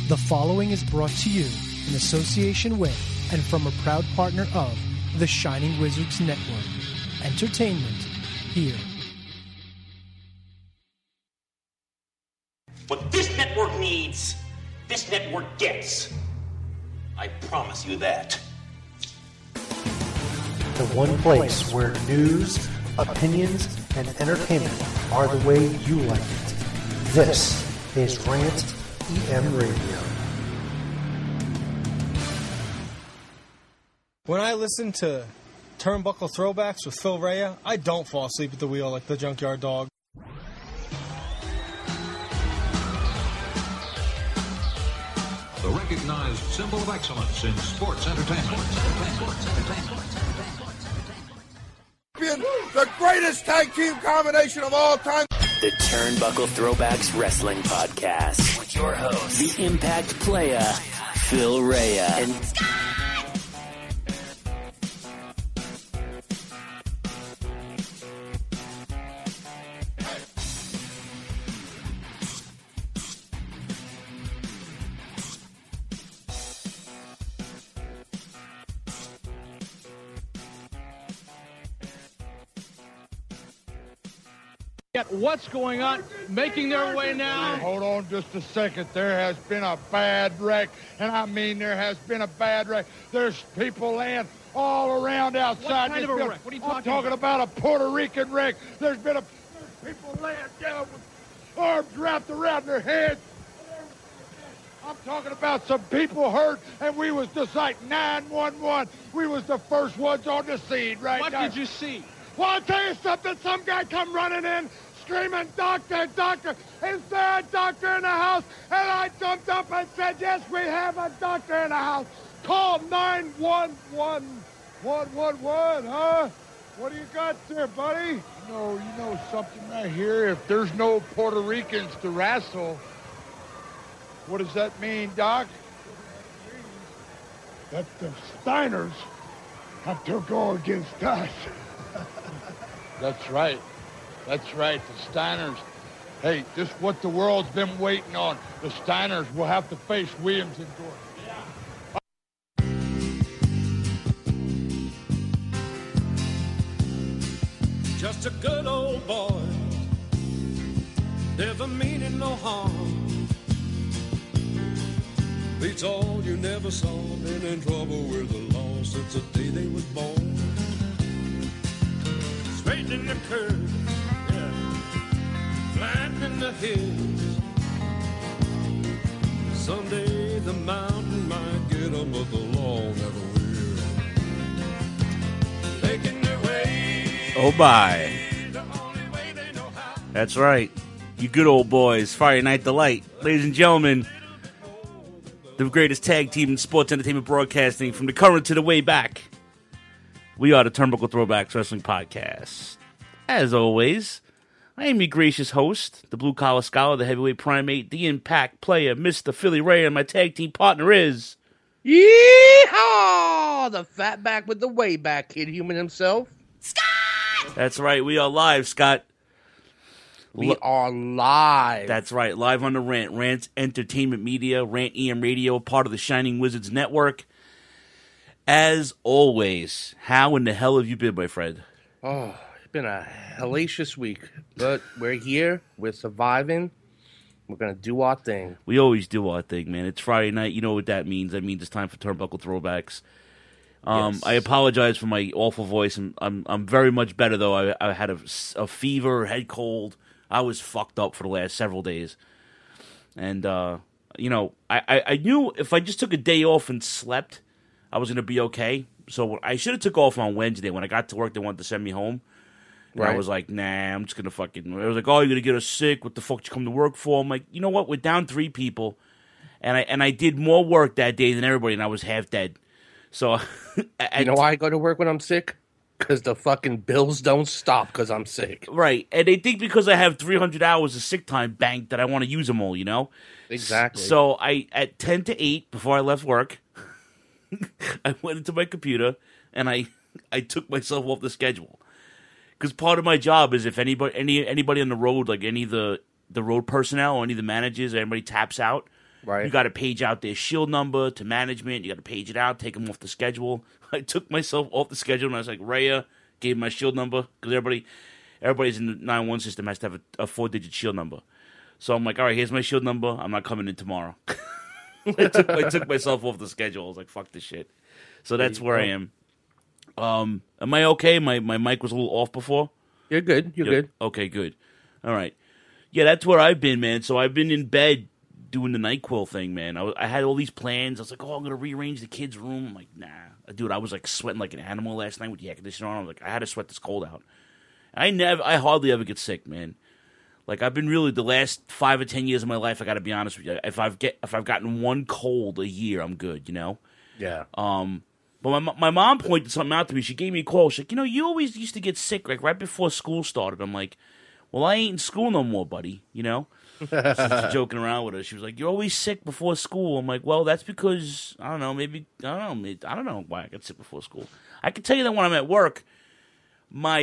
The following is brought to you in association with and from a proud partner of the Shining Wizards Network. Entertainment here. What this network needs, this network gets. I promise you that. The one place where news, opinions, and entertainment are the way you like it. This is Rant EM Radio. When I listen to Turnbuckle Throwbacks with Phil Rea, I don't fall asleep at the wheel like the Junkyard Dog. The recognized symbol of excellence in sports entertainment. The greatest tag team combination of all time. The Turnbuckle Throwbacks Wrestling Podcast. With your host, the Impact Player, Phil Rea. And what's going on, making their way now. Hold on just a second. There has been a bad wreck, and I mean there has been a bad wreck. There's people laying all around outside. What kind of a wreck? What are you talking I'm talking about a Puerto Rican wreck. There's people laying down with arms wrapped around their heads. I'm talking about some people hurt, and we was just like 911. We was the first ones on the scene right What now. did you see? Well, I'll tell you something. Some guy come running in, screaming, "Doctor, doctor, is there a doctor in the house?" And I jumped up and said, "Yes, we have a doctor in the house. Call 911. 111, huh? What do you got there, buddy?" You know something right here. If there's no Puerto Ricans to wrestle, what does that mean, Doc? That the Steiners have to go against us. That's right. That's right. The Steiners. Hey, just what the world's been waiting on. The Steiners will have to face Williams and Gordon. Just a good old boy, never meaning no harm. Beats all you never saw, been in trouble with the law since the day they was born. Straightening the curves, yeah, flattening the hills. Someday the mountain might get them, but the law never will. Making their way. Oh my. That's right. You good old boys. Friday Night Delight. Ladies and gentlemen, the greatest tag team in sports entertainment broadcasting from the current to the way back. We are the Turnbuckle Throwbacks Wrestling Podcast. As always, I am your gracious host, the blue-collar scholar, the heavyweight primate, the impact player, Mr. Philly Ray, and my tag team partner is... Yeehaw! The fatback with the way back kid human himself. Scott! That's right, we are live, Scott. We are live. That's right, live on the Rant. Rant Entertainment Media, Rant EM Radio, part of the Shining Wizards Network. As always, how in the hell have you been, my friend? Oh, it's been a hellacious week, but we're here, we're surviving, we're going to do our thing. We always do our thing, man. It's Friday night, you know what that means. That means it's time for Turnbuckle Throwbacks. Yes. I apologize for my awful voice. I'm very much better, though. I had a fever, head cold. I was fucked up for the last several days. And, I knew if I just took a day off and slept, I was going to be okay. So I should have took off on Wednesday. When I got to work, they wanted to send me home. And right. I was like, nah, I'm just going to fucking... I was like, oh, you're going to get us sick? What the fuck did you come to work for? I'm like, you know what? We're down 3 people. And I did more work that day than everybody, and I was half dead. So... you know why I go to work when I'm sick? Because the fucking bills don't stop because I'm sick. Right. And they think because I have 300 hours of sick time banked that I want to use them all, you know? Exactly. So at 10 to 8, before I left work... I went into my computer and I took myself off the schedule because part of my job is if anybody on the road, like any of the road personnel or any of the managers, or anybody taps out, Right. You got to page out their shield number to management. You got to page it out, take them off the schedule. I took myself off the schedule, and I was like, Rhea, gave my shield number, because everybody's in the 911 system has to have a 4-digit shield number. So I'm like, all right, here's my shield number. I'm not coming in tomorrow. I took myself off the schedule. I was like, fuck this shit. So that's where I am. Am I okay? My mic was a little off before. You're good. You're good. Okay, good. All right. Yeah, that's where I've been, man. So I've been in bed doing the NyQuil thing, man. I had all these plans. I was like, I'm going to rearrange the kids' room. I'm like, nah. Dude, I was like sweating like an animal last night with the air conditioner on. I was like, I had to sweat this cold out. I hardly ever get sick, man. Like, I've been really, the last 5 or 10 years of my life, I got to be honest with you, if I've gotten one cold a year, I'm good, you know? Yeah. But my mom pointed something out to me. She gave me a call. She's like, you always used to get sick, like, right before school started. I'm like, well, I ain't in school no more, buddy, you know? Just joking around with her. She was like, you're always sick before school. I'm like, well, that's because, I don't know why I get sick before school. I can tell you that when I'm at work, my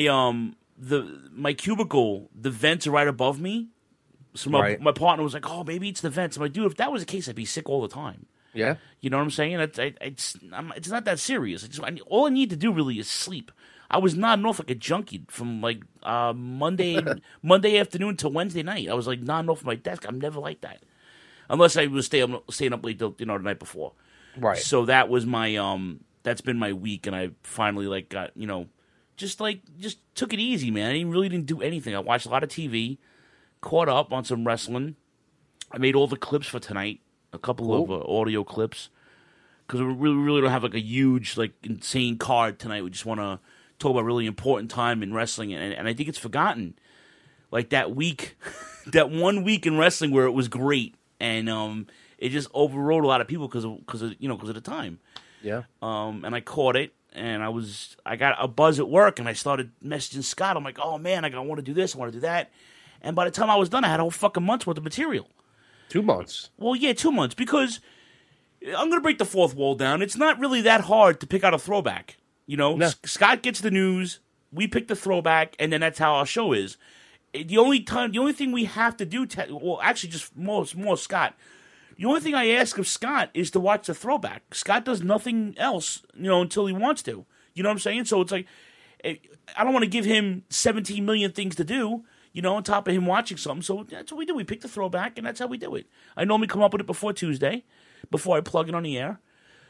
cubicle, the vents are right above me. So my partner was like, oh, maybe it's the vents. I'm like, dude, if that was the case, I'd be sick all the time. Yeah. You know what I'm saying? It's not that serious. All I need to do really is sleep. I was nodding off like a junkie from like Monday afternoon to Wednesday night. I was like nodding off my desk. I'm never like that. Unless I was staying up late, the night before. Right. So that was my that's been my week, and I finally like got, just took it easy, man. I really didn't do anything. I watched a lot of TV, caught up on some wrestling. I made all the clips for tonight, a couple of audio clips, because we really don't have like a huge, like, insane card tonight. We just want to talk about a really important time in wrestling, and I think it's forgotten. Like that week, that 1 week in wrestling where it was great, and it just overrode a lot of people because of the time. Yeah. And I caught it. And I got a buzz at work, and I started messaging Scott. I'm like, oh, man, I want to do this, I want to do that. And by the time I was done, I had a whole fucking month's worth of material. 2 months? Well, yeah, 2 months, because I'm going to break the fourth wall down. It's not really that hard to pick out a throwback. No. Scott gets the news, we pick the throwback, and then that's how our show is. The only thing we have to do, actually just more Scott. The only thing I ask of Scott is to watch the throwback. Scott does nothing else, until he wants to. You know what I'm saying? So it's like, I don't want to give him 17 million things to do, on top of him watching something. So that's what we do. We pick the throwback, and that's how we do it. I normally come up with it before Tuesday, before I plug it on the air.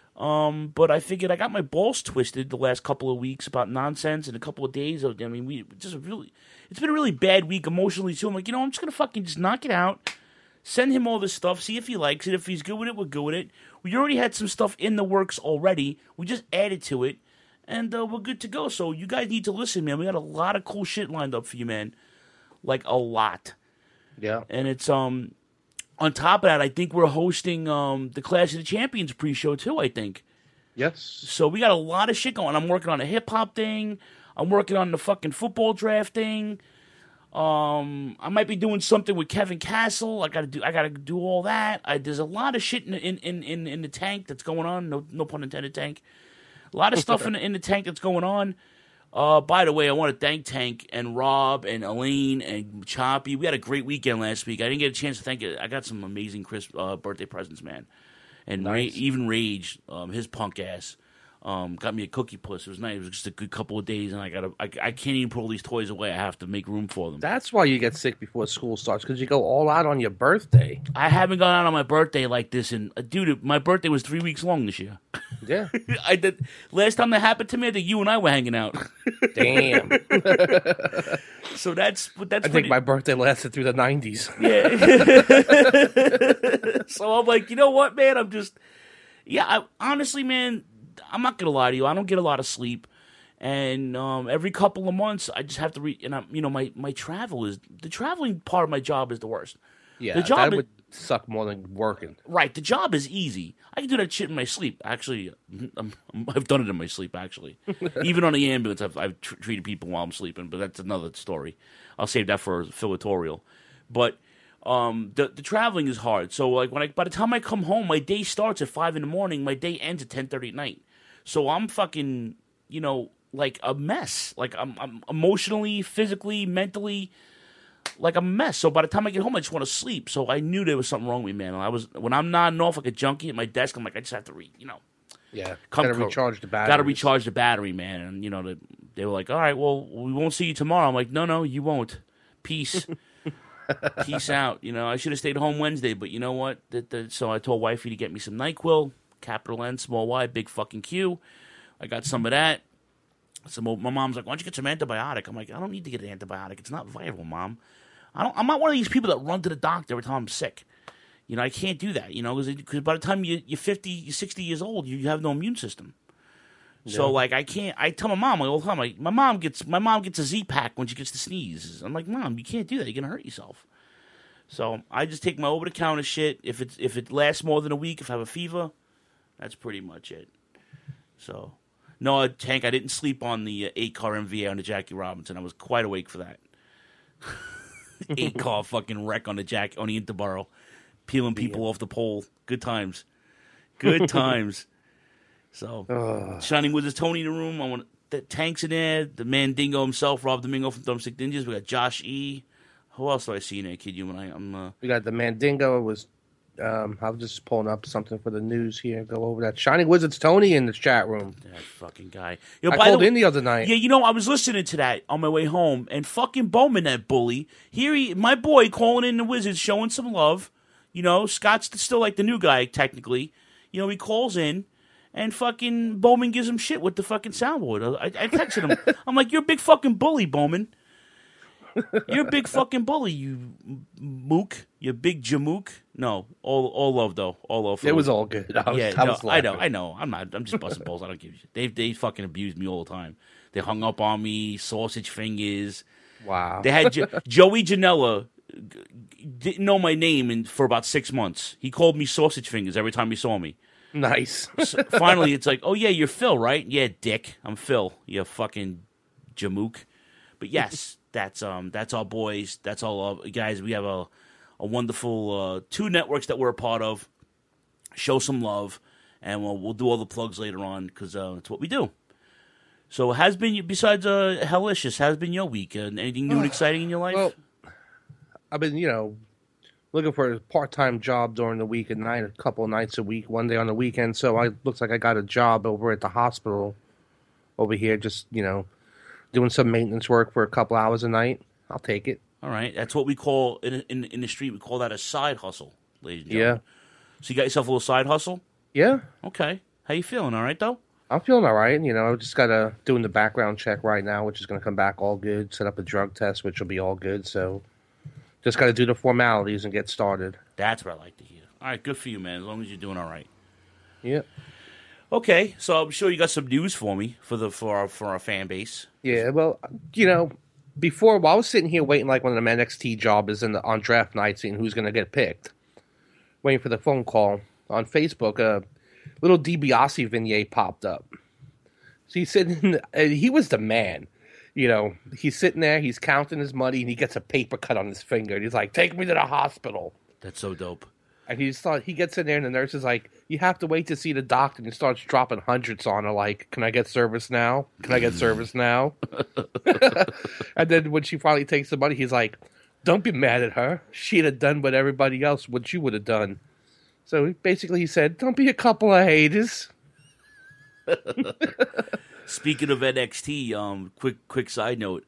But I figured I got my balls twisted the last couple of weeks about nonsense and a couple of days. I mean, it's been a really bad week emotionally too. I'm like, I'm just going to fucking just knock it out. Send him all this stuff, see if he likes it. If he's good with it, we're good with it. We already had some stuff in the works already. We just added to it, and we're good to go. So you guys need to listen, man. We got a lot of cool shit lined up for you, man. Like, a lot. Yeah. And it's, on top of that, I think we're hosting the Clash of the Champions pre-show, too, I think. Yes. So we got a lot of shit going. I'm working on a hip-hop thing. I'm working on the fucking football draft thing. I might be doing something with Kevin Castle. I gotta do all that. There's a lot of shit in the tank that's going on. No pun intended, tank. A lot of stuff in the tank that's going on. By the way, I want to thank Tank and Rob and Elaine and Choppy. We had a great weekend last week. I didn't get a chance to thank it. I got some amazing birthday presents, man. And nice. Even Rage, his punk ass. Got me a cookie puss. It was nice. It was just a good couple of days, and I can't even put all these toys away. I have to make room for them. That's why you get sick before school starts, because you go all out on your birthday. I haven't gone out on my birthday like this, and dude, my birthday was 3 weeks long this year. Yeah, I did. Last time that happened to me, I think you and I were hanging out. Damn. So that's. I think my birthday lasted through the 90s. Yeah. So I'm like, you know what, man? Honestly, man. I'm not gonna lie to you. I don't get a lot of sleep, and every couple of months I just have to my traveling part of my job is the worst. Yeah, the job would suck more than working. Right, the job is easy. I can do that shit in my sleep. Actually, I've done it in my sleep. Actually, even on the ambulance, I've treated people while I'm sleeping. But that's another story. I'll save that for a filitorial. But the traveling is hard. So like by the time I come home, my day starts at 5 a.m. My day ends at 10:30 at night. So I'm fucking, like a mess. Like I'm emotionally, physically, mentally, like I'm a mess. So by the time I get home, I just want to sleep. So I knew there was something wrong with me, man. When I'm nodding off like a junkie at my desk, I'm like, I just have to read, Yeah, gotta recharge the battery. Gotta recharge the battery, man. And they were like, all right, well, we won't see you tomorrow. I'm like, no, you won't. Peace. Peace out. I should have stayed home Wednesday, but you know what? So I told wifey to get me some NyQuil, capital N, small Y, big fucking Q. I got some of that. So my mom's like, why don't you get some antibiotic? I'm like, I don't need to get an antibiotic. It's not viral, Mom. I'm not one of these people that run to the doctor every time I'm sick. I can't do that, because by the time you're 50, you're 60 years old, you have no immune system. Yeah. So, I can't. I tell my mom all the time, my mom gets a Z-Pack when she gets to sneeze. I'm like, Mom, you can't do that. You're gonna hurt yourself. So I just take my over-the-counter shit. If it lasts more than a week, if I have a fever, that's pretty much it. So, no, Tank, I didn't sleep on the 8-car MVA on the Jackie Robinson. I was quite awake for that. 8-car fucking wreck on the Interborough. Peeling people off the pole. Good times. Good times. So, Shining Wizards, Tony in the room. I want the Tanks in there. The Mandingo himself, Rob Domingo from Thumbstick Ninjas. We got Josh E. Who else do I see in there, kid? We got the Mandingo. It was. I'm just pulling up something for the news here. Go over that. Shining Wizards, Tony in the chat room. That fucking guy. I called in the other night. Yeah, I was listening to that on my way home, and fucking Bowman, that bully. My boy calling in the Wizards, showing some love. Scott's still like the new guy, technically. He calls in, and fucking Bowman gives him shit with the fucking soundboard. I texted him. I'm like, you're a big fucking bully, Bowman. You're a big fucking bully, you mook. You big jamook. No, all love, though. All love. It was all good. I know. I'm just busting balls. I don't give a shit. They fucking abused me all the time. They hung up on me, sausage fingers. Wow. They had Joey Janela. Didn't know my name for about 6 months. He called me sausage fingers every time he saw me. Nice. So finally, it's like, oh yeah, you're Phil, right? Yeah, dick, I'm Phil. You fucking jamook. But yes, that's our boys. That's all guys. We have a wonderful 2 networks that we're a part of. Show some love, and we'll do all the plugs later on because it's what we do. So, has been besides Hellicious? Has been your week? Anything new and exciting in your life? Well, I've been, looking for a part-time job during the week at night, a couple of nights a week, one day on the weekend. So looks like I got a job over at the hospital over here, just, doing some maintenance work for a couple hours a night. I'll take it. All right. That's what we call, in the street, we call that a side hustle, ladies and gentlemen. Yeah. So you got yourself a little side hustle? Yeah. Okay. How you feeling? All right, though? I'm feeling all right. I just got doing the background check right now, which is going to come back all good. Set up a drug test, which will be all good. So just got to do the formalities and get started. That's what I like to hear. All right, good for you, man, as long as you're doing all right. Yeah. Okay, so I'm sure you got some news for me for our fan base. Yeah, well, before, while I was sitting here waiting like one of them NXT jobbers on draft night, seeing who's going to get picked, waiting for the phone call, on Facebook, a little DiBiase vignette popped up. So he's sitting, he was the man. He's sitting there, he's counting his money, and he gets a paper cut on his finger, and he's like, take me to the hospital. That's so dope. And he gets in there, and the nurse is like, you have to wait to see the doctor, and he starts dropping hundreds on her, like, can I get service now? Can I get service now? And then when she finally takes the money, he's like, don't be mad at her. She'd have done what everybody else, what you would have done. So basically he said, don't be a couple of haters. Speaking of NXT, quick side note,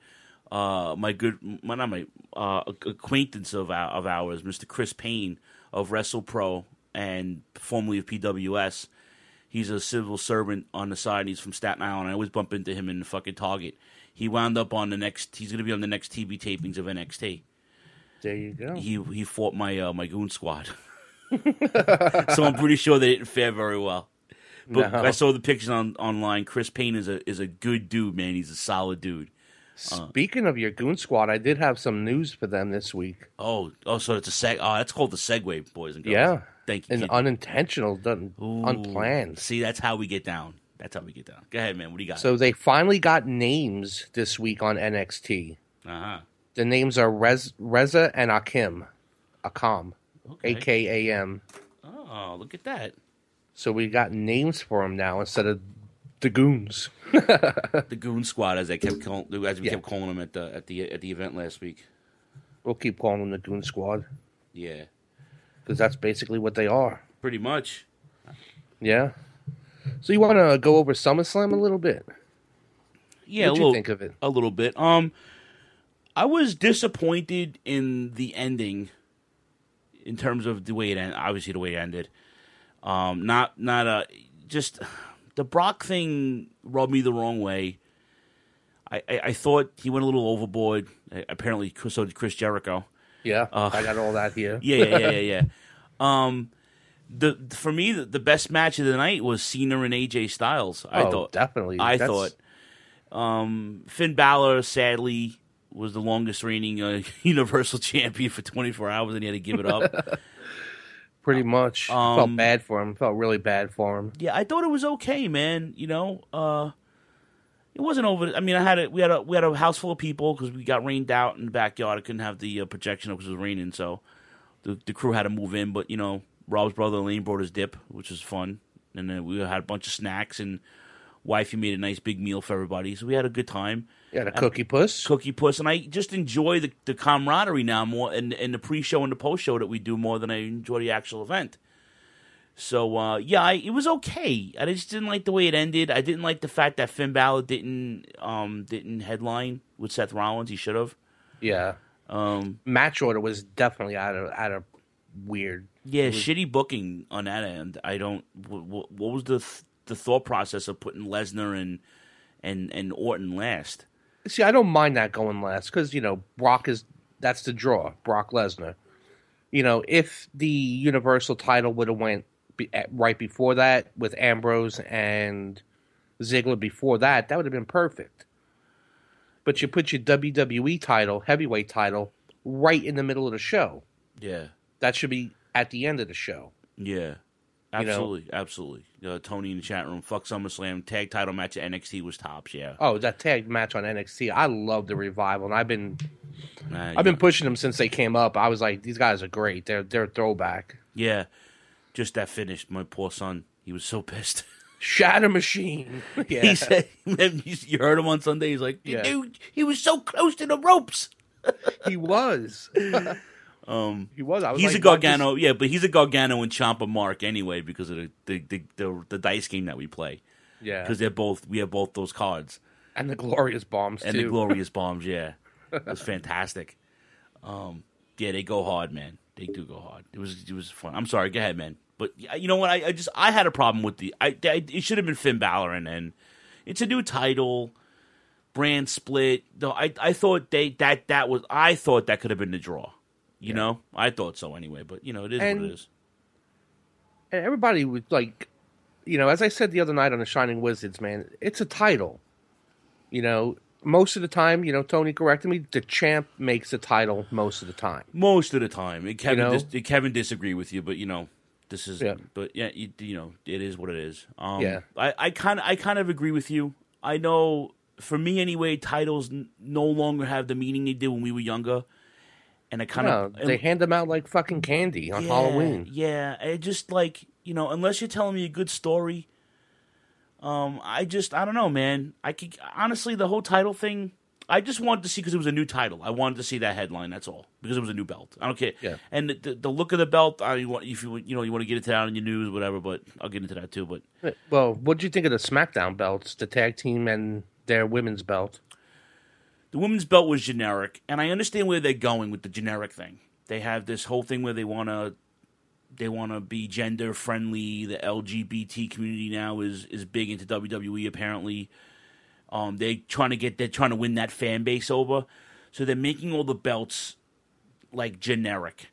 acquaintance of ours, Mr. Chris Payne of WrestlePro and formerly of PWS. He's a civil servant on the side. He's from Staten Island. I always bump into him in the fucking Target. He wound up on he's going to be on the next TV tapings of NXT. There you go. He fought my goon squad. So I'm pretty sure they didn't fare very well. But no. I saw the pictures online. Chris Payne is a good dude, man. He's a solid dude. Speaking of your goon squad, I did have some news for them this week. So it's that's called the segue, boys and girls. Yeah. Thank you. An unintentional, unplanned. See, that's how we get down. Go ahead, man. What do you got? So they finally got names this week on NXT. Uh-huh. The names are Reza and Akam. Okay. A-K-A-M. Oh, look at that. So we got names for them now instead of the Goons. The Goon Squad, as we kept calling them at the event last week. We'll keep calling them the Goon Squad. Yeah. Because that's basically what they are. Pretty much. Yeah. So you want to go over SummerSlam a little bit? Yeah, What'd you think of it? A little bit. I was disappointed in the ending in terms of the way it ended. Obviously, the way it ended. Just the Brock thing rubbed me the wrong way. I thought he went a little overboard. Apparently, so did Chris Jericho. Yeah, I got all that here. Yeah. For me, the best match of the night was Cena and AJ Styles. I thought definitely. Finn Balor, sadly, was the longest reigning Universal Champion for 24 hours, and he had to give it up. Pretty much. Felt bad for him. Felt really bad for him. Yeah, I thought it was okay, man. You know, it wasn't over. I mean, we had a house full of people because we got rained out in the backyard. I couldn't have the projection because it was raining, so the crew had to move in. But you know, Rob's brother Lane brought his dip, which was fun, and then we had a bunch of snacks, and wifey made a nice big meal for everybody, so we had a good time. Yeah, a cookie puss, and I just enjoy the camaraderie now more in the pre-show and the post-show that we do more than I enjoy the actual event. So it was okay. I just didn't like the way it ended. I didn't like the fact that Finn Balor didn't headline with Seth Rollins. He should have. Yeah. Match order was definitely out of weird. Yeah, shitty booking on that end. I don't. What was the thought process of putting Lesnar and Orton last? See, I don't mind that going last because, you know, that's the draw, Brock Lesnar. You know, if the Universal title would have went right before that with Ambrose and Ziggler before that would have been perfect. But you put your WWE title, heavyweight title, right in the middle of the show. Yeah. That should be at the end of the show. Yeah. Absolutely. Tony in the chat room, fuck SummerSlam, tag title match at NXT was tops, yeah. Oh, that tag match on NXT, I love the Revival, and I've been pushing them since they came up. I was like, these guys are great. They're a throwback. Yeah. Just that finish, my poor son, he was so pissed. Shatter Machine. Yeah. He said, you heard him on Sunday, he's like, dude, he was so close to the ropes. He was. He was. He's like, a Gargano, but he's a Gargano and Ciampa mark anyway because of the dice game that we play. Yeah, because we have both those cards and the Glorious Bombs and the Glorious Bombs. Yeah, it was fantastic. They go hard, man. They do go hard. It was fun. I'm sorry, go ahead, man. But you know what? I had a problem with it should have been Finn Balor, and it's a new title. Brand split. Though I thought I thought that could have been the draw. You know, I thought so anyway, but, you know, it is what it is. And everybody was like, you know, as I said the other night on the Shining Wizards, man, it's a title. You know, most of the time, you know, Tony corrected me, the champ makes the title most of the time. Most of the time. And Kevin disagreed with you, but, you know, this is, but yeah, you know, it is what it is. I kind of agree with you. I know, for me anyway, titles no longer have the meaning they did when we were younger. And they hand them out like fucking candy on Halloween. Yeah, it just like, you know, unless you're telling me a good story, I don't know, man. Honestly, the whole title thing, I just wanted to see because it was a new title. I wanted to see that headline. That's all because it was a new belt. I don't care. Yeah. And the look of the belt, if you want to get into that on your news, whatever. But I'll get into that too. But well, what did you think of the SmackDown belts, the tag team and their women's belt? The women's belt was generic, and I understand where they're going with the generic thing. They have this whole thing where they want to be gender friendly. The LGBT community now is big into WWE. Apparently, they're trying to win that fan base over. So they're making all the belts like generic.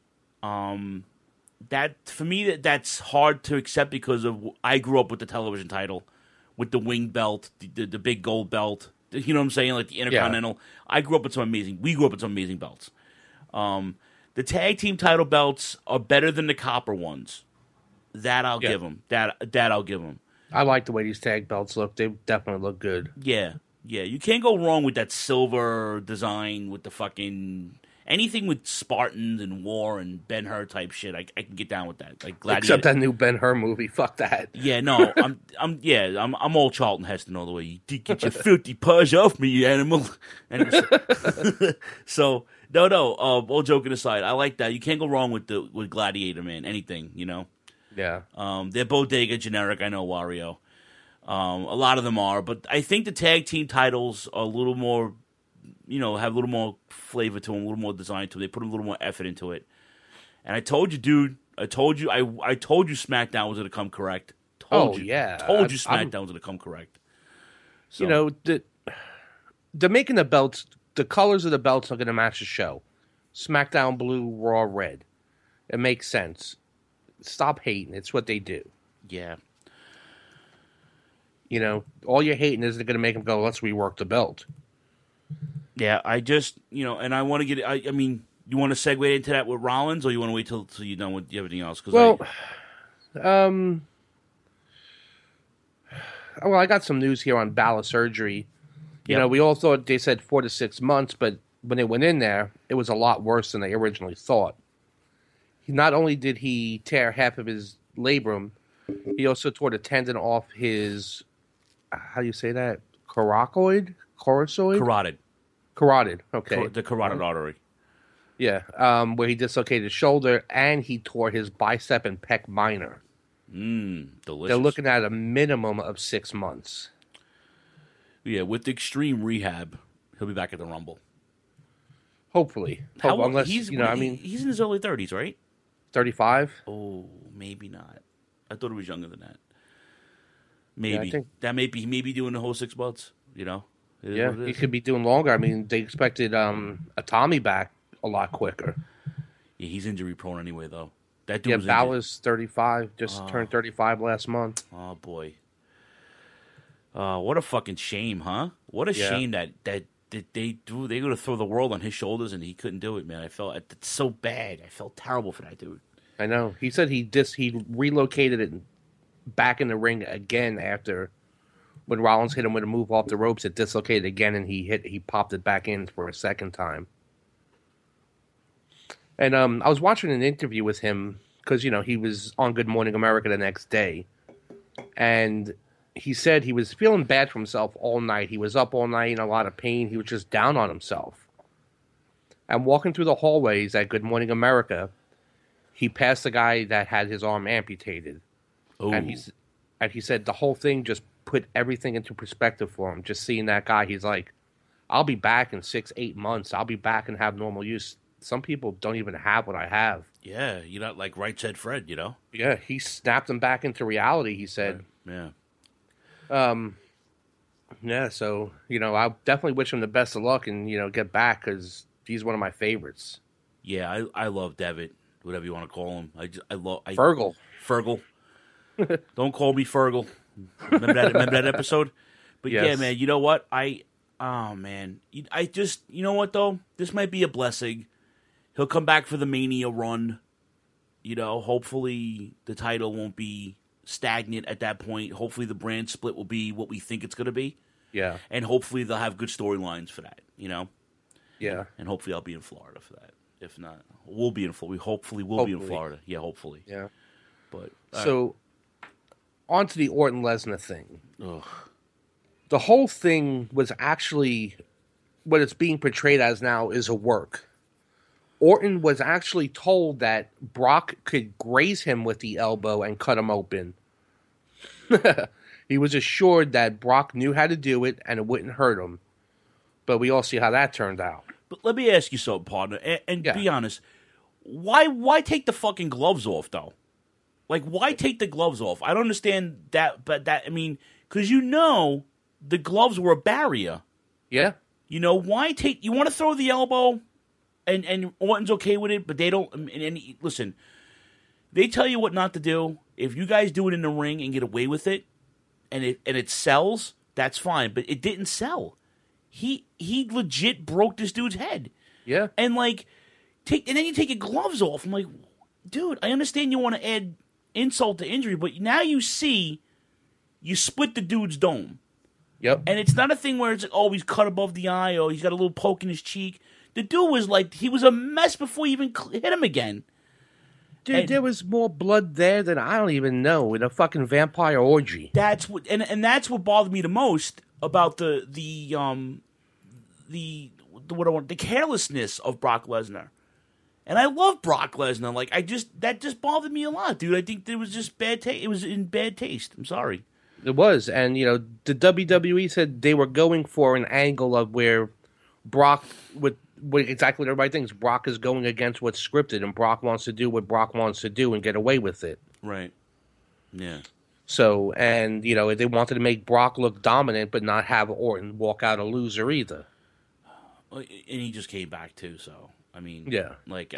That for me that's hard to accept because I grew up with the television title, with the wing belt, the big gold belt. You know what I'm saying? Like the Intercontinental. Yeah. We grew up with some amazing belts. The tag team title belts are better than the copper ones. That I'll give them. That I'll give them. I like the way these tag belts look. They definitely look good. Yeah. You can't go wrong with that silver design with the fucking anything with Spartans and war and Ben-Hur type shit. I can get down with that. Like Gladiator. Except that new Ben-Hur movie. Fuck that. Yeah, no, I'm all Charlton Heston all the way. You get your filthy paws off me, you animal. So No. All joking aside, I like that. You can't go wrong with Gladiator, man. Anything, you know. Yeah. They're bodega generic. I know, Wario. A lot of them are, but I think the tag team titles are a little more, you know, have a little more flavor to them, a little more design to them. They put a little more effort into it. And I told you, dude. I told you SmackDown was going to come correct. Told you SmackDown was going to come correct. So. You know, they're making the belts. The colors of the belts are going to match the show. SmackDown blue, Raw red. It makes sense. Stop hating. It's what they do. Yeah. You know, all you're hating is they're going to make them go, let's rework the belt. Yeah, I just, you know, and I want to get, I mean, you want to segue into that with Rollins, or you want to wait till you're done with everything else? I got some news here on Balor surgery. You know, we all thought they said 4 to 6 months, but when it went in there, it was a lot worse than they originally thought. Not only did he tear half of his labrum, he also tore the tendon off his, how do you say that? Coracoid? Carotid. Carotid, okay. The carotid artery. Yeah, where he dislocated his shoulder, and he tore his bicep and pec minor. Delicious. They're looking at a minimum of 6 months. Yeah, with extreme rehab, he'll be back at the Rumble. Hopefully. Unless, he's in his early 30s, right? 35? Oh, maybe not. I thought he was younger than that. Maybe. Yeah, that may be, maybe doing the whole 6 months, you know? Yeah, he could be doing longer. I mean, they expected Tommy back a lot quicker. Yeah, he's injury prone anyway, though. That dude was Balor's 35, just turned 35 last month. Oh, boy. What a fucking shame, huh? What a shame that they going to throw the world on his shoulders and he couldn't do it, man. It's so bad. I felt terrible for that dude. I know. He said he relocated it back in the ring again after when Rollins hit him with a move off the ropes. It dislocated again, and he popped it back in for a second time. And I was watching an interview with him because, you know, he was on Good Morning America the next day, and he said he was feeling bad for himself all night. He was up all night in a lot of pain. He was just down on himself. And walking through the hallways at Good Morning America, he passed the guy that had his arm amputated. Oh. And he said the whole thing just put everything into perspective for him. Just seeing that guy, he's like, I'll be back in 6-8 months. I'll be back and have normal use. Some people don't even have what I have. Yeah, you're not like Right Said Fred, you know? Yeah, he snapped him back into reality, he said. Yeah. Yeah, so, you know, I definitely wish him the best of luck and, you know, get back because he's one of my favorites. Yeah, I love Devitt, whatever you want to call him. I love Fergal. Don't call me Fergal. Remember that episode? But yes. Yeah, man, you know what? I just, you know what, though? This might be a blessing. He'll come back for the Mania run. You know, hopefully the title won't be stagnant at that point. Hopefully the brand split will be what we think it's going to be. Yeah. And hopefully they'll have good storylines for that, you know? Yeah. And hopefully I'll be in Florida for that. If not, we'll be in Florida. We hopefully will be in Florida. Yeah, hopefully. Yeah. But so, on to the Orton Lesnar thing. Ugh. The whole thing was actually, what it's being portrayed as now is a work. Orton was actually told that Brock could graze him with the elbow and cut him open. He was assured that Brock knew how to do it and it wouldn't hurt him. But we all see how that turned out. But let me ask you something, partner, and be honest. Why take the fucking gloves off, though? Like, why take the gloves off? I don't understand that, but I mean, because you know the gloves were a barrier. Yeah. You know, why take, you want to throw the elbow, and Orton's okay with it, but they don't, and listen, they tell you what not to do. If you guys do it in the ring and get away with it, and it sells, that's fine, but it didn't sell. He legit broke this dude's head. Yeah. And like, and then you take your gloves off. I'm like, dude, I understand you want to add insult to injury, but now you see, you split the dude's dome. Yep. And it's not a thing where it's like, oh, he's cut above the eye, or he's got a little poke in his cheek. The dude was like, he was a mess before you even hit him again. Dude, there was more blood there than I don't even know in a fucking vampire orgy. That's what, and that's what bothered me the most about the what I want, the carelessness of Brock Lesnar. And I love Brock Lesnar. Like, that just bothered me a lot, dude. I think there was just bad taste. It was in bad taste. I'm sorry. It was. And, the WWE said they were going for an angle of where Brock, with exactly what everybody thinks, Brock is going against what's scripted, and Brock wants to do what Brock wants to do and get away with it. Right. Yeah. So, and, they wanted to make Brock look dominant, but not have Orton walk out a loser either. And he just came back, too, so, I mean. Yeah.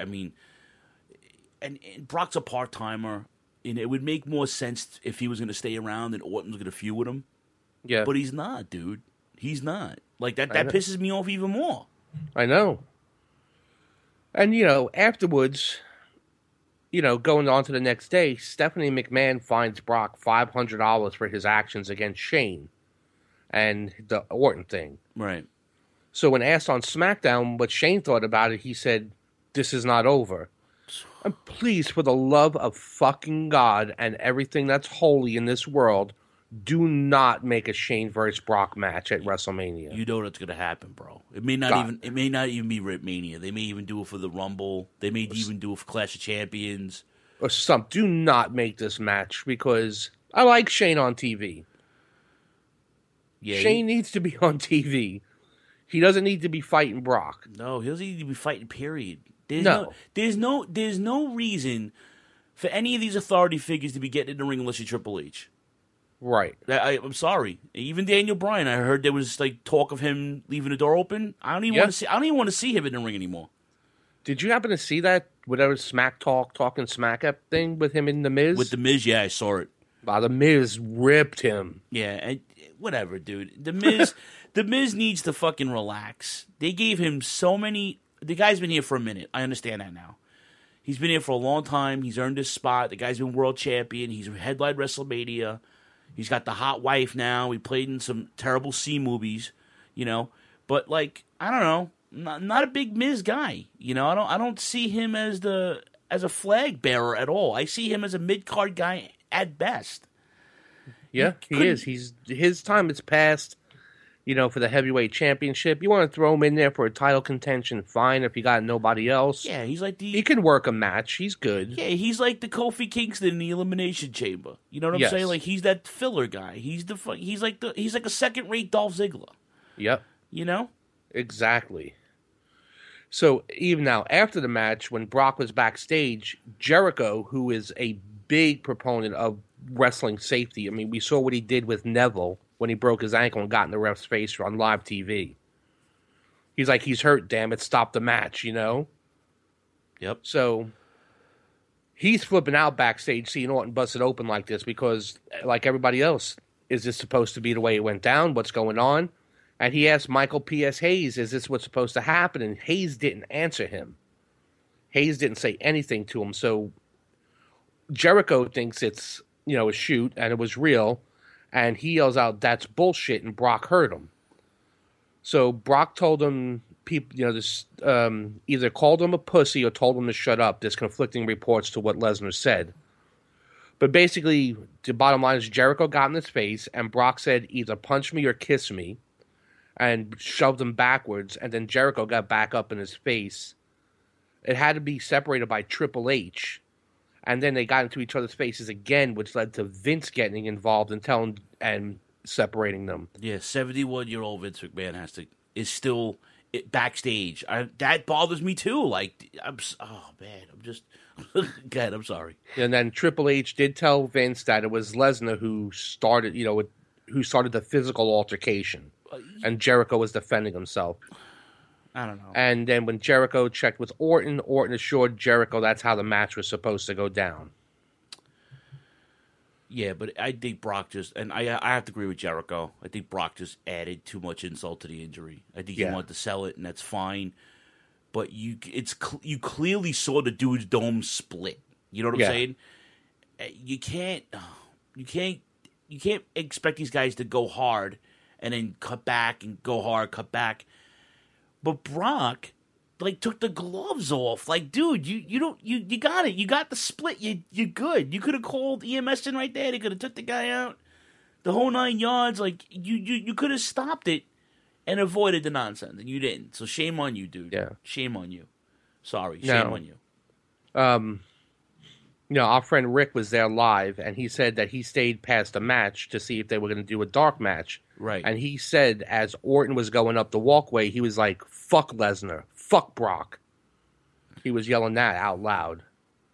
And Brock's a part-timer, and it would make more sense if he was going to stay around and Orton was going to feud with him. Yeah. But he's not, dude. He's not. Like, that pisses me off even more. I know. And, afterwards, going on to the next day, Stephanie McMahon fines Brock $500 for his actions against Shane and the Orton thing. Right. So when asked on SmackDown what Shane thought about it, he said, "This is not over." And please, for the love of fucking God and everything that's holy in this world, do not make a Shane versus Brock match at WrestleMania. You know that's going to happen, bro. It may not even be Mania. They may even do it for the Rumble. They may even do it for Clash of Champions or something. Do not make this match because I like Shane on TV. Yeah, Shane needs to be on TV. He doesn't need to be fighting Brock. No, he doesn't need to be fighting. Period. There's no reason for any of these authority figures to be getting in the ring unless you're Triple H. Right. I'm sorry. Even Daniel Bryan, I heard there was talk of him leaving the door open. I don't even want to see him in the ring anymore. Did you happen to see that whatever talking smack up thing with him in the Miz? With the Miz, yeah, I saw it. Wow, the Miz ripped him. Yeah, and whatever, dude. The Miz needs to fucking relax. They gave him so many. The guy's been here for a minute. I understand that now. He's been here for a long time. He's earned his spot. The guy's been world champion. He's headlined WrestleMania. He's got the hot wife now. He played in some terrible C movies, But I don't know, not a big Miz guy. I don't see him as a flag bearer at all. I see him as a mid card guy at best. Yeah, he is. His time has passed. For the heavyweight championship, you want to throw him in there for a title contention, fine. If you got nobody else, yeah, he's like he can work a match. He's good. Yeah, he's like the Kofi Kingston in the Elimination Chamber. You know what I'm saying? Like he's that filler guy. He's like a second rate Dolph Ziggler. Yep. Exactly. So even now, after the match, when Brock was backstage, Jericho, who is a big proponent of wrestling safety, I mean, we saw what he did with Neville when he broke his ankle and got in the ref's face on live TV. He's like, he's hurt, damn it, stop the match, Yep. So he's flipping out backstage seeing Orton busted open like this because, like everybody else, is this supposed to be the way it went down? What's going on? And he asked Michael P.S. Hayes, is this what's supposed to happen? And Hayes didn't answer him. Hayes didn't say anything to him. So Jericho thinks it's, a shoot and it was real. And he yells out, "That's bullshit," and Brock heard him. So Brock told him, either called him a pussy or told him to shut up. There's conflicting reports to what Lesnar said. But basically, the bottom line is Jericho got in his face, and Brock said, "Either punch me or kiss me," and shoved him backwards, and then Jericho got back up in his face. It had to be separated by Triple H. And then they got into each other's faces again, which led to Vince getting involved and separating them. Yeah, 71-year-old Vince McMahon is still backstage. That bothers me too. I'm just God, I'm sorry. And then Triple H did tell Vince that it was Lesnar who started the physical altercation, and Jericho was defending himself. I don't know. And then when Jericho checked with Orton assured Jericho that's how the match was supposed to go down. Yeah, but I think Brock I have to agree with Jericho. I think Brock just added too much insult to the injury. I think he wanted to sell it, and that's fine. But you clearly saw the dude's dome split. You know what I'm saying? You can't expect these guys to go hard and then cut back and go hard, cut back. But Brock, took the gloves off. Dude, you got it. You got the split. You're good. You could have called EMS in right there. They could have took the guy out. The whole 9 yards. You could have stopped it and avoided the nonsense, and you didn't. So shame on you, dude. Yeah. Shame on you. Sorry. Shame on you. Our friend Rick was there live, and he said that he stayed past the match to see if they were going to do a dark match. Right. And he said, as Orton was going up the walkway, he was like, "Fuck Lesnar, fuck Brock." He was yelling that out loud.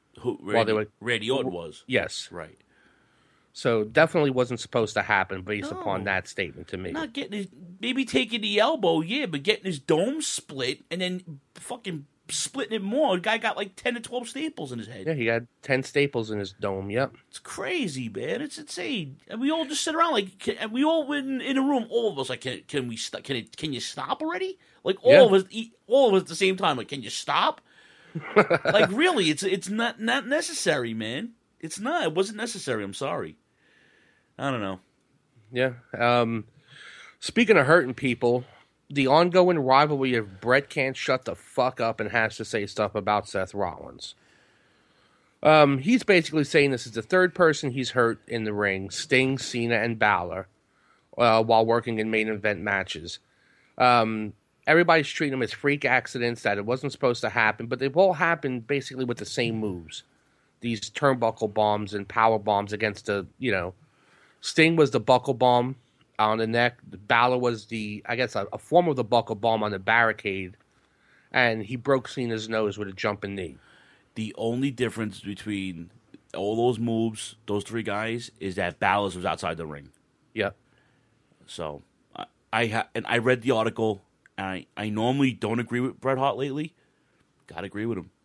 Randy Orton was. Yes. Right. So definitely wasn't supposed to happen based upon that statement to me. Not getting maybe taking the elbow, yeah, but getting his dome split and then fucking splitting it more. The guy got like 10 to 12 staples in his head. Yeah, he had 10 staples in his dome, yep. It's crazy, man. It's insane. And we all just sit around and we all in a room, all of us, like, can we stop? Can you stop already? Like, all of us at the same time, like, can you stop? Like, really, it's not necessary, man. It's not. It wasn't necessary. I'm sorry. I don't know. Yeah. Speaking of hurting people, the ongoing rivalry of Bret can't shut the fuck up and has to say stuff about Seth Rollins. He's basically saying this is the third person he's hurt in the ring, Sting, Cena, and Balor, while working in main event matches. Everybody's treating them as freak accidents, that it wasn't supposed to happen, but they've all happened basically with the same moves. These turnbuckle bombs and power bombs against Sting was the buckle bomb on the neck. Balor was a form of the buckle bomb on the barricade, and he broke Cena's nose with a jumping knee. The only difference between all those moves, those three guys, is that Balor's was outside the ring. Yep. So I read the article, and I normally don't agree with Bret Hart lately. Gotta agree with him.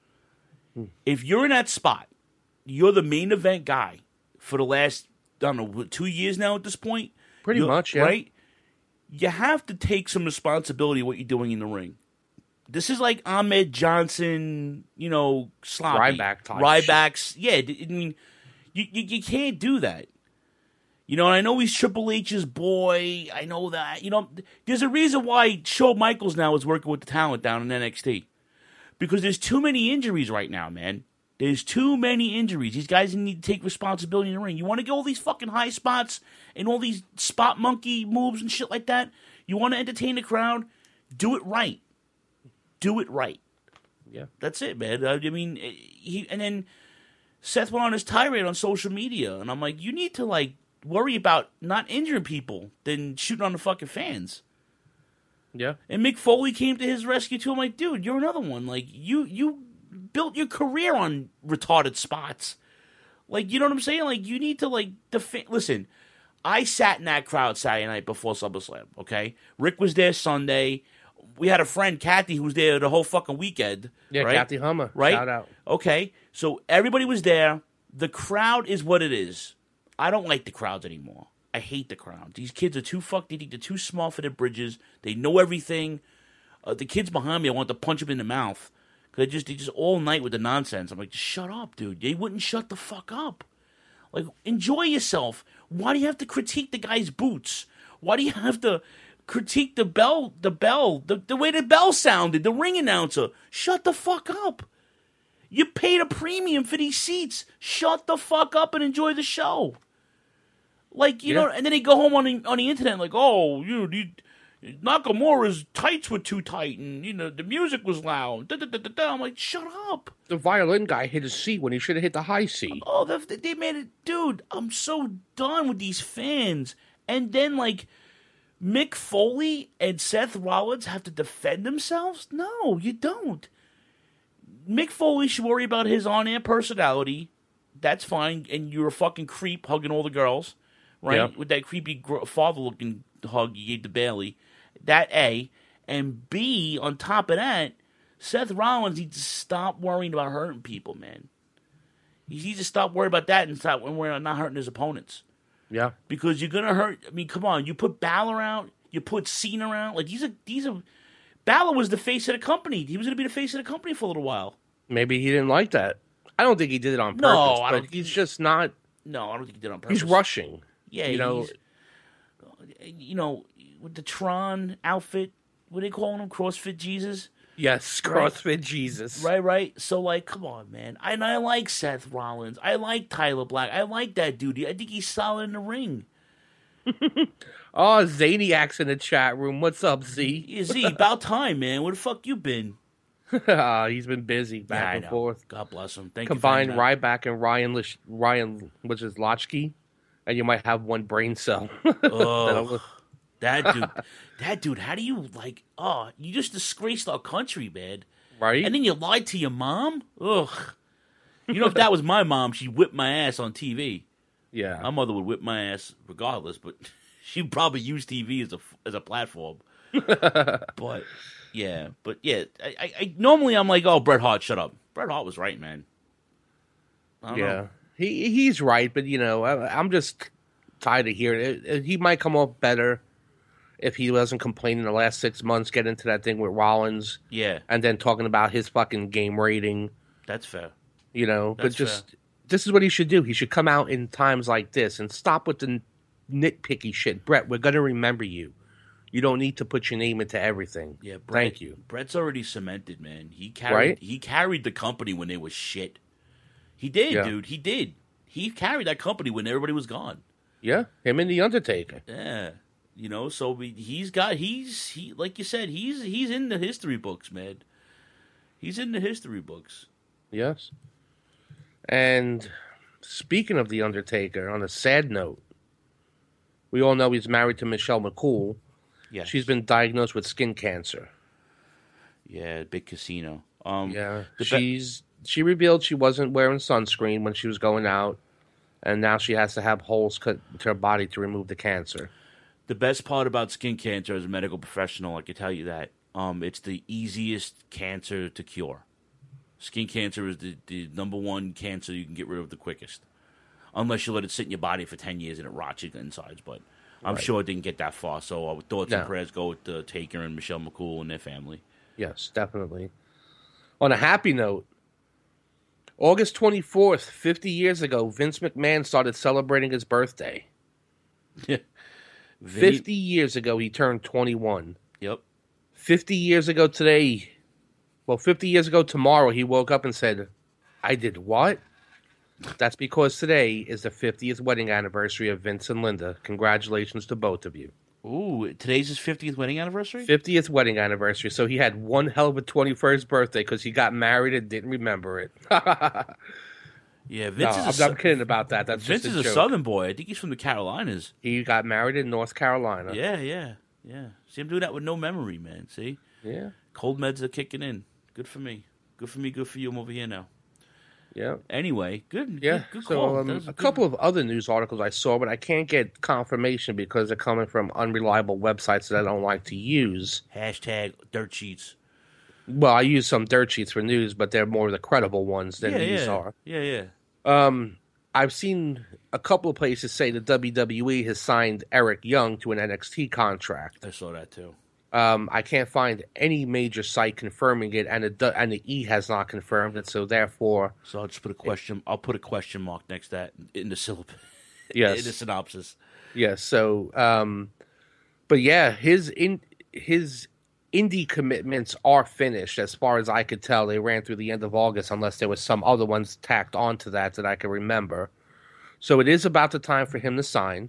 If you're in that spot, you're the main event guy for the last, I don't know, 2 years now at this point. Pretty much, yeah. Right? You have to take some responsibility of what you're doing in the ring. This is like Ahmed Johnson, sloppy. Ryback's. Yeah, I mean, you can't do that. And I know he's Triple H's boy. I know that. There's a reason why Shawn Michaels now is working with the talent down in NXT. Because there's too many injuries right now, man. There's too many injuries. These guys need to take responsibility in the ring. You want to get all these fucking high spots and all these spot monkey moves and shit like that? You want to entertain the crowd? Do it right. Do it right. Yeah. That's it, man. I mean, and then Seth went on his tirade on social media, and I'm like, you need to, worry about not injuring people than shooting on the fucking fans. Yeah. And Mick Foley came to his rescue too. I'm like, dude, you're another one. Like, you built your career on retarded spots. Like, you know what I'm saying? Like, you need to, defend. Listen, I sat in that crowd Saturday night before SummerSlam, okay? Rick was there Sunday. We had a friend, Kathy, who was there the whole fucking weekend. Yeah, right? Kathy Hummer. Right? Shout out. Okay, so everybody was there. The crowd is what it is. I don't like the crowds anymore. I hate the crowd. These kids are too fucked. They think they're too small for their britches. They know everything. The kids behind me, I want to punch them in the mouth. Because they just all night with the nonsense. I'm like, just shut up, dude. They wouldn't shut the fuck up. Like, enjoy yourself. Why do you have to critique the guy's boots? Why do you have to critique the way the bell sounded, the ring announcer? Shut the fuck up. You paid a premium for these seats. Shut the fuck up and enjoy the show. Like, you know, and then they go home on the internet like, oh, Nakamura's tights were too tight, and, the music was loud. I'm like, shut up. The violin guy hit his C when he should have hit the high C. Oh, they made it. Dude, I'm so done with these fans. And then, Mick Foley and Seth Rollins have to defend themselves? No, you don't. Mick Foley should worry about his on-air personality. That's fine. And you're a fucking creep hugging all the girls. Right? Yep. With that creepy father-looking hug you gave to Bailey. That A. And B, on top of that, Seth Rollins needs to stop worrying about hurting people, man. He needs to stop worrying about that and stop not hurting his opponents. Yeah. Because you're going to hurt... I mean, come on. You put Balor out. You put Cena out. Like, these are... Balor was the face of the company. He was going to be the face of the company for a little while. Maybe he didn't like that. I don't think he did it on purpose. No, but he's just not... No, I don't think he did it on purpose. He's rushing. Yeah, with the Tron outfit, what are they calling him? CrossFit Jesus? Yes, CrossFit Jesus. Right. So, come on, man. I like Seth Rollins. I like Tyler Black. I like that dude. I think he's solid in the ring. Oh, Zaniac's in the chat room. What's up, Z? Yeah, Z, about time, man. Where the fuck you been? He's been busy back and forth. God bless him. Thank Combine you. Combine Ryback and Ryan, which is Lotchke, and you might have one brain cell. Oh, that dude. How do you you just disgraced our country, man. Right? And then you lied to your mom? Ugh. You know, if that was my mom, she'd whip my ass on TV. Yeah. My mother would whip my ass regardless, but she'd probably use TV as a platform. But yeah. I normally I'm like, oh, Bret Hart, shut up. Bret Hart was right, man. I don't know. He's right, but I'm just tired of hearing it. He might come off better if he wasn't complaining the last 6 months, get into that thing with Rollins. Yeah. And then talking about his fucking game rating. That's fair. But this is what he should do. He should come out in times like this and stop with the nitpicky shit. Bret, we're going to remember you. You don't need to put your name into everything. Yeah, Bret, thank you. Bret's already cemented, man. He carried the company when they was shit. He did, dude. He did. He carried that company when everybody was gone. Yeah, him and The Undertaker. Yeah. So he's like you said, he's in the history books, man. He's in the history books. Yes. And speaking of The Undertaker, on a sad note, we all know he's married to Michelle McCool. Yeah. She's been diagnosed with skin cancer. Yeah, big casino. She revealed she wasn't wearing sunscreen when she was going out, and now she has to have holes cut to her body to remove the cancer. The best part about skin cancer as a medical professional, I can tell you that, it's the easiest cancer to cure. Skin cancer is the number one cancer you can get rid of the quickest. Unless you let it sit in your body for 10 years and it rots your insides. But I'm sure it didn't get that far. So our thoughts and prayers go with Taker and Michelle McCool and their family. Yes, definitely. On a happy note, August 24th, 50 years ago, Vince McMahon started celebrating his birthday. 50 years ago, he turned 21. Yep. 50 years ago today, 50 years ago tomorrow, he woke up and said, I did what? That's because today is the 50th wedding anniversary of Vince and Linda. Congratulations to both of you. Ooh, today's his 50th wedding anniversary? 50th wedding anniversary. So he had one hell of a 21st birthday because he got married and didn't remember it. Yeah, Vince I'm kidding about that. That's Vince just is a joke. Southern boy. I think he's from the Carolinas. He got married in North Carolina. Yeah. See him doing that with no memory, man. See? Yeah. Cold meds are kicking in. Good for me. Good for you. I'm over here now. Yeah. Anyway, good. Yeah. Good So call. a couple of other news articles I saw, but I can't get confirmation because they're coming from unreliable websites that I don't like to use. Hashtag dirt sheets. Well, I use some dirt sheets for news, but they're more the credible ones than these are. Yeah. I've seen a couple of places say the WWE has signed Eric Young to an NXT contract. I saw that too. I can't find any major site confirming it, and the E has not confirmed it. So therefore, I'll just put a question. I'll put a question mark next to that in the syllabus. Yes, in the synopsis. Yes. So, but yeah, his indie commitments are finished, as far as I could tell. They ran through the end of August, unless there was some other ones tacked onto that I can remember. So it is about the time for him to sign.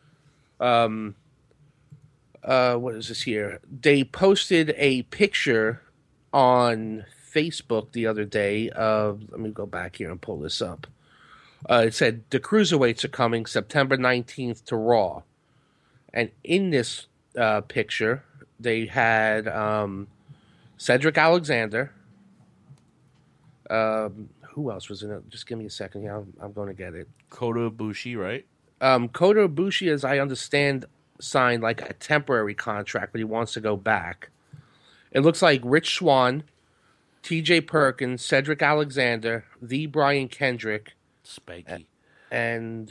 What is this here? They posted a picture on Facebook the other day of, let me go back here and pull this up. It said, the Cruiserweights are coming September 19th to Raw. And in this picture, they had Cedric Alexander. Who else was in it? Just give me a second. Yeah, I'm going to get it. Kota Ibushi, right? Kota Ibushi, as I understand, signed like a temporary contract, but he wants to go back. It looks like Rich Swann, T.J. Perkins, Cedric Alexander, the Brian Kendrick, Spiky, and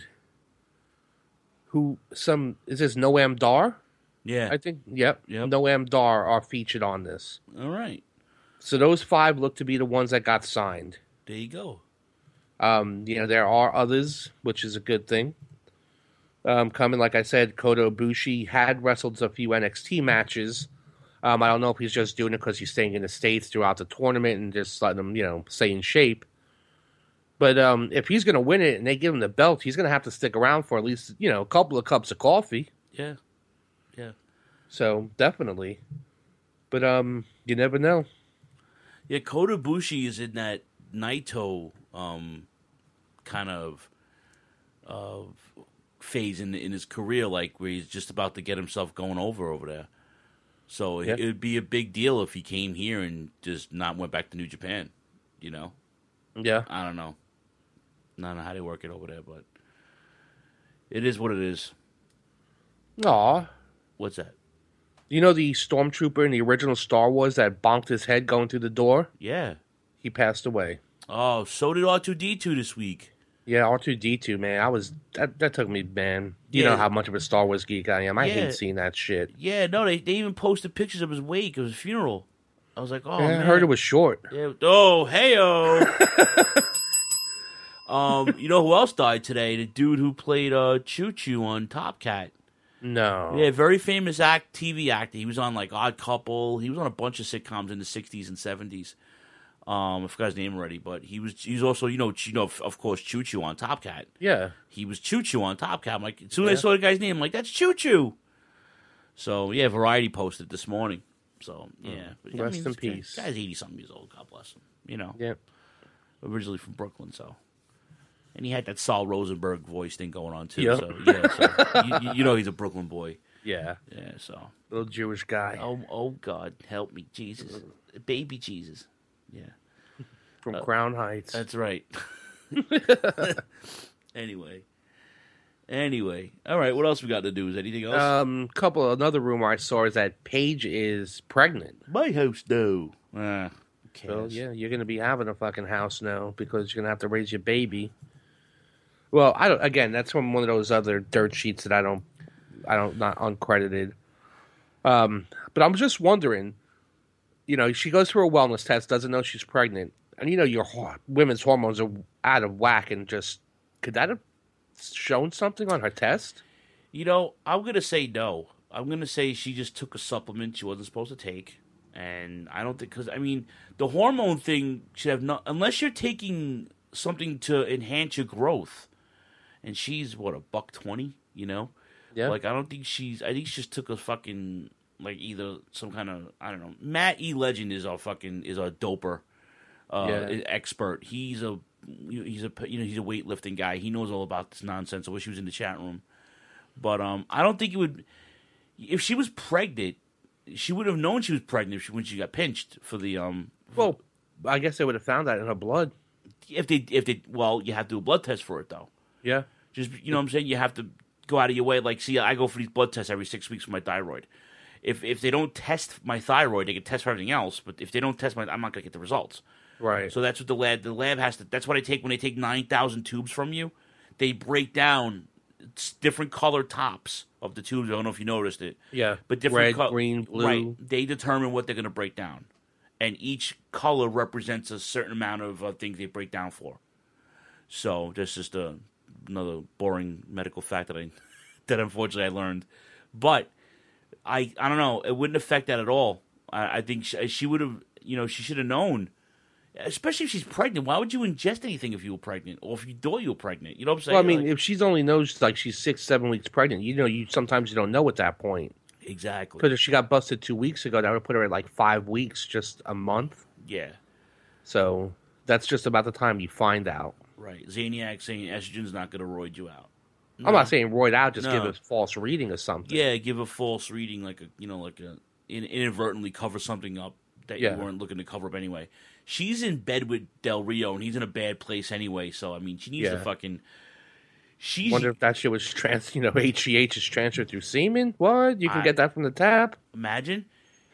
is this Noam Dar? Yeah, I think. Yep. Noam Dar are featured on this. All right. So those 5 look to be the ones that got signed. There you go. There are others, which is a good thing. Coming, like I said, Kota Ibushi had wrestled a few NXT matches. I don't know if he's just doing it because he's staying in the States throughout the tournament and just letting him, stay in shape. But if he's going to win it and they give him the belt, he's going to have to stick around for at least, a couple of cups of coffee. Yeah. Yeah. So, definitely. But you never know. Yeah, Kota Ibushi is in that Naito kind of phase in his career, like where he's just about to get himself going over there. So it would be a big deal if he came here and just not went back to New Japan, Yeah. I don't know. I don't know how they work it over there, but it is what it is. Aw. What's that? You know the stormtrooper in the original Star Wars that bonked his head going through the door? Yeah. He passed away. Oh, so did R2-D2 this week. Yeah, R2-D2, man. That took me, man. You know how much of a Star Wars geek I am. I hate seeing that shit. Yeah, no, they even posted pictures of his wake, of his funeral. I was like, oh, yeah, man. I heard it was short. Yeah. Oh, hey-o. You know who else died today? The dude who played Choo Choo on Top Cat. No. Yeah, very famous TV actor. He was on like Odd Couple. He was on a bunch of sitcoms in the 60s and 70s. I forgot his name already, but he was also, of course, Choo Choo on Top Cat. Yeah. He was Choo Choo on Top Cat. I'm like, as soon as I saw the guy's name, I'm like, that's Choo Choo. So, yeah, Variety posted this morning. So, yeah. Rest in peace. Guy's 80-something years old. God bless him. Yeah. Originally from Brooklyn, so. And he had that Saul Rosenberg voice thing going on, too. Yep. So, yeah. So, he's a Brooklyn boy. Yeah. Yeah, so. Little Jewish guy. Oh, God, help me, Jesus. Baby Jesus. Yeah. From Crown Heights. That's right. Anyway. All right, what else we got to do? Is anything else? Another rumor I saw is that Paige is pregnant. My house, though. So, yeah, you're going to be having a fucking house now because you're going to have to raise your baby. Well, that's from one of those other dirt sheets that I don't, not uncredited. But I'm just wondering, she goes through a wellness test, doesn't know she's pregnant. And, your women's hormones are out of whack and could that have shown something on her test? I'm going to say no. I'm going to say she just took a supplement she wasn't supposed to take. And I don't think, because, the hormone thing should have not, unless you're taking something to enhance your growth. And she's, $120, Yeah. Like, I think she just took a fucking, like, either some kind of, I don't know. Matt E. Legend is a doper expert. He's a weightlifting guy. He knows all about this nonsense. I wish he was in the chat room. But I don't think it would, if she was pregnant, she would have known she was pregnant when she got pinched for the Well, I guess they would have found that in her blood. If they you have to do a blood test for it though. Yeah. Just what I'm saying, you have to go out of your way. Like, see, I go for these blood tests every 6 weeks for my thyroid. If they don't test my thyroid, they can test for everything else. But if they don't test I'm not gonna get the results. Right. So that's what the lab has to. That's what I take when they take 9,000 tubes from you. They break down different color tops of the tubes. I don't know if you noticed it. Yeah. But different red, green, blue. Right. They determine what they're going to break down, and each color represents a certain amount of things they break down for. So that's just another boring medical fact that unfortunately I learned. But I don't know. It wouldn't affect that at all. I think she would have. She should have known. Especially if she's pregnant, why would you ingest anything if you were pregnant, or if you thought you were pregnant? You know what I'm saying? Well, if she's only knows like she's 6-7 weeks pregnant, you sometimes you don't know at that point. Exactly. Because if she got busted 2 weeks ago, that would put her at like 5 weeks, just a month. Yeah. So that's just about the time you find out. Right. Zaniac saying estrogen's not going to roid you out. No. I'm not saying roid out, just give a false reading or something. Yeah, give a false reading, inadvertently cover something up that you weren't looking to cover up anyway. She's in bed with Del Rio, and he's in a bad place anyway. So she needs to fucking. Wonder if that shit was HGH is transferred through semen. What? You can get that from the tap. Imagine.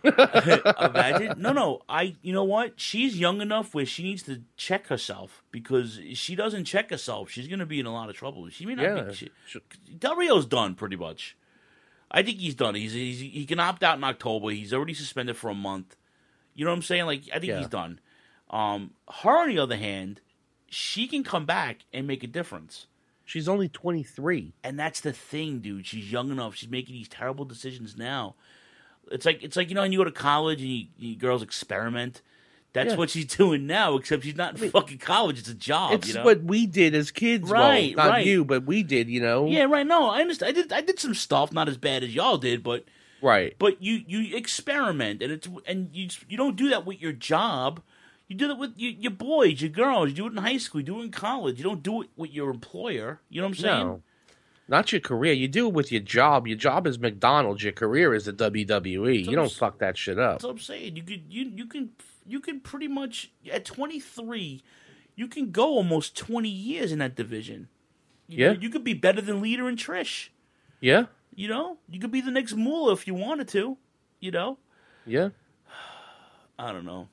Imagine. No. You know what? She's young enough where she needs to check herself, because if she doesn't check herself, she's going to be in a lot of trouble. She may not be. Del Rio's done pretty much. I think he's done. He can opt out in October. He's already suspended for a month. You know what I'm saying? Like, I think he's done. Her, on the other hand, she can come back and make a difference. She's only 23. And that's the thing, dude. She's young enough. She's making these terrible decisions now. It's like when you go to college and you girls experiment. That's what she's doing now, except she's not in fucking college. It's a job. It's you know? what we did as kids, Right, well, not right. you, but we did. You know. Yeah, right. No, I understand. I did some stuff, not as bad as y'all did, but Right. But you experiment, and you don't do that with your job. You do that with your boys, your girls. You do it in high school. You do it in college. You don't do it with your employer. You know what I'm saying? No, not your career. You do it with your job. Your job is McDonald's. Your career is the WWE. You don't fuck that shit up. That's what I'm saying. You can pretty much at 23, you can go almost 20 years in that division. You could be better than Lita and Trish. Yeah. You know, you could be the next Moolah if you wanted to. You know. Yeah. I don't know.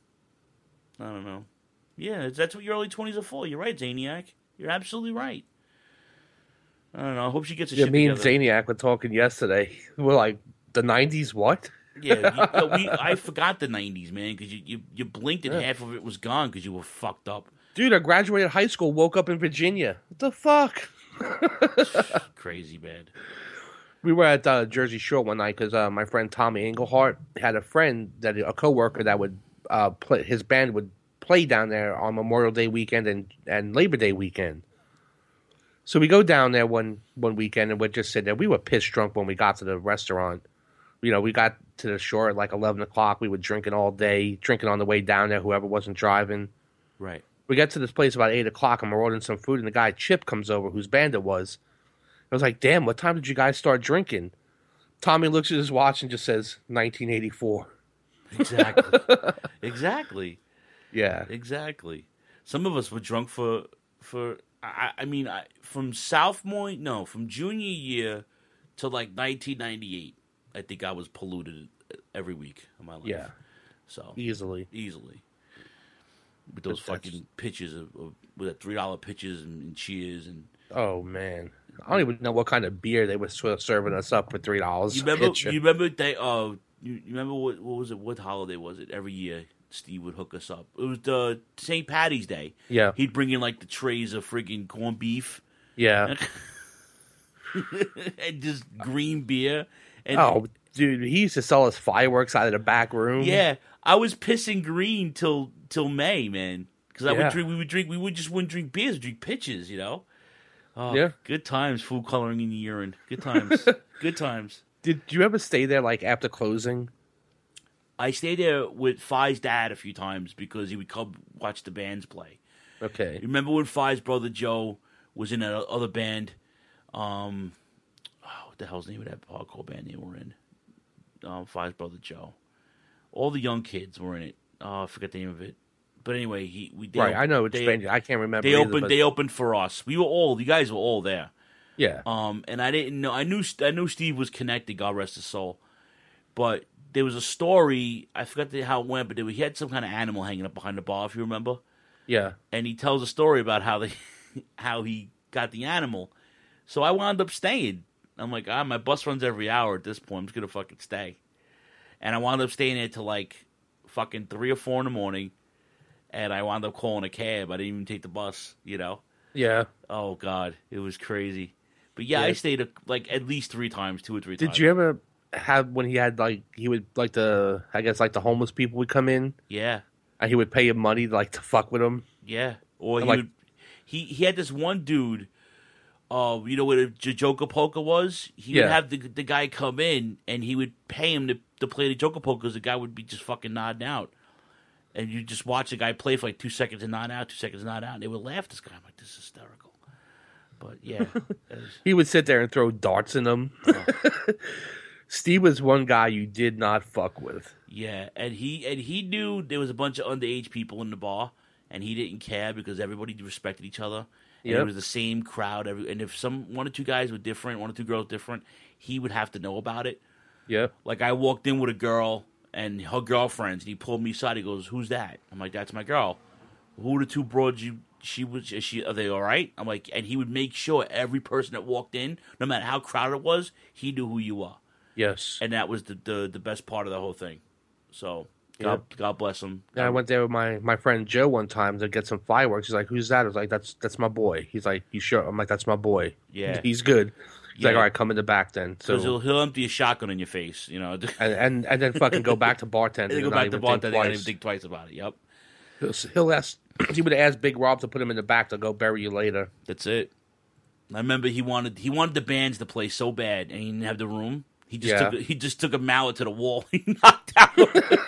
Yeah, that's what your early 20s are for. You're right, Zaniac. You're absolutely right. I don't know. I hope she gets a shit Me together. and Zaniac were talking yesterday. We're like, the 90s what? Yeah, I forgot the 90s, man, because you blinked and half of it was gone because you were fucked up. Dude, I graduated high school, woke up in Virginia. What the fuck? Crazy bad. We were at Jersey Shore one night because my friend Tommy Englehart had a friend, a coworker that would play. His band would play down there on Memorial Day weekend and Labor Day weekend. So we go down there one weekend and we're just sitting there. We were pissed drunk when we got to the restaurant. You know, we got to the shore at like 11 o'clock. We were drinking all day, drinking on the way down there, whoever wasn't driving. Right. We get to this place about 8 o'clock and we're ordering some food and the guy Chip comes over, whose band it was. I was like, damn, what time did you guys start drinking? Tommy looks at his watch and just says, 1984. Exactly. Exactly. Yeah. Exactly. Some of us were drunk from junior year to like 1998. I think I was polluted every week of my life. Yeah. So Easily. With those fucking pitches with that $3 pitches and cheers and. Oh man, I don't even know what kind of beer they were serving us up for $3. You remember they? You remember what was it? What holiday was it? Every year Steve would hook us up. It was the St. Patty's Day. Yeah, he'd bring in like the trays of friggin' corned beef. Yeah, and just green beer. And, oh, dude, he used to sell us fireworks out of the back room. Yeah, I was pissing green till May, man, because we wouldn't drink beers, we'd drink pitches, you know. Oh, yeah. Good times, food coloring in the urine. Good times. Good times. Did you ever stay there, like, after closing? I stayed there with Fi's dad a few times because he would come watch the bands play. Okay. You remember when Fi's brother Joe was in that other band? What the hell's the name of that hardcore band they were in? Fi's brother Joe. All the young kids were in it. I forget the name of it. But anyway, I know which band. I can't remember. They opened for us. You guys were all there. Yeah. And I didn't know. I knew Steve was connected. God rest his soul. But there was a story. I forgot how it went, but he had some kind of animal hanging up behind the bar. If you remember. Yeah. And he tells a story about how he got the animal. So I wound up staying. I'm like, my bus runs every hour at this point. I'm just gonna fucking stay. And I wound up staying there till like fucking 3 or 4 in the morning. And I wound up calling a cab. I didn't even take the bus, you know? Yeah. Oh, God. It was crazy. But, yeah, I stayed, like, at least 3 times, 2 or 3 times. Did you ever have, when he had, like, he would, like, the homeless people would come in? Yeah. And he would pay him money, like, to fuck with them? Yeah. Or he had this one dude, you know what a Joker Polka was? He would have the guy come in, and he would pay him to play the Joker Polka because the guy would be just fucking nodding out. And you just watch the guy play for like 2 seconds and nod out, 2 seconds and nod out. And they would laugh at this guy. I'm like, this is hysterical. But, yeah. He would sit there and throw darts in them. Oh. Steve was one guy you did not fuck with. Yeah, and he knew there was a bunch of underage people in the bar, and he didn't care because everybody respected each other. And it was the same crowd. And if 1 or 2 guys were different, 1 or 2 girls different, he would have to know about it. Yeah. Like I walked in with a girl and her girlfriends, and he pulled me aside. He goes, "Who's that?" I'm like, "That's my girl." "Who are the 2 broads are they all right?" I'm like, and he would make sure every person that walked in, no matter how crowded it was, he knew who you are. Yes. And that was the best part of the whole thing. So God bless him. Yeah, I went there with my friend Joe one time to get some fireworks. He's like, "Who's that?" I was like, "That's my boy." He's like, "You sure?" I'm like, "That's my boy." Yeah. He's good. He's like, "All right, come in the back then." So because he'll empty a shotgun in your face, you know, and then fucking go back to bartending. And go back to bartending and not even think twice about it. Yep. He would have asked Big Rob to put him in the back to go bury you later. That's it. I remember he wanted the bands to play so bad, and he didn't have the room. He just took a mallet to the wall. He knocked down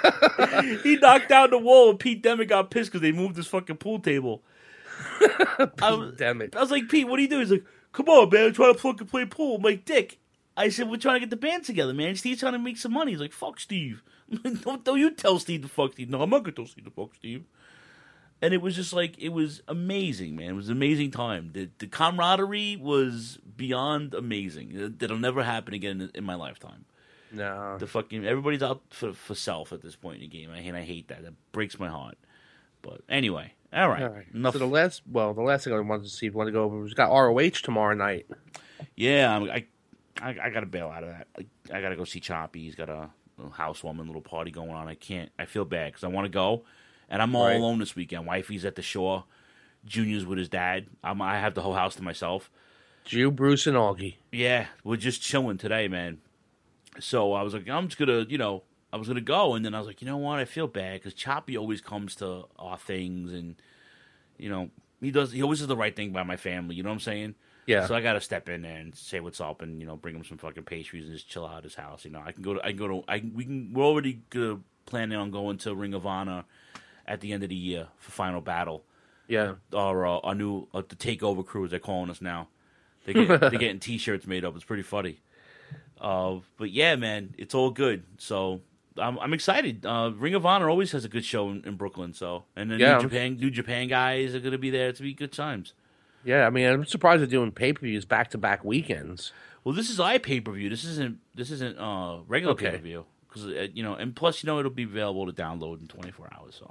the wall, and Pete Demick got pissed because they moved his fucking pool table. I was like, Pete, what do you do? He's like, come on, man, I'm trying to fucking play pool. I'm like, Dick. I said, we're trying to get the band together, man. Steve's trying to make some money. He's like, fuck Steve. Don't you tell Steve to fuck Steve. No, I'm not going to tell Steve to fuck Steve. And it was just like, it was amazing, man. It was an amazing time. The camaraderie was beyond amazing. That'll never happen again in my lifetime. No. Everybody's out for self at this point in the game. I hate that. That breaks my heart. But anyway, all right. Enough. So the last thing I wanted to see if you want to go over was got ROH tomorrow night. Yeah, I got to bail out of that. I got to go see Choppy. He's got a little housewarming, little party going on. I feel bad because I want to go. And I'm all alone this weekend. Wifey's at the shore. Junior's with his dad. I have the whole house to myself. You, Bruce, and Augie. Yeah, we're just chilling today, man. So I was like, I'm just going to, I was going to go. And then I was like, you know what? I feel bad because Choppy always comes to our things. And, he always does the right thing by my family. You know what I'm saying? Yeah. So I got to step in there and say what's up and, bring him some fucking pastries and just chill out at his house. We're already planning on going to Ring of Honor at the end of the year for Final Battle. Yeah. Our new the Takeover crew, as they're calling us now. They're getting T-shirts made up. It's pretty funny. But yeah, man, it's all good. So I'm excited. Ring of Honor always has a good show in Brooklyn. So and the New Japan guys are going to be there. It's going to be good times. Yeah, I mean, I'm surprised they're doing pay-per-views back-to-back weekends. Well, this is pay-per-view. This isn't regular pay-per-view. Because and plus, it'll be available to download in 24 hours. So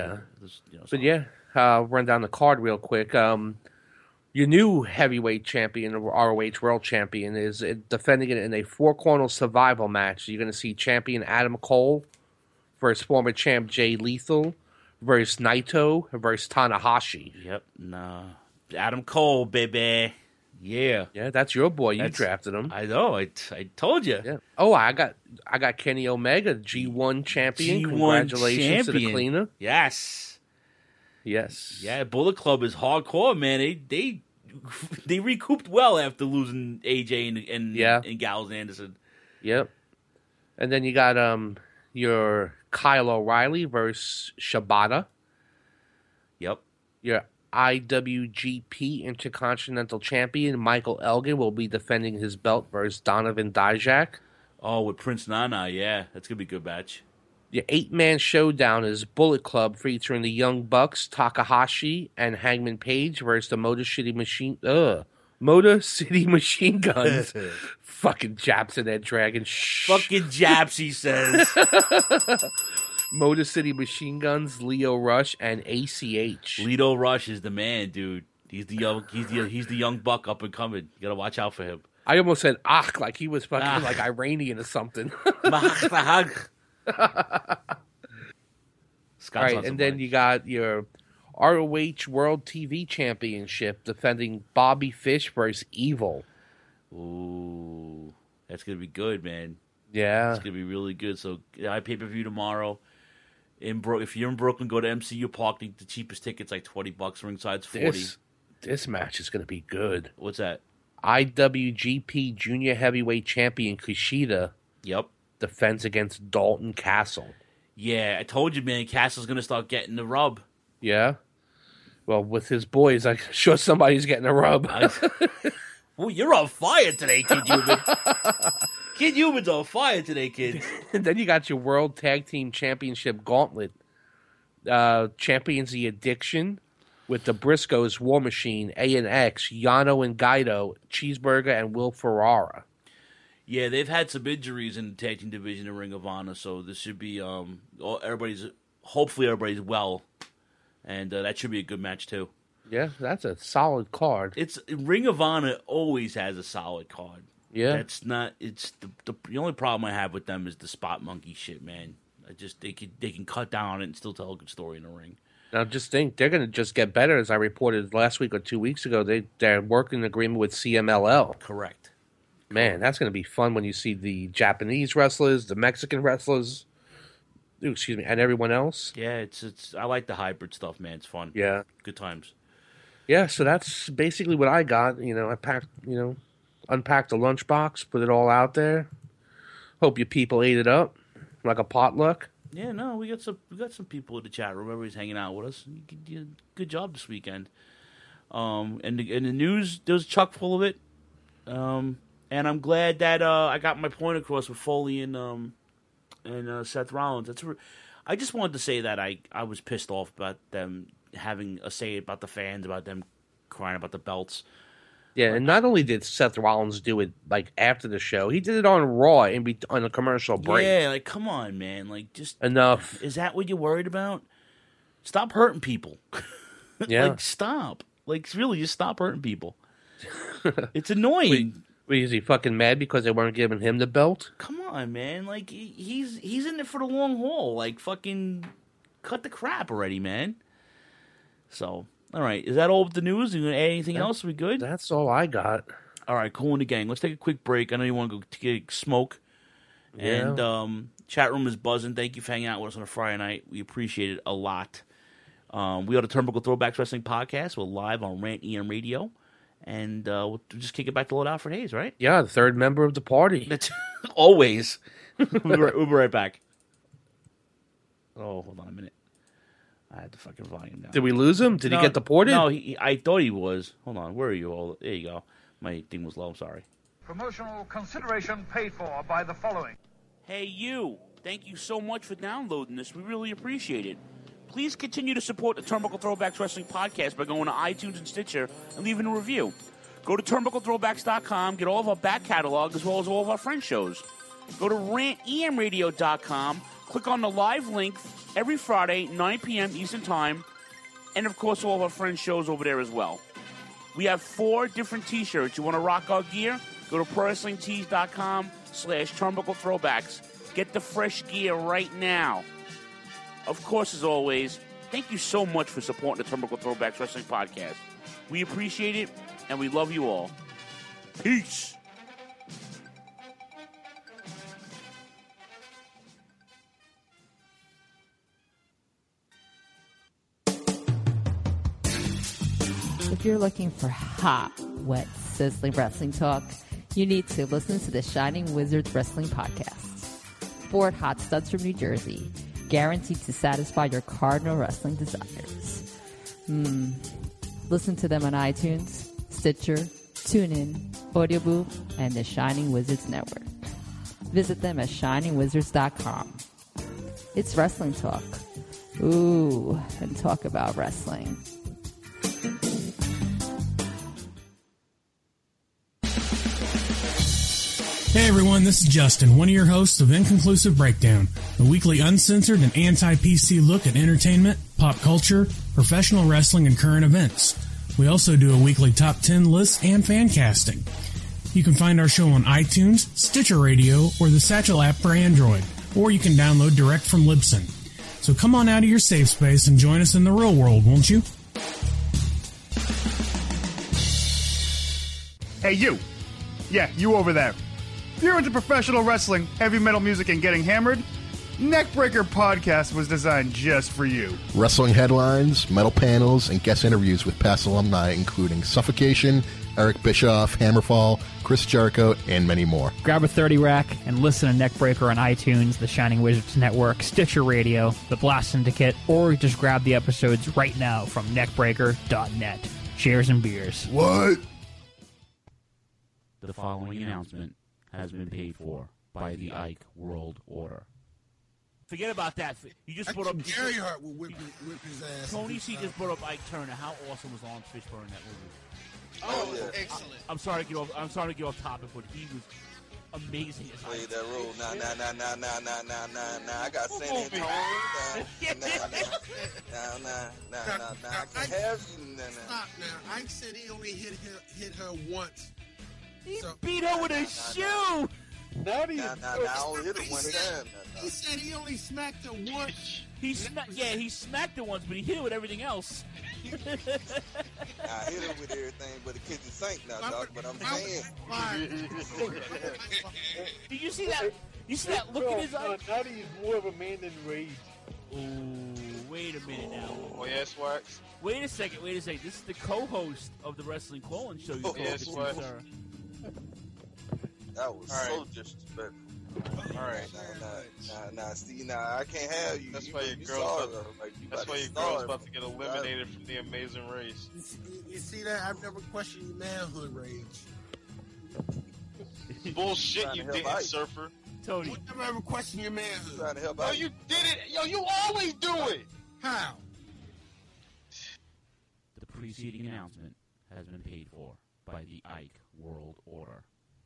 run down the card real quick. Your new heavyweight champion, ROH World Champion, is defending it in a four-corner survival match. You're going to see champion Adam Cole versus former champ Jay Lethal versus Naito versus Tanahashi. Yep, Adam Cole, baby. Yeah, that's your boy. You drafted him. I know. I told you. Yeah. Oh, I got Kenny Omega, G1 champion. Congratulations to the cleaner. Yes. Yeah, Bullet Club is hardcore, man. They recouped well after losing AJ and Gallows and Anderson. Yep. And then you got your Kyle O'Reilly versus Shibata. Yep. Your IWGP Intercontinental Champion Michael Elgin will be defending his belt versus Donovan Dijak. Oh, with Prince Nana, yeah. That's going to be a good match. Your 8-man showdown is Bullet Club featuring the Young Bucks, Takahashi, and Hangman Page versus the Motor City Machine Guns. Fucking Japs in that dragon. Fucking Japs, he says. Motor City Machine Guns, Leo Rush, and ACH. Leo Rush is the man, dude. He's the young buck up and coming. You gotta watch out for him. I almost said "ach" like he was fucking like Iranian or something. All right, and then you got your ROH World TV Championship defending Bobby Fish versus Evil. Ooh, that's gonna be good, man. Yeah, it's gonna be really good. So I pay-per-view tomorrow. If you're in Brooklyn, go to MCU Park. The cheapest ticket's like $20. Ringside's $40. This match is gonna be good. What's that? IWGP Junior Heavyweight Champion Kushida. Yep. Defends against Dalton Castle. Yeah, I told you, man. Castle's gonna start getting the rub. Yeah. Well, with his boys, I'm sure somebody's getting a rub. Well, you're on fire today, Kid Human. Kid Human's on fire today, kid. And then you got your World Tag Team Championship Gauntlet. Champions the Addiction with the Briscoes, War Machine, A&X, Yano and Gaito, Cheeseburger, and Will Ferrara. Yeah, they've had some injuries in the tag team division in Ring of Honor, so this should be hopefully everybody's well, and that should be a good match too. Yeah, that's a solid card. Ring of Honor always has a solid card. Yeah, that's not. It's the only problem I have with them is the spot monkey shit, man. They can cut down on it and still tell a good story in the ring. Now, just think they're going to just get better. As I reported last week or 2 weeks ago, they're working an agreement with CMLL. Correct. Man, that's going to be fun when you see the Japanese wrestlers, the Mexican wrestlers. and everyone else. Yeah, it's. I like the hybrid stuff, man. It's fun. Yeah, good times. Yeah, so that's basically what I got. I packed, unpacked a lunchbox, put it all out there. Hope you people ate it up like a potluck. Yeah, no, we got some people in the chat room. Everybody's hanging out with us. You did a good job this weekend. And the news, there was chock full of it. And I'm glad that I got my point across with Foley and Seth Rollins. I just wanted to say that I was pissed off about them having a say about the fans, about them crying about the belts. Yeah, and not only did Seth Rollins do it like after the show, he did it on Raw on a commercial break. Yeah, like come on, man, like just enough. Is that what you're worried about? Stop hurting people. Yeah, like stop. Like really, just stop hurting people. It's annoying. Wait, is he fucking mad because they weren't giving him the belt? Come on, man. Like he's in it for the long haul. Like fucking cut the crap already, man. So. All right, is that all with the news? Are you going to add anything else? Are we good? That's all I got. All right, cool in the gang. Let's take a quick break. I know you want to go get smoke. Yeah. And chat room is buzzing. Thank you for hanging out with us on a Friday night. We appreciate it a lot. We are the Turnbuckle Throwbacks Wrestling Podcast. We're live on Rant EM Radio. And we'll just kick it back to Lord Alfred Hayes, right? Yeah, the third member of the party. That's always. We'll be right back. Oh, hold on a minute. I had the fucking volume down. Did we lose him? Did he get deported? No, I thought he was. Hold on, where are you all? There you go. My thing was low, I'm sorry. Promotional consideration paid for by the following. Hey, you. Thank you so much for downloading this. We really appreciate it. Please continue to support the Turnbuckle Throwbacks Wrestling Podcast by going to iTunes and Stitcher and leaving a review. Go to turnbucklethrowbacks.com, get all of our back catalog as well as all of our friend shows. Go to rantemradio.com, click on the live link every Friday, 9 p.m. Eastern Time, and, of course, all of our friends' shows over there as well. We have 4 different T-shirts. You want to rock our gear? Go to ProWrestlingTees.com/TurnbuckleThrowbacks. Get the fresh gear right now. Of course, as always, thank you so much for supporting the Turnbuckle Throwbacks Wrestling Podcast. We appreciate it, and we love you all. Peace. If you're looking for hot, wet, sizzling wrestling talk, you need to listen to the Shining Wizards Wrestling Podcast. 4 hot studs from New Jersey, guaranteed to satisfy your Cardinal wrestling desires. Listen to them on iTunes, Stitcher, TuneIn, Audioboom, and the Shining Wizards Network. Visit them at shiningwizards.com. It's wrestling talk. Ooh, and talk about wrestling. Hey everyone, this is Justin, one of your hosts of Inconclusive Breakdown, a weekly uncensored and anti-PC look at entertainment, pop culture, professional wrestling, and current events. We also do a weekly top 10 list and fan casting. You can find our show on iTunes, Stitcher Radio, or the Satchel app for Android, or you can download direct from Libsyn. So come on out of your safe space and join us in the real world, won't you? Hey you! Yeah, you over there. If you're into professional wrestling, heavy metal music, and getting hammered, Neckbreaker Podcast was designed just for you. Wrestling headlines, metal panels, and guest interviews with past alumni, including Suffocation, Eric Bischoff, Hammerfall, Chris Jericho, and many more. Grab a 30-rack and listen to Neckbreaker on iTunes, the Shining Wizards Network, Stitcher Radio, the Blast Syndicate, or just grab the episodes right now from neckbreaker.net. Cheers and beers. What? The following announcement has been paid for by the Ike World Order. Forget about that. You just brought up Gary Hart will whip his ass. Tony C just brought up Ike Turner. How awesome was Lawrence Fishburne in that movie? Oh, excellent. I'm sorry to get off topic, but he was amazing as Play that role. Nah. I got San Antonio. Nah. I can have you. Stop now. Ike said he only hit her once. He beat her with a shoe. Nah, I only hit it one time. He said he only smacked her once. He smacked it once, but he hit it with everything else. I hit it with everything but the kitchen sink now, dog. But I'm saying. Did you see that? You see that look in his eye? Now he's more of a man than Rage. Ooh, wait a minute now. Oh, yes, Wax. Wait a second. This is the co-host of the Wrestling Call-In Show. You yes, Wax. That was so disrespectful. All right. Nah. See, I can't have you. That's why your girl's about to get eliminated from the Amazing Race. You see that? I've never questioned your manhood, Rage. Bullshit, you didn't, Surfer. Tony. I never ever questioned your manhood. Trying to help Yo, out. you did it. Yo, you always do it. How? The preceding announcement has been paid for by the Ike World Order.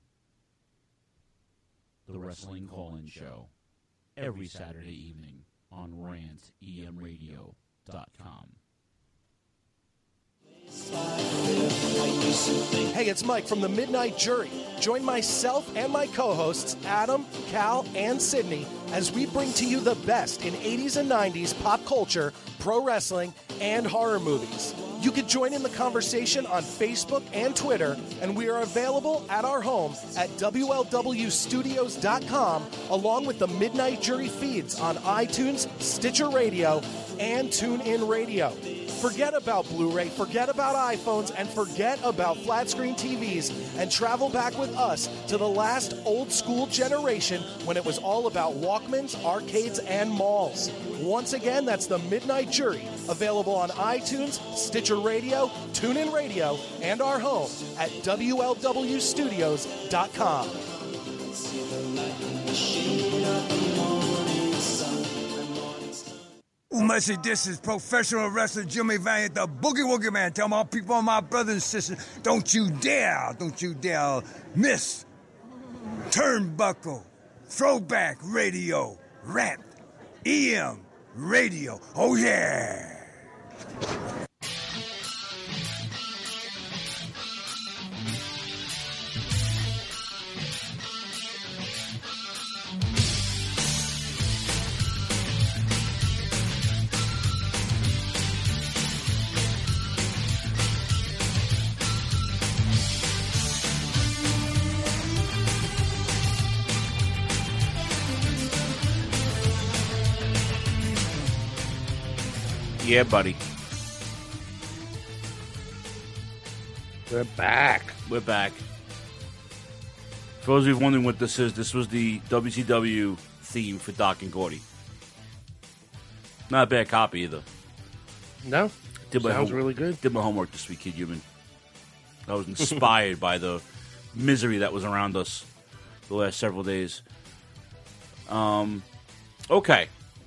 The Wrestling Call-In Show, every Saturday evening on rantemradio.com. Hey, it's Mike from the Midnight Jury. Join myself and my co-hosts, Adam, Cal, and Sydney, as we bring to you the best in 80s and 90s pop culture, pro wrestling, and horror movies. You can join in the conversation on Facebook and Twitter, and we are available at our home at WLWstudios.com, along with the Midnight Jury feeds on iTunes, Stitcher Radio, and TuneIn Radio. Forget about Blu-ray, forget about iPhones, and forget about flat-screen TVs, and travel back with us to the last old-school generation when it was all about Walkmans, arcades, and malls. Once again, that's the Midnight Jury, available on iTunes, Stitcher Radio, TuneIn Radio, and our home at WLWstudios.com. Mercy, this is professional wrestler Jimmy Valiant, the Boogie Woogie Man. Tell my people, my brothers and sisters, don't you dare miss Turnbuckle, Throwback Radio, Rant, EM Radio. Oh, yeah. Yeah, buddy. We're back. We're back. For those of you wondering what this is, this was the WCW theme for Doc and Gordy. Not a bad copy either. No. Sounds really good. Did my homework this week, Kid Human. I was inspired by the misery that was around us the last several days. Okay.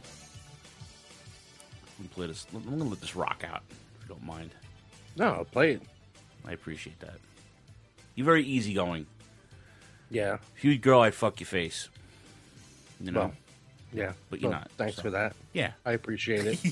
Play this. I'm going to let this rock out, if you don't mind. No, play it. I appreciate that. You're very easygoing. Yeah. If you girl, I'd fuck your face. You know? Well, yeah. But you're not. Thanks for that. Yeah. I appreciate it.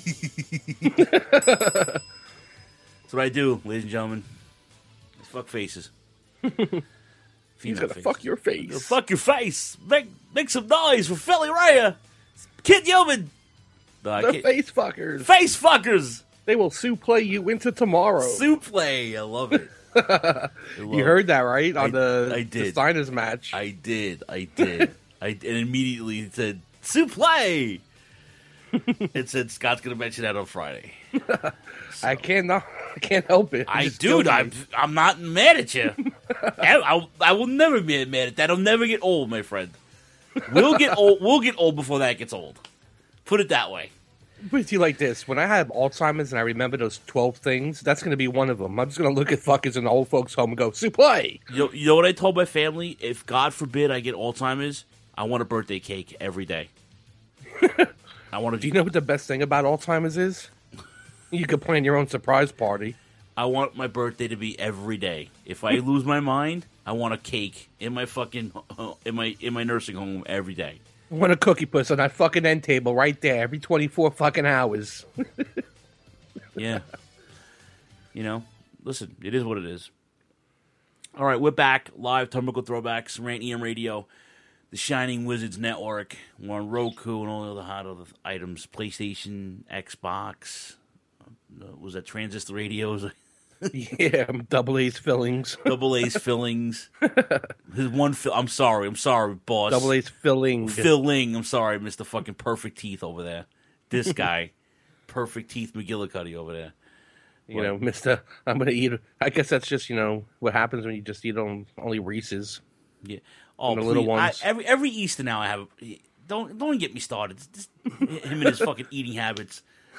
That's what I do, ladies and gentlemen. I fuck faces. He's going to fuck your face. Fuck your face. Make some noise for Philly Raya. Kid Human. The face fuckers. Face fuckers. They will suplex you into tomorrow. Suplex. I love it. You heard that, right? On the Steiners match. I did. And immediately it said, suplex. It said Scott's going to mention that on Friday. So. I can't help it. I'm not mad at you. I will never be mad at that. I'll never get old, my friend. We'll get old before that gets old. Put it that way. Put it to you like this. When I have Alzheimer's and I remember those 12 things, that's going to be one of them. I'm just going to look at fuckers in the old folks' home and go, suplex. You know what I told my family? If, God forbid, I get Alzheimer's, I want a birthday cake every day. Do you know what the best thing about Alzheimer's is? You could plan your own surprise party. I want my birthday to be every day. If I lose my mind, I want a cake in my fucking in my nursing home every day. I want a cookie puss on that fucking end table right there every 24 fucking hours. Yeah. You know, listen, it is what it is. All right, we're back live, Turnbuckle Throwbacks, Rant EM Radio. the Shining Wizards Network. We're on Roku and all the other hot other items. PlayStation, Xbox. Was that transistor radios? Yeah, double A's fillings. Double A's fillings. His one. I'm sorry, boss. Double A's filling. Filling. I'm sorry, Mr. Fucking Perfect Teeth over there. This guy, Perfect Teeth McGillicuddy over there. You know, Mr. I'm gonna eat. I guess that's just what happens when you just eat only Reese's. Yeah. Oh, the little ones. Every Easter now I have. Don't get me started. Just him and his fucking eating habits.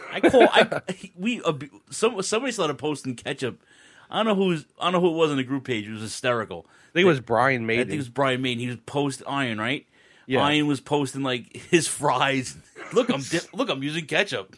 Somebody started posting ketchup. I don't know who it was on the group page. It was hysterical. I think it was Brian Maiden. I think it was Brian Maiden. He was posting Iron, right? Yeah. Iron was posting like his fries. Look, I'm using ketchup.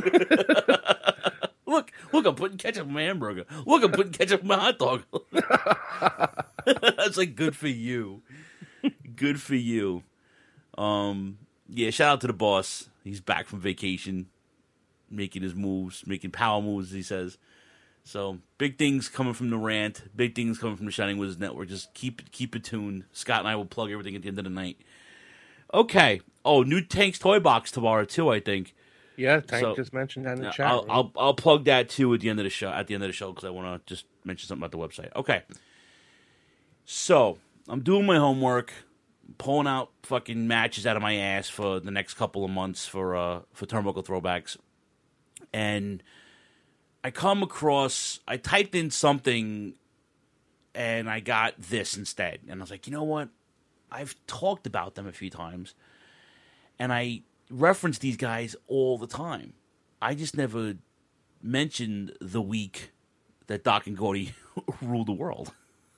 Look, I'm putting ketchup on my hamburger. Look, I'm putting ketchup on my hot dog. That's like good for you. Good for you. Yeah, shout out to the boss. He's back from vacation, making his moves, making power moves, as he says. So, big things coming from the rant, big things coming from the Shining Wizards Network. Just keep it tuned. Scott and I will plug everything at the end of the night. Okay. Oh, new Tank's Toy Box tomorrow, too, I think. Yeah, Tank just mentioned that in the chat. I'll plug that, too, at the end of the show, because I want to just mention something about the website. Okay. So, I'm doing my homework, pulling out fucking matches out of my ass for the next couple of months for Turnbuckle Throwbacks. And I typed in something, and I got this instead. And I was like, you know what? I've talked about them a few times, and I reference these guys all the time. I just never mentioned the week that Doc and Gordy ruled the world.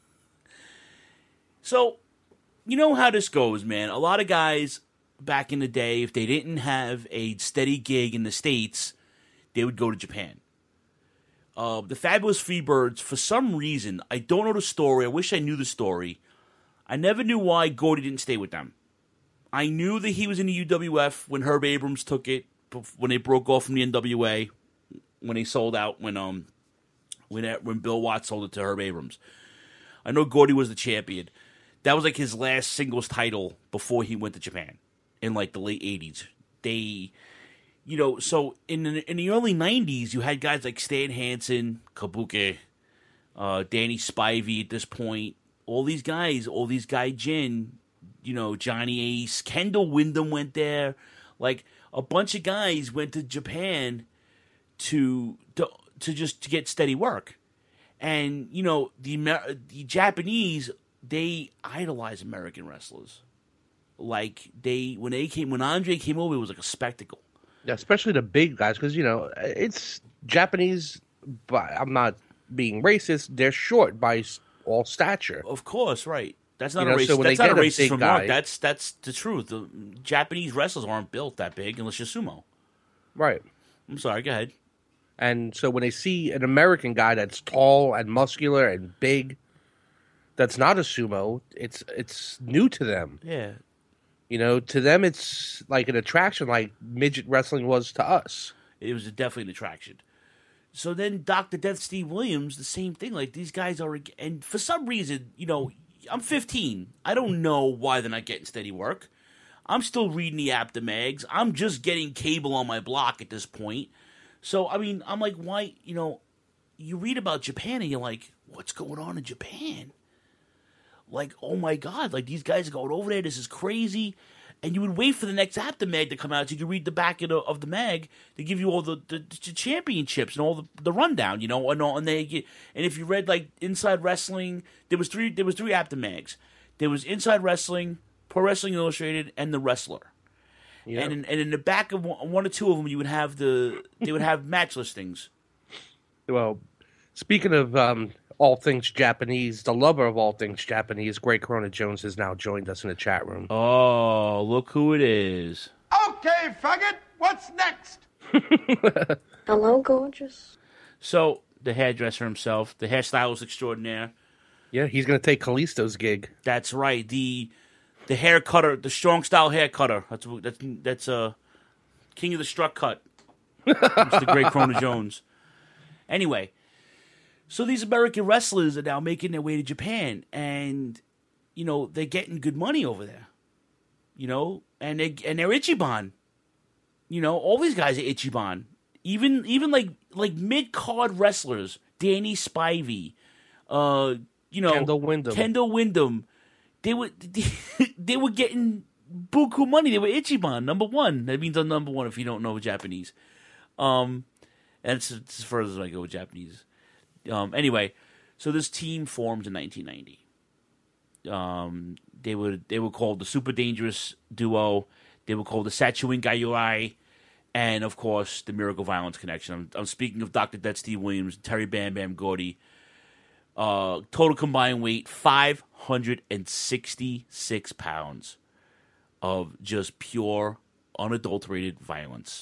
So, you know how this goes, man. A lot of guys back in the day, if they didn't have a steady gig in the States, they would go to Japan. The Fabulous Freebirds, for some reason, I don't know the story. I wish I knew the story. I never knew why Gordy didn't stay with them. I knew that he was in the UWF when Herb Abrams took it, when they broke off from the NWA, when they sold out, when Bill Watts sold it to Herb Abrams. I know Gordy was the champion. That was like his last singles title before he went to Japan in like the late 80s. So in the early 90s, you had guys like Stan Hansen, Kabuki, Danny Spivey at this point. All these guys, Gaijin, Johnny Ace, Kendall Windham went there. Like a bunch of guys went to Japan to get steady work. And, the Japanese, they idolize American wrestlers. Like when Andre came over, it was like a spectacle. Yeah, especially the big guys, because it's Japanese. But I'm not being racist. They're short by all stature. Of course, right. That's not a racist. So that's not a racist remark. That's the truth. The Japanese wrestlers aren't built that big unless you're sumo. Right. I'm sorry. Go ahead. And so when they see an American guy that's tall and muscular and big, that's not a sumo, it's new to them. Yeah. To them it's like an attraction, like midget wrestling was to us. It was definitely an attraction. So then Dr. Death Steve Williams, the same thing. Like these guys are, and for some reason, I'm 15. I don't know why they're not getting steady work. I'm still reading the Apta mags. I'm just getting cable on my block at this point. So, I mean, I'm like, why, you read about Japan and you're like, what's going on in Japan? Like, oh my God, like these guys are going over there. This is crazy. And you would wait for the next Apta mag to come out so you could read the back of the mag to give you all the championships and all the rundown, and if you read like Inside Wrestling, there was three Apta mags. There was Inside Wrestling, Pro Wrestling Illustrated, and The Wrestler. Yeah. And in the back of one or two of them, they would have match listings. Well, speaking of all things Japanese, the lover of all things Japanese, Greg Corona Jones has now joined us in the chat room. Oh, look who it is. Okay, faggot, what's next? Hello, gorgeous. So, the hairdresser himself, the hairstylist extraordinaire. Yeah, he's going to take Kalisto's gig. That's right. The hair cutter, the strong style hair cutter. That's King of the Strut Cut. Mr. Greg Corona Jones. Anyway, so these American wrestlers are now making their way to Japan, and they're getting good money over there. and they're Ichiban. All these guys are Ichiban. Even like mid-card wrestlers, Danny Spivey, Kendall Windham, they were getting buku money. They were Ichiban, number one. That means I'm number one if you don't know Japanese. And it's as far as I go with Japanese. Anyway, so this team formed in 1990. They were called the Super Dangerous Duo. They were called the Sachuin Gaiurai, and of course the Miracle Violence Connection. I'm speaking of Dr. Death, Steve Williams, Terry Bam Bam Gordy. Total combined weight 566 pounds of just pure, unadulterated violence.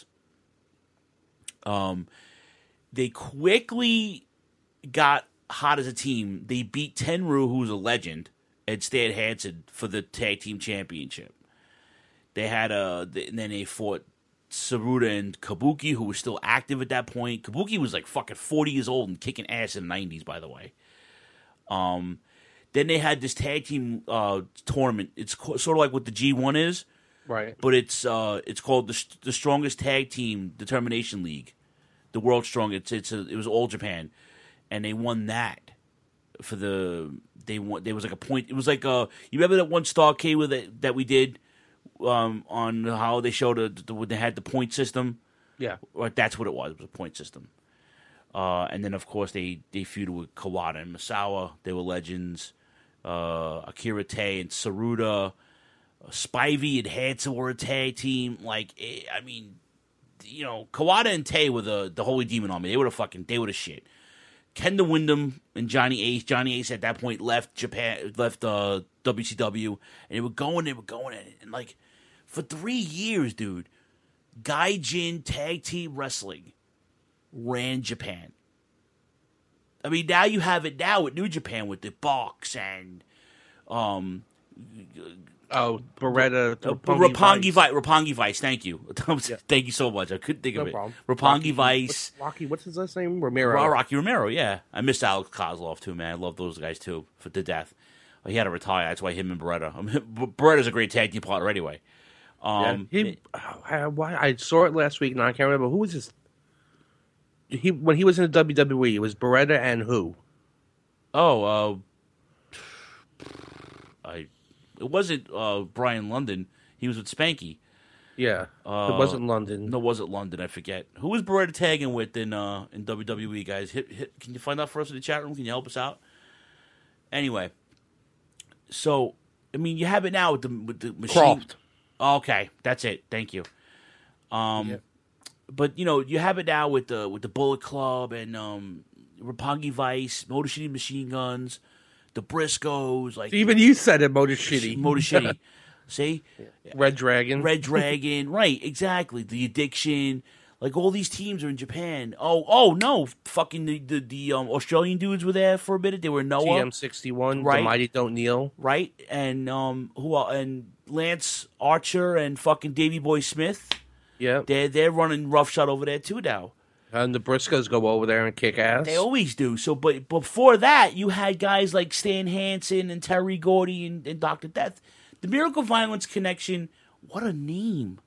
They quickly got hot as a team. They beat Tenryu, who's a legend, and Stan Hansen for the tag team championship. They had and then they fought Saruda and Kabuki, who was still active at that point. Kabuki was like fucking 40 years old and kicking ass in the 90s, by the way. Then they had this tag team tournament. It's sort of like what the G1 is, right? But it's called the Strongest Tag Team Determination League, the World's Strongest. It was All Japan, and they won that for the. There was like a point. It was like you remember that one Starrcade with it that we did on how they showed when they had the point system. Yeah, or that's what it was. It was a point system. And then, of course, they feuded with Kawada and Misawa. They were legends. Akira Tay and Saruda. Spivey and Hansen were a tag team. Kawada and Tay were the Holy Demon Army. They were the shit. Kendall Windham and Johnny Ace. Johnny Ace at that point left WCW, and they were going at it. And for 3 years, dude, Gaijin Tag Team Wrestling ran Japan. I mean, now you have it now with New Japan with the Box and Beretta, Roppongi Vice. Thank you, thank you so much. I couldn't think of it. Problem. Roppongi Vice. What's his last name? Romero. Rocky Romero. Yeah, I missed Alex Kozlov too, man. I love those guys too to death. He had to retire. That's why him and Beretta. Beretta's a great tag team partner anyway. I saw it last week. Now I can't remember who was his. When he was in the WWE, it was Beretta and who? It wasn't Brian London. He was with Spanky. Yeah, it wasn't London. No, was it London? I forget. Who was Beretta tagging with in WWE, guys? Can you find out for us in the chat room? Can you help us out? Anyway, so I mean, you have it now with the machine. Croft. Okay, that's it. Thank you. But you have it now with the Bullet Club and Roppongi Vice, Motor City Machine Guns, the Briscoes. Even you said it, Motor City. Motor City. See, Red Dragon. Right? Exactly. The Addiction. All these teams are in Japan. Oh no! Fucking the Australian dudes were there for a minute. They were Noah, TM61, right? The Mighty Don't Kneel, right? And and Lance Archer and fucking Davey Boy Smith. Yeah, they're running roughshod over there too now. And the Briscoes go over there and kick ass. They always do. So, but before that, you had guys like Stan Hansen and Terry Gordy and Dr. Death. The Miracle Violence Connection. What a name!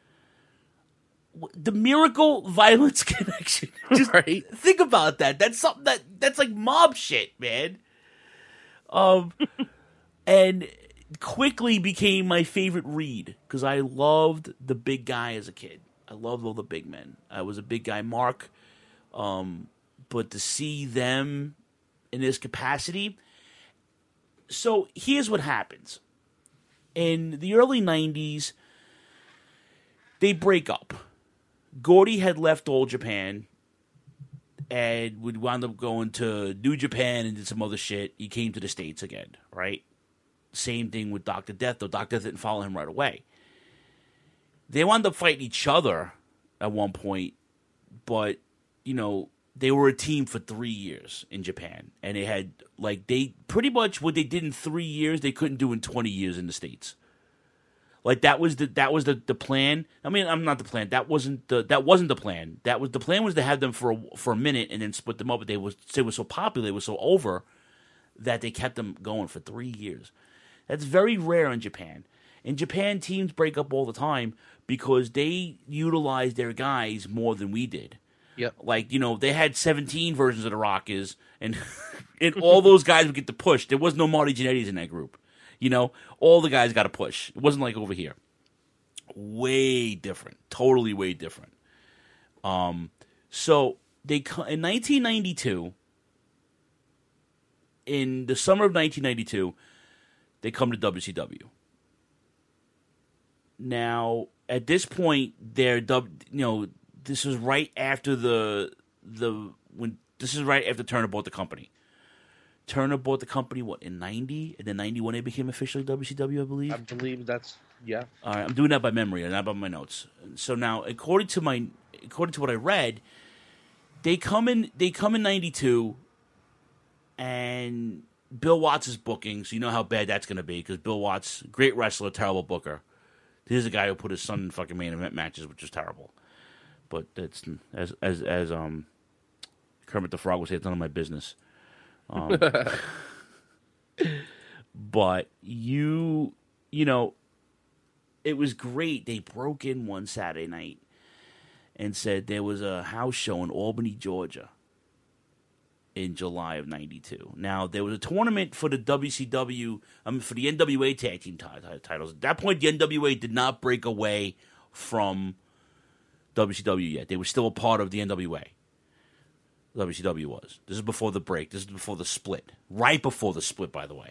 The Miracle Violence Connection. Just right. Think about that. That's something that's like mob shit, man. And quickly became my favorite read because I loved the big guy as a kid. I loved all the big men. I was a big guy, Mark. But to see them in this capacity. So here's what happens. In the early 90s, they break up. Gordy had left All Japan and would wind up going to New Japan and did some other shit. He came to the States again, right? Same thing with Dr. Death, though Dr. Death didn't follow him right away. They wound up fighting each other at one point, but, they were a team for 3 years in Japan. And they had, they pretty much what they did in 3 years, they couldn't do in 20 years in the States. That was the plan. I mean, I'm not the plan. That wasn't the plan. The plan was to have them for a minute and then split them up. But they were so popular, they were so over that they kept them going for 3 years. That's very rare in Japan. In Japan, teams break up all the time because they utilize their guys more than we did. Yep. Like, they had 17 versions of the Rockers, and all those guys would get the push. There was no Marty Jannetty's in that group. All the guys got a push. It wasn't like over here. Way different. Totally way different. So in 1992, in the summer of 1992, they come to WCW. Now, at this point, they're this is right after this is right after Turner bought the company. Turner bought the company in 90, and then 91 they became officially WCW, I believe. I believe that's yeah. All right, I'm doing that by memory, not by my notes. So now, according to what I read, they come in 92, and Bill Watts is booking. So you know how bad that's going to be because Bill Watts, great wrestler, terrible booker. This is a guy who put his son in fucking main event matches, which is terrible. But that's as Kermit the Frog would say, it's none of my business. But it was great. They broke in one Saturday night and said there was a house show in Albany, Georgia in July of 92. Now, there was a tournament for the WCW, for the NWA tag team titles. At that point, the NWA did not break away from WCW yet. They were still a part of the NWA. WCW was. This is before the break. This is before the split. Right before the split, by the way.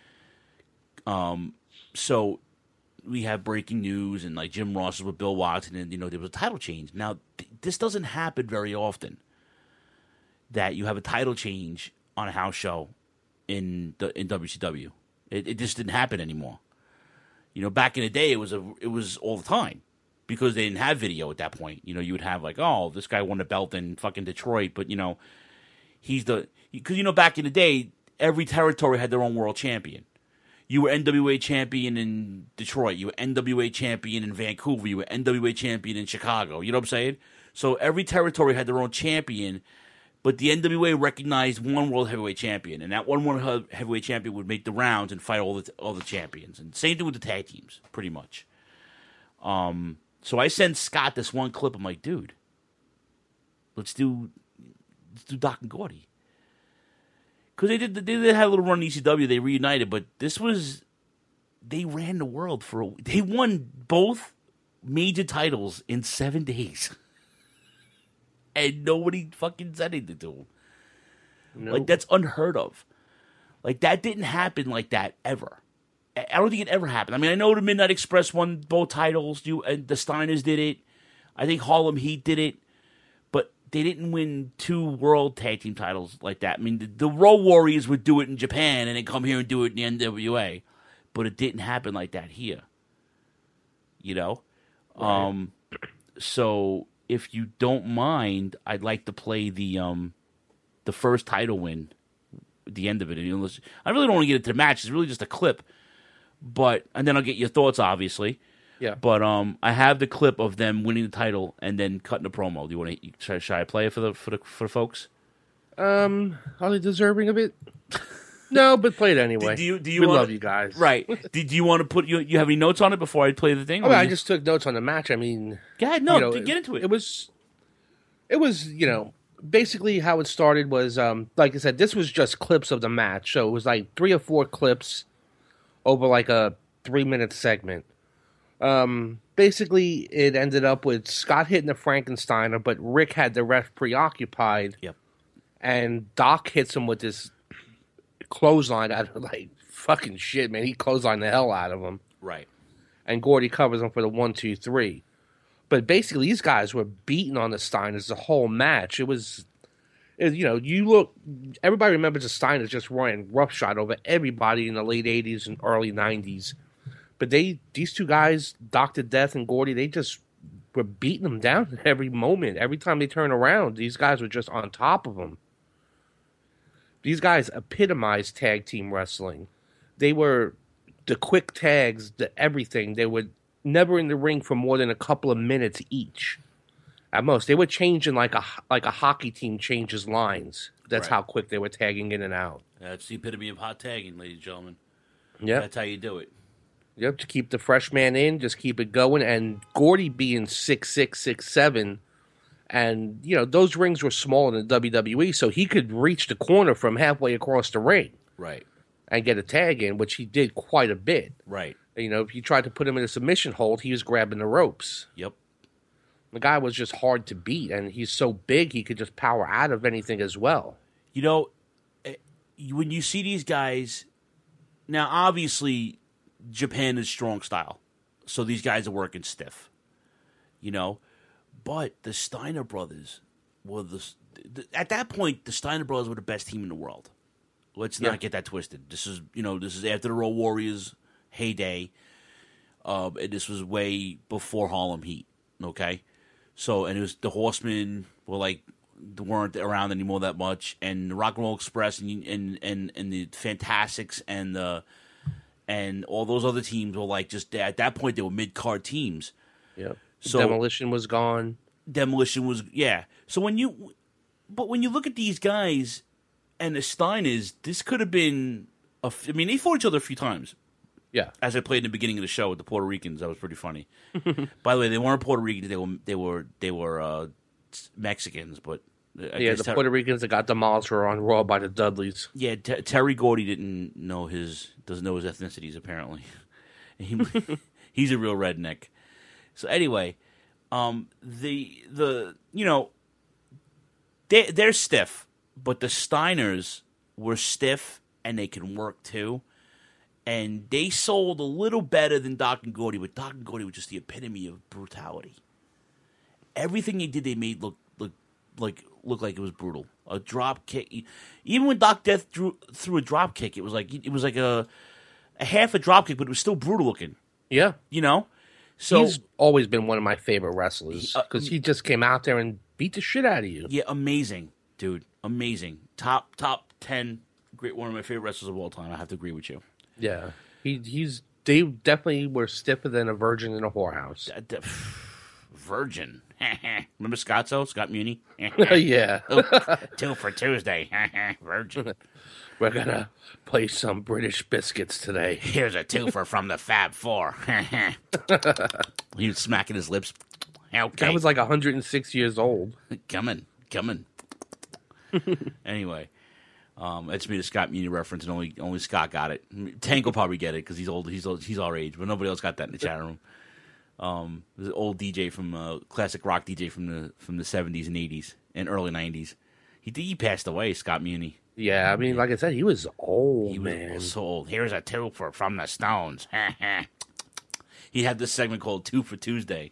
So we have breaking news, and like Jim Ross is with Bill Watts, and then there was a title change. Now this doesn't happen very often. That you have a title change on a house show in WCW. It just didn't happen anymore. Back in the day, it was all the time. Because they didn't have video at that point. You would have like, oh, this guy won a belt in fucking Detroit, but he's because back in the day, every territory had their own world champion. You were NWA champion in Detroit, you were NWA champion in Vancouver, you were NWA champion in Chicago. You know what I'm saying? So every territory had their own champion, but the NWA recognized one world heavyweight champion, and that one world heavyweight champion would make the rounds and fight all the champions. And same thing with the tag teams, pretty much. So I send Scott this one clip. I'm like, dude, let's do Doc and Gordy. Because they did have a little run in ECW. They reunited, but they ran the world they won both major titles in 7 days. And nobody fucking said anything to them. Nope. Like, that's unheard of. Like, that didn't happen like that ever. I don't think it ever happened. I mean, I know the Midnight Express won both titles. The Steiners did it. I think Harlem Heat did it. But they didn't win 2 world tag team titles like that. I mean, the Road Warriors would do it in Japan and then come here and do it in the NWA. But it didn't happen like that here. Right. So, if you don't mind, I'd like to play the first title win at the end of it. I really don't want to get into the match. It's really just a clip. And then I'll get your thoughts, obviously. Yeah. But I have the clip of them winning the title and then cutting the promo. Do you want to? Should I play it for the folks? Are they deserving of it? No, but play it anyway. Do you we love you guys, right? Did you want to put you have any notes on it before I play the thing? I just took notes on the match. I mean, get into it. It was basically how it started was like I said, this was just clips of the match. So it was like 3 or 4 clips over like a 3-minute segment. Basically, it ended up with Scott hitting the Frankensteiner, but Rick had the ref preoccupied. Yep. And Doc hits him with this clothesline out of like fucking shit, man. He clotheslined the hell out of him. Right. And Gordy covers him for the 1, 2, 3. But basically, these guys were beating on the Steiners the whole match. You look, everybody remembers the Steiners just running roughshod over everybody in the late 80s and early 90s. But these 2 guys, Dr. Death and Gordy, they just were beating them down at every moment. Every time they turn around, these guys were just on top of them. These guys epitomized tag team wrestling. They were the quick tags, the everything. They were never in the ring for more than a couple of minutes each. At most, they were changing like a hockey team changes lines. That's right. How quick they were tagging in and out. That's the epitome of hot tagging, ladies and gentlemen. Yeah, that's how you do it. Yep, to keep the fresh man in, just keep it going. And Gordy being 6'6", 6'7", and, those rings were smaller than WWE, so he could reach the corner from halfway across the ring. Right. And get a tag in, which he did quite a bit. Right. If you tried to put him in a submission hold, he was grabbing the ropes. Yep. The guy was just hard to beat, and he's so big he could just power out of anything as well. When you see these guys, now obviously Japan is strong style, so these guys are working stiff, But the Steiner brothers were at that point, the Steiner brothers were the best team in the world. Let's not get that twisted. This is after the Road Warriors heyday. And this was way before Harlem Heat. Okay, so and it was the Horsemen weren't around anymore that much, and the Rock and Roll Express and the Fantastics and all those other teams were just at that point they were mid card teams. Yep. So Demolition was gone. So when you look at these guys and the Steiners, this could have been they fought each other a few times. Yeah. As I played in the beginning of the show with the Puerto Ricans, that was pretty funny. By the way, they weren't Puerto Ricans; they were Mexicans, but the Puerto Ricans that got demolished were on Raw by the Dudleys. Yeah, Terry Gordy doesn't know his ethnicities apparently. He's a real redneck. So anyway, they're stiff, but the Steiners were stiff and they can work too. And they sold a little better than Doc and Gordy, but Doc and Gordy were just the epitome of brutality. Everything they did, they made look like it was brutal. A drop kick, even when Doc Death threw a drop kick, it was like a half a drop kick, but it was still brutal looking. Yeah, So he's always been one of my favorite wrestlers because he just came out there and beat the shit out of you. Yeah, amazing, dude, amazing. Top 10, great, one of my favorite wrestlers of all time. I have to agree with you. Yeah, they definitely were stiffer than a virgin in a whorehouse. Virgin. Remember Scott Muni? Yeah. 2 for Tuesday. Virgin. We're going to play some British biscuits today. Here's a twofer from the Fab Four. He was smacking his lips. Okay. That was 106 years old. Coming. Anyway. It's me, the Scott Muni reference, and only Scott got it. Tank will probably get it because he's old. He's our age, but nobody else got that in the chat room. The old DJ from classic rock DJ from the 70s and 80s and early 90s. He passed away, Scott Muni. Yeah, like I said, he was old. He was so old. Here's a twofer from the Stones. He had this segment called 2 for Tuesday.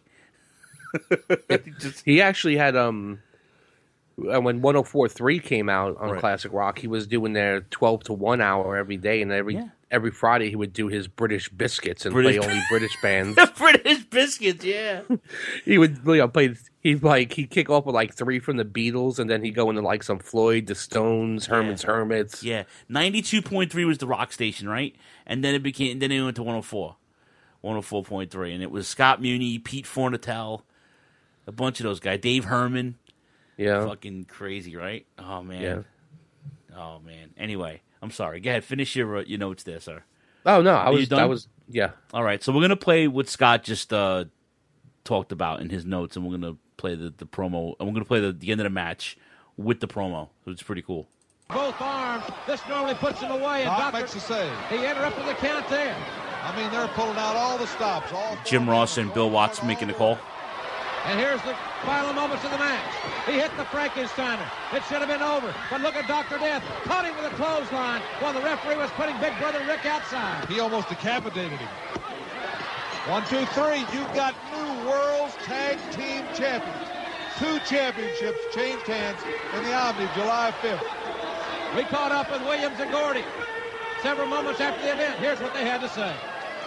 He actually had when 104.3 came out on Classic Rock, he was doing their 12 to 1 hour every day, and every Friday he would do his British biscuits and play only British bands. British biscuits, yeah. He would play. He'd kick off with 3 from the Beatles, and then he'd go into some Floyd, the Stones, Herman's Hermits. Yeah, 92.3 was the rock station, right? And then it went to 104.3, and it was Scott Muni, Pete Fornatel, a bunch of those guys, Dave Herman. Yeah. Fucking crazy, right? Oh, man. Yeah. Oh, man. Anyway, I'm sorry. Go ahead. Finish your notes there, sir. Oh, no. I was, yeah. All right. So we're going to play what Scott just talked about in his notes, and we're going to play the promo. And we're going to play the end of the match with the promo. So it's pretty cool. Both arms. This normally puts him away. And Doc makes a save. He interrupted the count there. They're pulling out all the stops. Jim Ross and Bill Watts making the call. And here's the final moments of the match. He hit the Frankensteiner. It should have been over. But look at Dr. Death. Caught him with a clothesline while the referee was putting Big Brother Rick outside. He almost decapitated him. 1, 2, 3. You've got new World's Tag Team Champions. 2 championships changed hands in the Omni July 5th. We caught up with Williams and Gordy. Several moments after the event, here's what they had to say.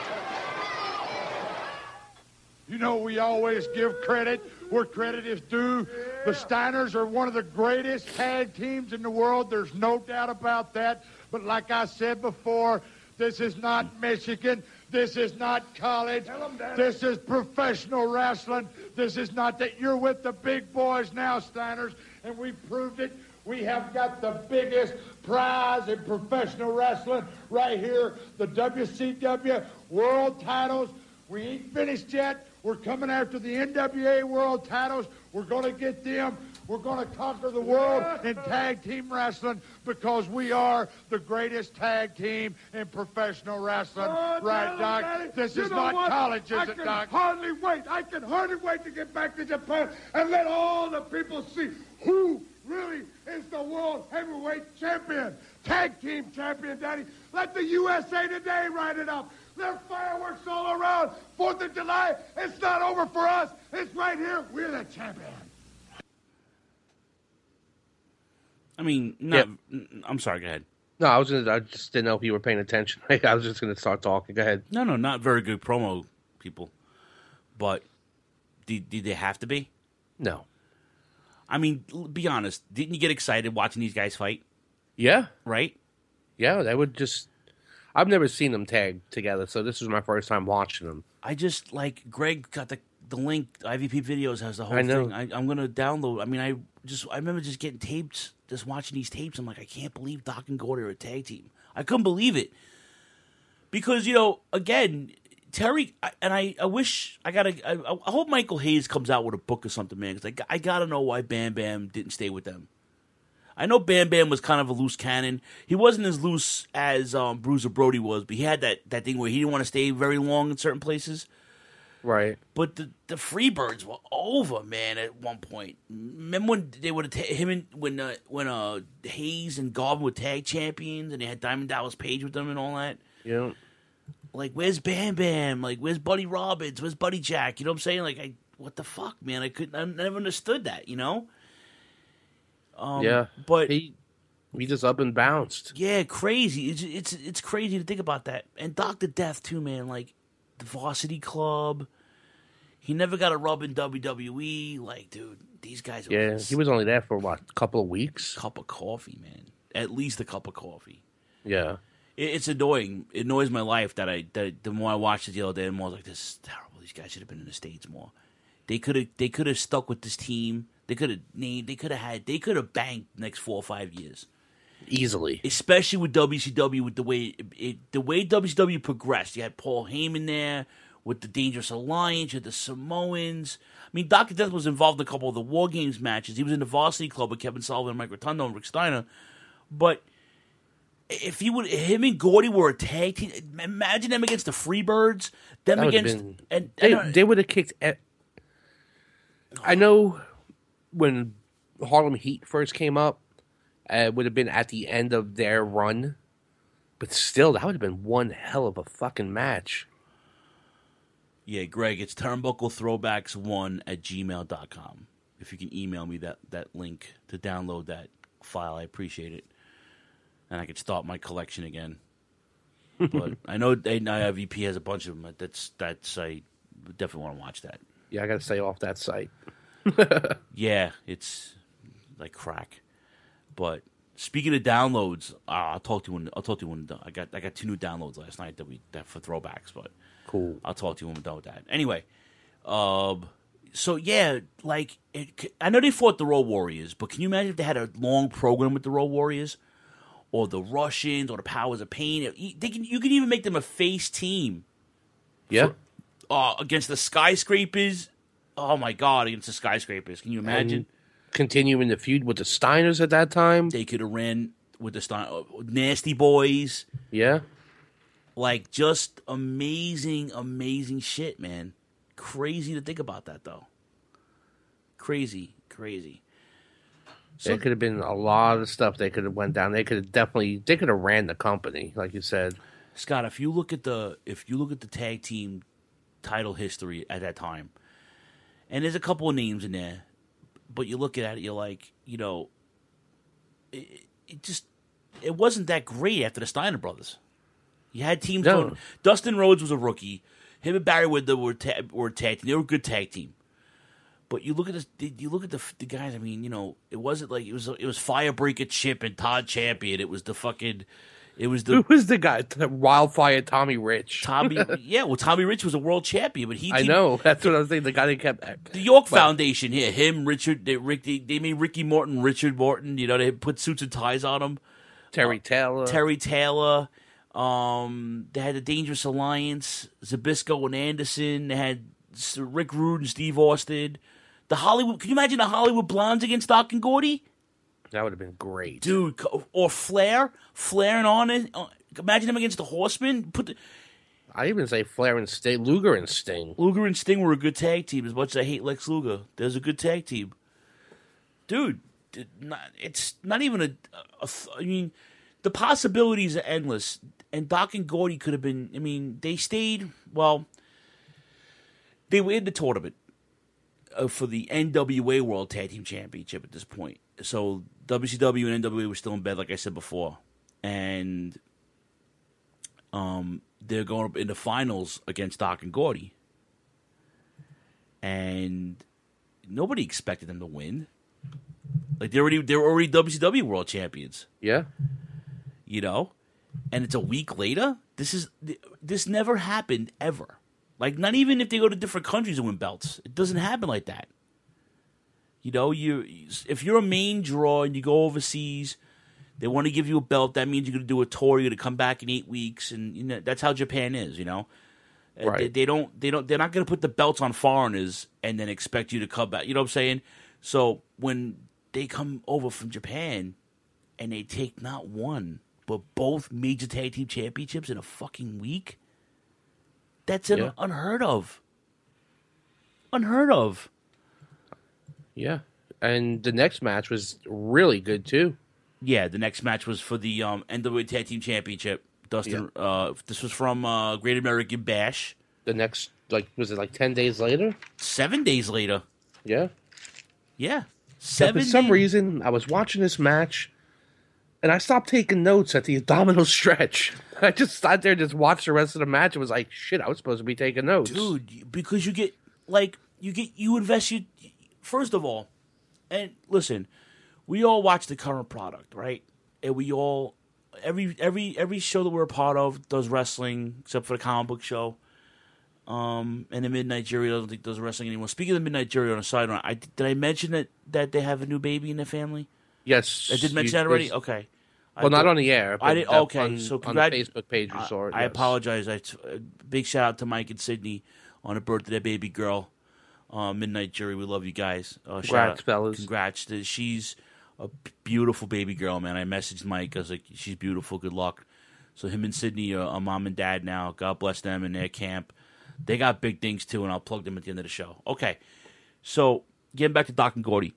We always give credit where credit is due. The Steiners are one of the greatest tag teams in the world. There's no doubt about that. But like I said before, this is not Michigan. This is not college. This is professional wrestling. This is not that you're with the big boys now, Steiners, and we proved it We have got the biggest prize in professional wrestling right here, the WCW World Titles. We ain't finished yet. We're coming after the NWA World Titles. We're going to get them. We're going to conquer the world in tag team wrestling because we are the greatest tag team in professional wrestling. Right, Doc? Daddy, this you is know not what? college, is it, Doc? I can hardly wait to get back to Japan and let all the people see who really is the world heavyweight champion, tag team champion, Daddy. Let the USA Today write it up. There are fireworks all around. 4th of July, it's not over for us. It's right here. We're the champion. I mean, I'm sorry, go ahead. No, I just didn't know if you were paying attention. I was just going to start talking. Go ahead. No, not very good promo, people. But did they have to be? No. I mean, be honest. Didn't you get excited watching these guys fight? Yeah. Right? Yeah, they would just... I've never seen them tag together, so this was my first time watching them. I just, Greg got the link. IVP Videos has the whole I know. thing. I'm going to download. I mean, I remember just getting tapes, just watching these tapes. I'm like, I can't believe Doc and Gordy are a tag team. I couldn't believe it. Because, again, Terry, I wish, I hope Michael Hayes comes out with a book or something, man, because I got to know why Bam Bam didn't stay with them. I know Bam Bam was kind of a loose cannon. He wasn't as loose as Bruiser Brody was, but he had that thing where he didn't want to stay very long in certain places. Right. But the Freebirds were over, man, at one point. Remember when they would when Hayes and Garvin were tag champions and they had Diamond Dallas Page with them and all that? Yeah. Like, where's Bam Bam? Like, where's Buddy Roberts? Where's Buddy Jack? You know what I'm saying? Like, what the fuck, man? I never understood that, yeah, but he just up and bounced. Yeah, crazy. It's crazy to think about that. And Dr. Death too, man. Like the Varsity Club, he never got a rub in WWE. Like, dude, these guys. He was only there for a couple of weeks. Cup of coffee, man. At least a cup of coffee. Yeah, it's annoying. It annoys my life that the more I watched it the other day, the more I was like, this is terrible. These guys should have been in the States more. They could have stuck with this team. They could have banked the next 4 or 5 years easily. Especially with WCW, with the way WCW progressed. You had Paul Heyman there with the Dangerous Alliance, you had the Samoans. I mean, Dr. Death was involved in a couple of the War Games matches. He was in the Varsity Club with Kevin Sullivan, Mike Rotundo, and Rick Steiner. But if him and Gordy were a tag team, imagine them against the Freebirds. They would have kicked. I know. When Harlem Heat first came up, it would have been at the end of their run. But still, that would have been one hell of a fucking match. Yeah, Greg, it's turnbucklethrowbacks1@gmail.com. If you can email me that link to download that file, I appreciate it. And I could start my collection again. But I know IVP has a bunch of them. That's I definitely want to watch that. Yeah, I got to stay off that site. Yeah, it's like crack. But speaking of downloads, I'll talk to you when I got 2 new downloads last night that for throwbacks. But cool. I'll talk to you when we're done with that. Anyway, so yeah, I know they fought the Road Warriors, but can you imagine if they had a long program with the Road Warriors, or the Russians, or the Powers of Pain? You can even make them a face team. Yeah. Against the Skyscrapers. Oh my God! Against the Skyscrapers, can you imagine? And continuing the feud with the Steiners at that time, they could have ran with the Nasty Boys. Yeah, just amazing shit, man. Crazy to think about that, though. Crazy. So, there could have been a lot of stuff they could have went down. They could have ran the company, like you said, Scott. If you look at the tag team title history at that time. And there's a couple of names in there, but you look at it, you're like, it wasn't that great after the Steiner brothers. You had teams. No. Dustin Rhodes was a rookie. Him and Barry Windham were a tag team. They were a good tag team. But you look at this. You look at the guys. I mean, it wasn't like it was Firebreaker Chip and Todd Champion. It was the fucking. It was Who was the guy? Wildfire Tommy Rich. Tommy Rich was a world champion, but I know. That's what I was thinking. The guy that kept... The York Foundation here, him, Richard, they made Ricky Morton, Richard Morton. You know, they put suits and ties on him. Terry Taylor. They had the Dangerous Alliance, Zbyszko and Anderson. They had Rick Rude and Steve Austin. The Hollywood. Can you imagine the Hollywood Blondes against Doc and Gordy? That would have been great, dude. Or Flair and on it. Imagine him against the Horsemen. I even say Flair and Sting, Luger and Sting. Luger and Sting were a good tag team. As much as I hate Lex Luger, there's a good tag team, dude. It's not even I mean, the possibilities are endless. And Doc and Gordy could have been. I mean, they stayed. Well, they were in the tournament for the NWA World Tag Team Championship at this point. So WCW and NWA were still in bed, like I said before, and they're going up in the finals against Doc and Gordy, and nobody expected them to win. Like they're already WCW World Champions. Yeah, you know, and it's a week later. This never happened ever. Like not even if they go to different countries and win belts, it doesn't happen like that. You know, if you're a main draw and you go overseas, they want to give you a belt. That means you're going to do a tour. You're going to come back in 8 weeks, and you know that's how Japan is. You know, right? They're not going to put the belts on foreigners and then expect you to come back. You know what I'm saying? So when they come over from Japan and they take not one but both major tag team championships in a fucking week, that's unheard of. Unheard of. Yeah, and the next match was really good too. Yeah, the next match was for the NWA Tag Team Championship. Dustin, this was from Great American Bash. The next, was it 10 days later? 7 days later. Yeah. Yeah. For some reason, I was watching this match, and I stopped taking notes at the abdominal stretch. I just sat there and just watched the rest of the match and was like, shit, I was supposed to be taking notes. Dude, because you invest your... First of all, and listen, we all watch the current product, right? And we all, every show that we're a part of does wrestling, except for the comic book show. And the Midnight Jury, I don't think does wrestling anymore. Speaking of the Midnight Jury, on a side note, did I mention that they have a new baby in their family? Yes, I did mention that already. Okay. Well, not on the air. But I did. Okay, so on the Facebook page, you saw it. I apologize. Big shout out to Mike and Sydney on the birthday of their baby girl. Midnight Jury, we love you guys. Congrats, fellas. Congrats. She's a beautiful baby girl, man. I messaged Mike. I was like, she's beautiful. Good luck. So him and Sydney are mom and dad now. God bless them in their camp. They got big things, too, and I'll plug them at the end of the show. Okay. So, getting back to Doc and Gordy.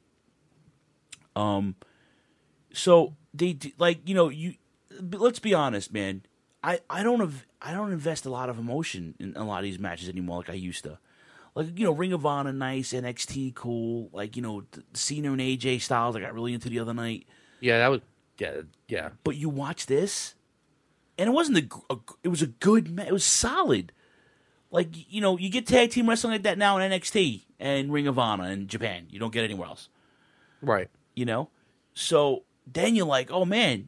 So, they, let's be honest, man. I don't invest a lot of emotion in a lot of these matches anymore like I used to. Like, Ring of Honor, nice, NXT, cool. Like, Cena and AJ Styles I got really into the other night. Yeah, that was, yeah. But you watch this, and it wasn't it was a good match. It was solid. Like, you get tag team wrestling like that now in NXT and Ring of Honor in Japan. You don't get it anywhere else. Right. So then you're like, oh, man,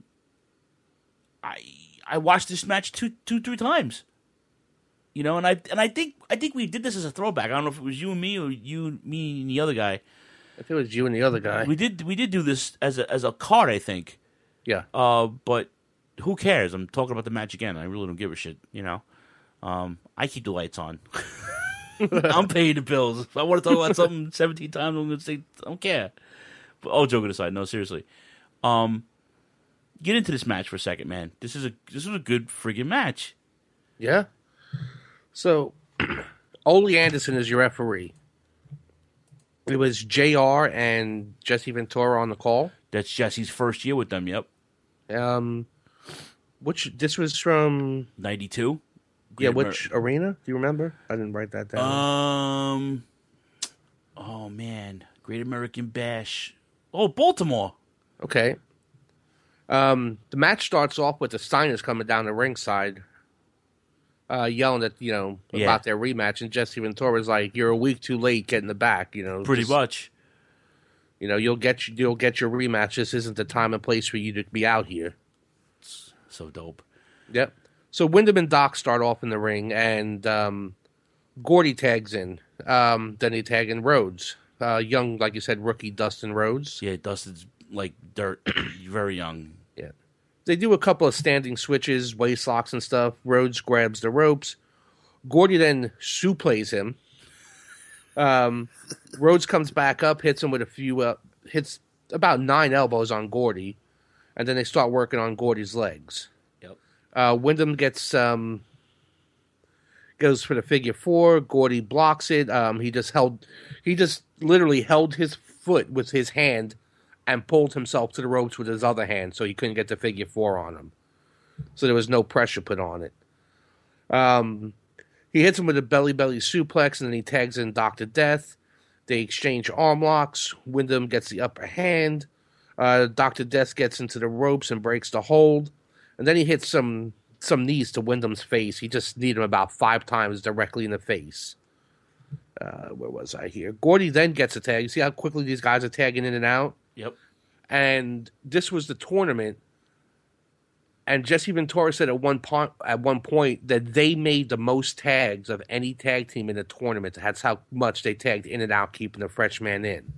I watched this match two, 3 times. And I think we did this as a throwback. I don't know if it was you and me or me and the other guy. I think it was you and the other guy. We did do this as a card, I think. Yeah. But who cares? I'm talking about the match again. I really don't give a shit. I keep the lights on. I'm paying the bills. If I want to talk about something 17 times, I'm going to say I don't care. But joking aside, no, seriously. Get into this match for a second, man. This was a good friggin' match. Yeah. So, Ole Anderson is your referee. It was JR and Jesse Ventura on the call. That's Jesse's first year with them, yep. This was from 92? Yeah, which arena? Do you remember? I didn't write that down. Oh man, Great American Bash. Oh, Baltimore. Okay. The match starts off with the Steiners coming down the ringside, yelling at about their rematch, and Jesse Ventura's like, "You're a week too late getting the back." Pretty much. You'll get your rematch. This isn't the time and place for you to be out here. So dope. Yep. So Wyndham and Doc start off in the ring, and Gordy tags in. Then they tag in Rhodes. Young, like you said, rookie Dustin Rhodes. Yeah, Dustin's like dirt, very young. Yeah. They do a couple of standing switches, waist locks and stuff. Rhodes grabs the ropes. Gordy then suplexes him. Rhodes comes back up, hits him with a few, hits about 9 elbows on Gordy, and then they start working on Gordy's legs. Yep. Wyndham gets goes for the figure 4. Gordy blocks it. He just literally held his foot with his hand and pulled himself to the ropes with his other hand, so he couldn't get the figure 4 on him. So there was no pressure put on it. He hits him with a belly suplex, and then he tags in Dr. Death. They exchange arm locks. Wyndham gets the upper hand. Dr. Death gets into the ropes and breaks the hold. And then he hits some knees to Wyndham's face. He just kneed him about 5 times directly in the face. Where was I here? Gordy then gets a tag. You see how quickly these guys are tagging in and out? Yep. And this was the tournament. And Jesse Ventura said at one point that they made the most tags of any tag team in the tournament. That's how much they tagged in and out, keeping the fresh man in.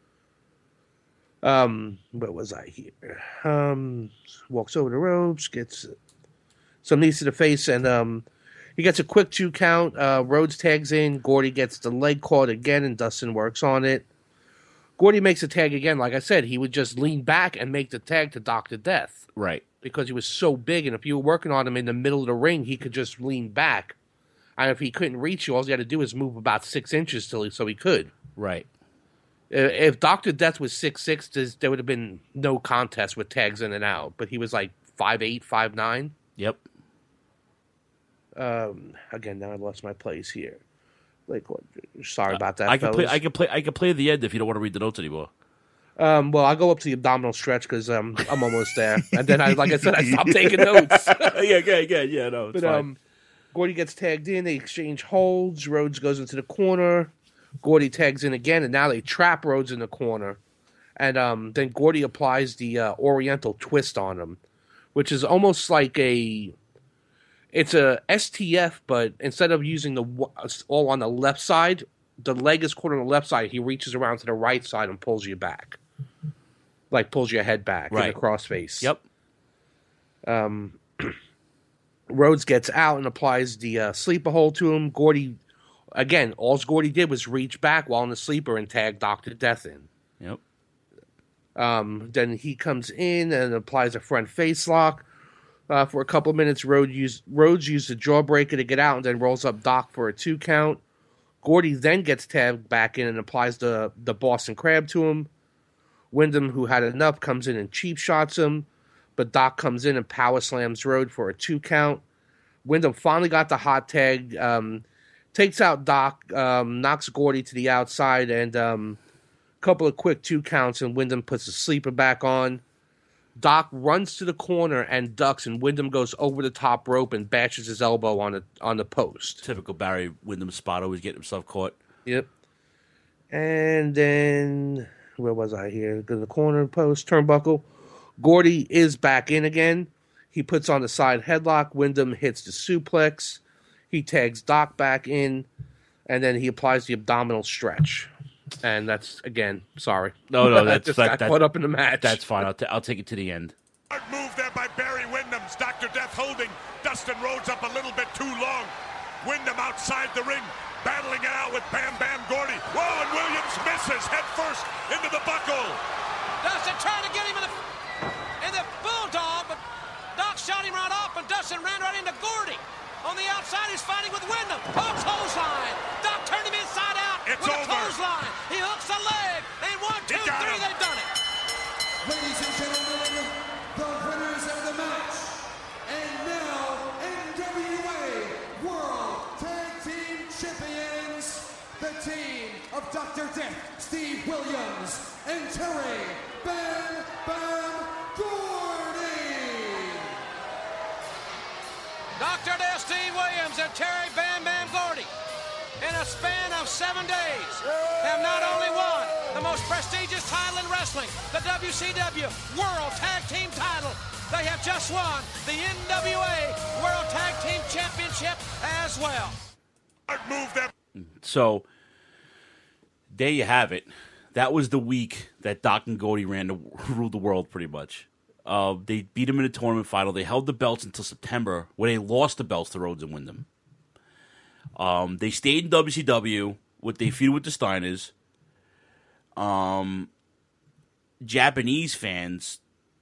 Where was I here? Walks over the ropes, gets some knees to the face, and he gets a quick 2 count. Rhodes tags in. Gordy gets the leg caught again, and Dustin works on it. Gordy makes a tag again. Like I said, he would just lean back and make the tag to Dr. Death. Right. Because he was so big, and if you were working on him in the middle of the ring, he could just lean back. And if he couldn't reach you, all he had to do was move about 6 inches so he could. Right. If Dr. Death was 6'6", there would have been no contest with tags in and out. But he was like 5'8", 5'9". Yep. Again, now I lost my place here. Like, sorry about that. I can play the end if you don't want to read the notes anymore. Well, I'll go up to the abdominal stretch because I'm almost there, and then like I said, I stopped taking notes. yeah, no, it's fine. Gordy gets tagged in. They exchange holds. Rhodes goes into the corner. Gordy tags in again, and now they trap Rhodes in the corner. And then Gordy applies the Oriental twist on him, which is almost like it's a STF, but instead of using the all on the left side, the leg is caught on the left side. He reaches around to the right side and pulls you back. Like pulls your head back in a crossface. Yep. Rhodes gets out and applies the sleeper hold to him. Gordy, again, all Gordy did was reach back while in the sleeper and tag Dr. Death in. Yep. Then he comes in and applies a front face lock. For a couple of minutes, Rhodes used the jawbreaker to get out and then rolls up Doc for a 2 count. Gordy then gets tagged back in and applies the Boston Crab to him. Wyndham, who had enough, comes in and cheap shots him, but Doc comes in and power slams Rhodes for a 2 count. Wyndham finally got the hot tag, takes out Doc, knocks Gordy to the outside, and a couple of quick 2 counts, and Wyndham puts the sleeper back on. Doc runs to the corner and ducks, and Wyndham goes over the top rope and bashes his elbow on the post. Typical Barry Wyndham spot, always getting himself caught. Yep. And then, where was I here? Go to the corner post, turnbuckle. Gordy is back in again. He puts on the side headlock. Wyndham hits the suplex. He tags Doc back in, and then he applies the abdominal stretch. And that's, again, sorry. No, that's just got caught up in the match. That's fine. I'll take it to the end. Move there by Barry Wyndham's. Dr. Death holding Dustin Rhodes up a little bit too long. Wyndham outside the ring, battling it out with Bam Bam Gordy. Whoa, and Williams misses head first into the buckle. Dustin trying to get him in the bulldog, but Doc shot him right off, and Dustin ran right into Gordy. On the outside, he's fighting with Wyndham. Oh, clothesline. Doc turned him inside out with a clothesline. He hooks the leg. And 1, 2, 3, they've done it. Ladies and gentlemen, the winners of the match. And now, NWA World Tag Team Champions, the team of Dr. Death, Steve Williams, and Terry Bam Bam Gordy. Dr. Death, Steve Williams, and Terry Bam Bam Gordy, in a span of 7 days, have not only won the most prestigious title in wrestling, the WCW World Tag Team title, they have just won the NWA World Tag Team Championship as well. Move them. So there you have it. That was the week that Doc and Gordy ruled the world, pretty much. They beat him in a tournament final. They held the belts until September, where they lost the belts to Rhodes and Wyndham. They stayed in WCW. They feuded with the Steiners. Japanese fans,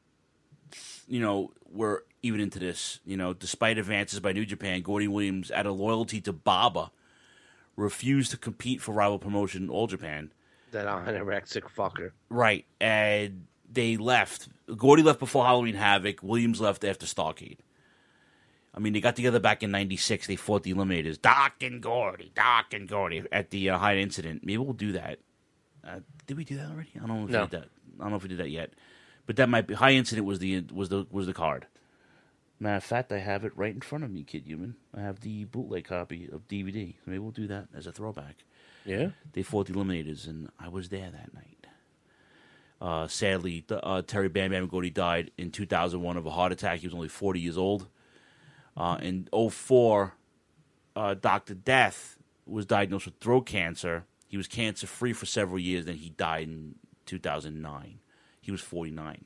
were even into this. Despite advances by New Japan, Gordy Williams, out of loyalty to Baba, refused to compete for rival promotion All Japan. That anorexic fucker. Right, and they left. Gordy left before Halloween Havoc. Williams left after Starrcade. I mean, they got together back in '96. They fought the Eliminators, Doc and Gordy, at the Hyde Incident. Maybe we'll do that. Did we do that already? I don't know if we did that. I don't know if we did that yet. But that might be High Incident was the card. Matter of fact, I have it right in front of me, Kid Human. I have the bootleg copy of DVD. Maybe we'll do that as a throwback. Yeah. They fought the Eliminators, and I was there that night. Sadly, Terry Bam Bam Gordy died in 2001 of a heart attack. He was only 40 years old. In 2004, Dr. Death was diagnosed with throat cancer. He was cancer-free for several years, then he died in 2009. He was 49.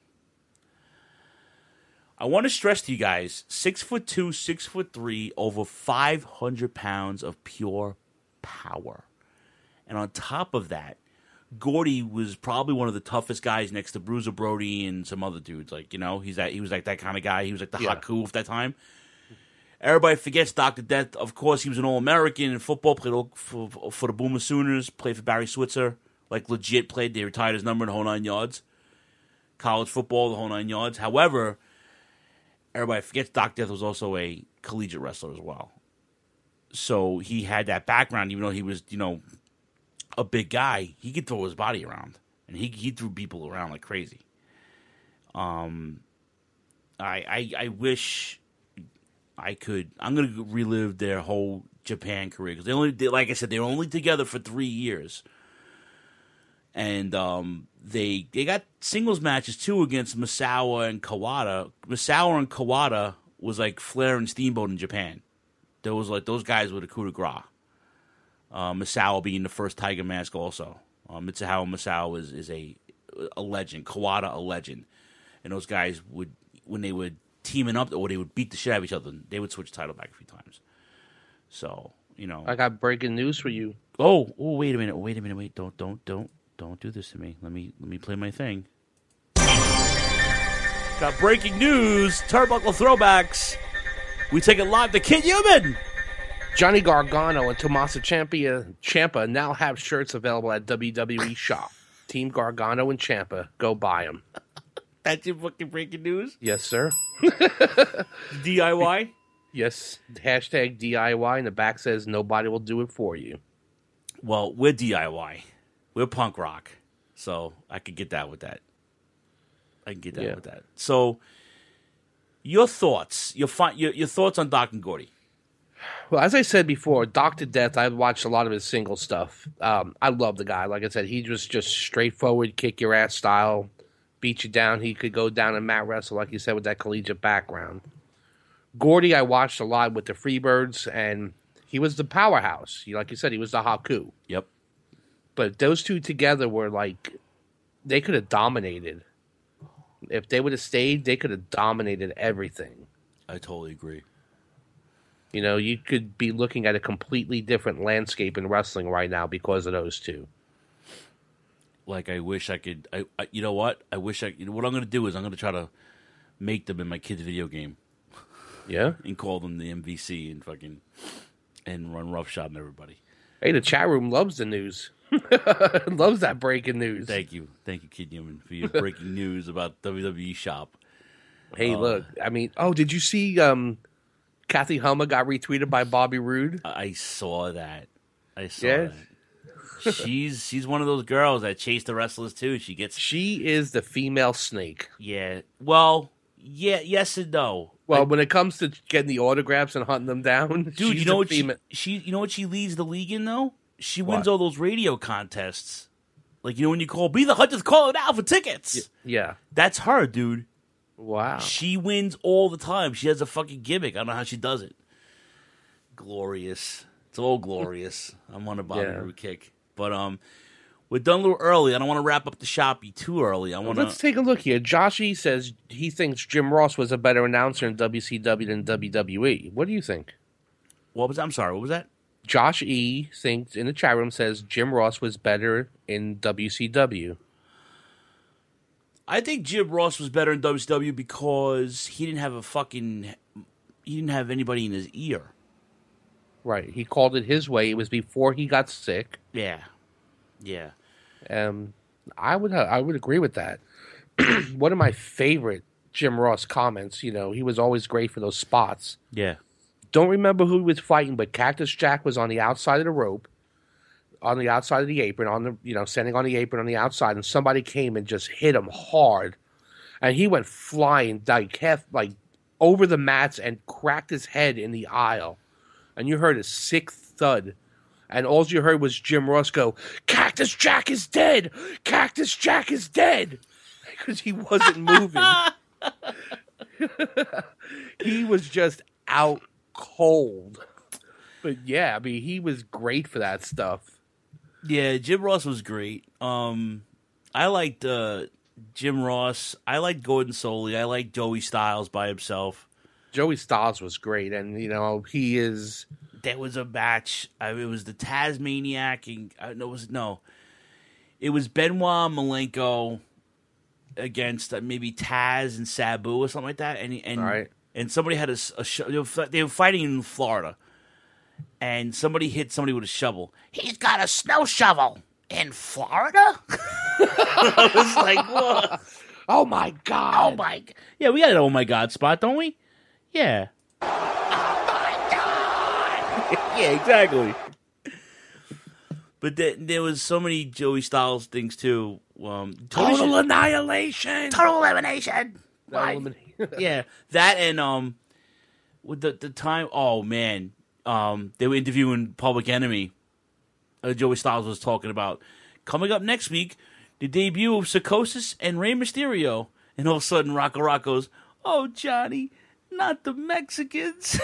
I want to stress to you guys, 6'2", 6'3", over 500 pounds of pure power. And on top of that, Gordy was probably one of the toughest guys next to Bruiser Brody and some other dudes. He was like that kind of guy. He was like the Haku of that time. Everybody forgets Dr. Death. Of course, he was an All-American in football, played for the Boomer Sooners, played for Barry Switzer, legit played. They retired his number in the whole 9 yards. College football, the whole 9 yards. However, everybody forgets Dr. Death was also a collegiate wrestler as well. So he had that background, even though he was, a big guy. He could throw his body around, and he threw people around like crazy. I wish I could. I'm going to relive their whole Japan career because like I said, they were only together for 3 years, and they got singles matches too against Misawa and Kawada. Misawa and Kawada was like Flair and Steamboat in Japan. There was those guys were the coup de grace. Misawa being the first Tiger Mask also. Mitsuharu Misawa is a legend. Kawada a legend, and those guys would when they would teaming up or they would beat the shit out of each other. They would switch the title back a few times. So, I got breaking news for you. Oh, wait a minute. Wait. Don't do this to me. Let me play my thing. Got breaking news. Turnbuckle throwbacks. We take it live to Kid Human. Johnny Gargano and Tommaso Ciampa now have shirts available at WWE Shop. Team Gargano and Ciampa. Go buy them. That's your fucking breaking news? Yes, sir. DIY? Yes. Hashtag DIY, and the back says nobody will do it for you. Well, we're DIY. We're punk rock. So I could get that with that. With that. So your thoughts. Your thoughts on Doc and Gordy. Well, as I said before, Dr. Death, I've watched a lot of his single stuff. I love the guy. Like I said, he was just straightforward, kick your ass style. Beat you down. He could go down and mat wrestle, like you said, with that collegiate background. Gordy, I watched a lot with the Freebirds, and he was the powerhouse. Like you said, he was the Haku. Yep. But those two together were they could have dominated. If they would have stayed, they could have dominated everything. I totally agree. You could be looking at a completely different landscape in wrestling right now because of those two. I wish I could. You know what? I wish I. What I'm going to do is I'm going to try to make them in my kid's video game. Yeah, and call them the MVC and run roughshod on everybody. Hey, the chat room loves the news. Loves that breaking news. Thank you, Kid Human, for your breaking news about WWE Shop. Hey, look. I mean, did you see? Kathy Hummer got retweeted by Bobby Roode. I saw that. That. She's one of those girls that chase the wrestlers too. She is the female snake. Yeah. Well, yeah, yes and no. Well, when it comes to getting the autographs and hunting them down, dude, you know what she leads the league in though? She wins all those radio contests. When you call, be the 100th caller now for tickets. Yeah. That's her, dude. Wow. She wins all the time. She has a fucking gimmick. I don't know how she does it. Glorious. It's all glorious. I'm on a Bobby Roode kick. But we're done a little early. I don't want to wrap up the shoppy too early. Let's take a look here. Josh E. says he thinks Jim Ross was a better announcer in WCW than WWE. What do you think? What was that? I'm sorry. What was that? Josh E. thinks in the chat room says Jim Ross was better in WCW. I think Jim Ross was better in WCW because he didn't have anybody in his ear. Right. He called it his way. It was before he got sick. Yeah. Yeah. I would agree with that. One of my favorite Jim Ross comments, he was always great for those spots. Yeah. Don't remember who he was fighting, but Cactus Jack was on the outside of the rope, on the outside of the apron, standing on the apron on the outside, and somebody came and just hit him hard. And he went flying like over the mats and cracked his head in the aisle. And you heard a sick thud. And all you heard was Jim Ross go, "Cactus Jack is dead! Cactus Jack is dead!" Because he wasn't moving. He was just out cold. But yeah, I mean, he was great for that stuff. Yeah, Jim Ross was great. I liked Jim Ross. I liked Gordon Soley. I liked Joey Styles by himself. Joey Styles was great, and he is. There was a match. It was the Tasmaniac, and it was Benoit Malenko against maybe Taz and Sabu or something like that. And right. And somebody had they were fighting in Florida, and somebody hit somebody with a shovel. He's got a snow shovel in Florida. I was like, what? Oh my god! Oh my! Yeah, we got an oh my god spot, don't we? Yeah. Yeah, exactly. But there was so many Joey Styles things too. Total annihilation, total elimination. Yeah, that and with the time. Oh man, they were interviewing Public Enemy. Joey Styles was talking about coming up next week, the debut of Psychosis and Rey Mysterio, and all of a sudden Rocco Rock goes, "Oh Johnny, not the Mexicans."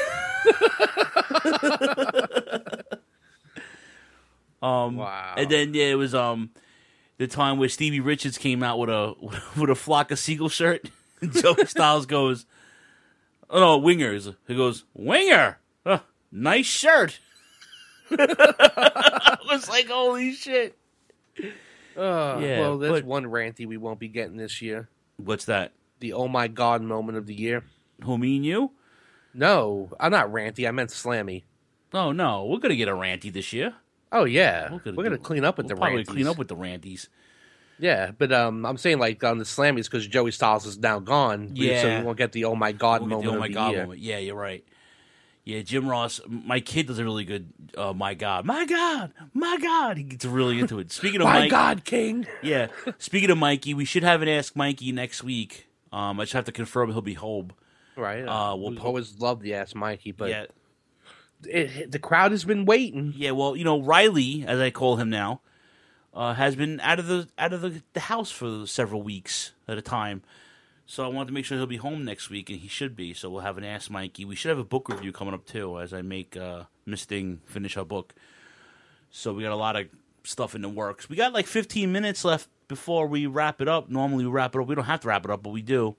Wow. And then it was the time where Stevie Richards came out with a Flock of Seagull shirt. And Joey Styles goes, "Oh no, Wingers." He goes, "Winger, nice shirt." I was like, "Holy shit!" Well, there's one ranty we won't be getting this year. What's that? The oh my god moment of the year. Who, me and you? No, I'm not ranty. I meant slammy. Oh no, we're gonna get a ranty this year. Oh yeah, we're gonna clean up with the ranties. Clean up with the ranties. Yeah, but I'm saying like on the slammies because Joey Styles is now gone. Yeah, so you won't get the oh my god moment the oh my of the god year. moment. Yeah, you're right. Yeah, Jim Ross. My kid does a really good. My God, my God, my God. He gets really into it. Speaking of my God, King. Yeah. Speaking of Mikey, we should have an Ask Mikey next week. I just have to confirm he'll be home. Right. We'll always love the Ask Mikey, but yeah. The crowd has been waiting. Yeah. Well, Riley, as I call him now, has been out of the house for several weeks at a time. So I wanted to make sure he'll be home next week, and he should be. So we'll have an Ask Mikey. We should have a book review coming up, too, as I make Miss Thing finish her book. So we got a lot of stuff in the works. We got like 15 minutes left before we wrap it up. Normally we wrap it up. We don't have to wrap it up, but we do.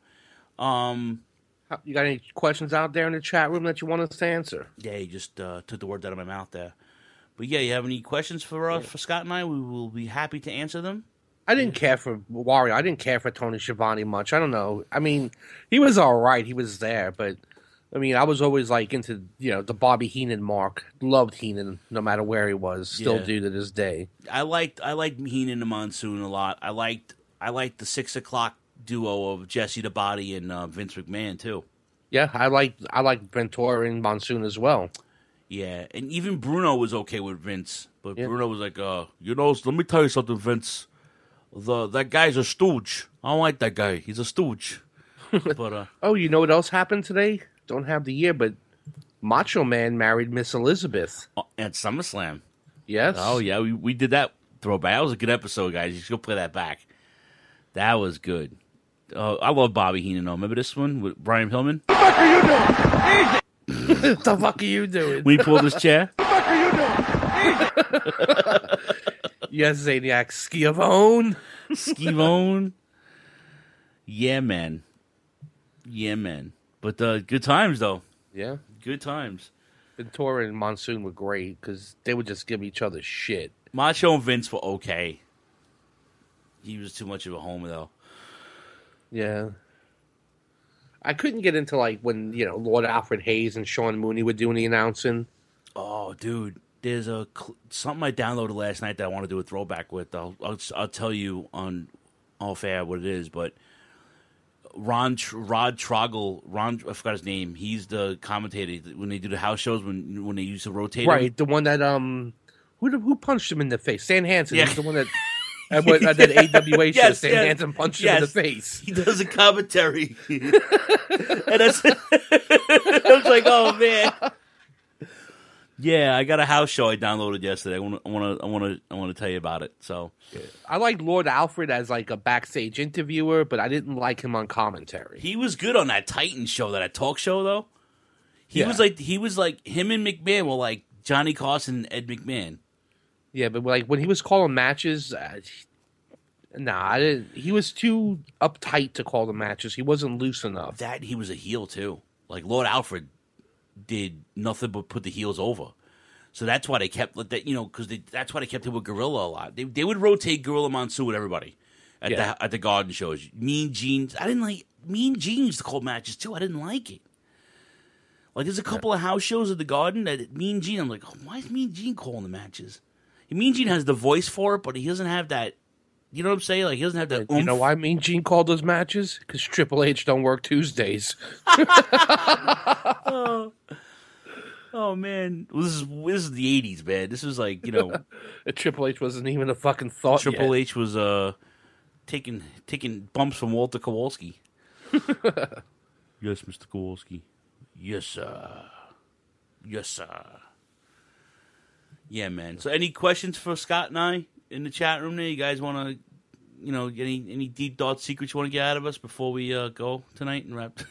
You got any questions out there in the chat room that you want us to answer? Yeah, you just took the words out of my mouth there. But yeah, you have any questions for Scott and I? We will be happy to answer them. I didn't care for Wario. I didn't care for Tony Schiavone much. I don't know. I mean, he was all right. He was there, but I mean, I was always like into the Bobby Heenan mark. Loved Heenan no matter where he was. Still do to this day. I liked Heenan and Monsoon a lot. I liked the 6 o'clock duo of Jesse the Body and Vince McMahon too. Yeah, I like Ventura and Monsoon as well. Yeah, and even Bruno was okay with Vince, but Bruno was like, let me tell you something, Vince. That guy's a stooge. I don't like that guy. He's a stooge. But oh, you know what else happened today? Don't have the year, but Macho Man married Miss Elizabeth at SummerSlam. Yes. Oh yeah, we did that throwback. That was a good episode, guys. You should go play that back. That was good. I love Bobby Heenan. Remember this one with Brian Pillman? What the fuck are you doing? Easy. What the fuck are you doing? When he pulled his chair? What the fuck are you doing? Easy. Yes, Zaniac. Schiavone. Schiavone. Yeah, man. But good times, though. Yeah. Good times. Ventura and Monsoon were great because they would just give each other shit. Macho and Vince were okay. He was too much of a homer, though. Yeah. I couldn't get into, like, when, Lord Alfred Hayes and Sean Mooney were doing the announcing. Oh, dude. There's something I downloaded last night that I want to do a throwback with. I'll tell you on off air what it is, but Rod Troggle, I forgot his name. He's the commentator when they do the house shows when they used to rotate Right, him. the one that, who punched him in the face? Stan Hansen. Yeah. He's the one that... At that AWA show, Stan Hansen punched him in the face. He does a commentary, and I was like, "Oh man, yeah." I got a house show I downloaded yesterday. I want to tell you about it. So, I like Lord Alfred as like a backstage interviewer, but I didn't like him on commentary. he was good on that Titan show, that talk show though. He was like him and McMahon were like Johnny Carson and Ed McMahon. Yeah, but like when he was calling matches, I didn't. He was too uptight to call the matches. He wasn't loose enough. That he was a heel too. Like Lord Alfred did nothing but put the heels over. So that's why they kept that. Because that's why they kept him with Gorilla a lot. They would rotate Gorilla Monsoon with everybody at the Garden shows. Mean Gene. I didn't like Mean Gene used to call matches too. I didn't like it. Like there's a couple of house shows at the Garden that Mean Gene. I'm like, why is Mean Gene calling the matches? Mean Gene has the voice for it, but he doesn't have that. You know what I'm saying? Like he doesn't have that. You know why Mean Gene called those matches? Because Triple H don't work Tuesdays. Oh man, this is the '80s, man. This was like Triple H wasn't even a fucking thought. Triple yet. H was taking bumps from Walter Kowalski. Yes, Mr. Kowalski. Yes, sir. Yes, sir. Yeah, man. So, any questions for Scott and I in the chat room there? You guys want to, any deep thought secrets you want to get out of us before we go tonight and wrap?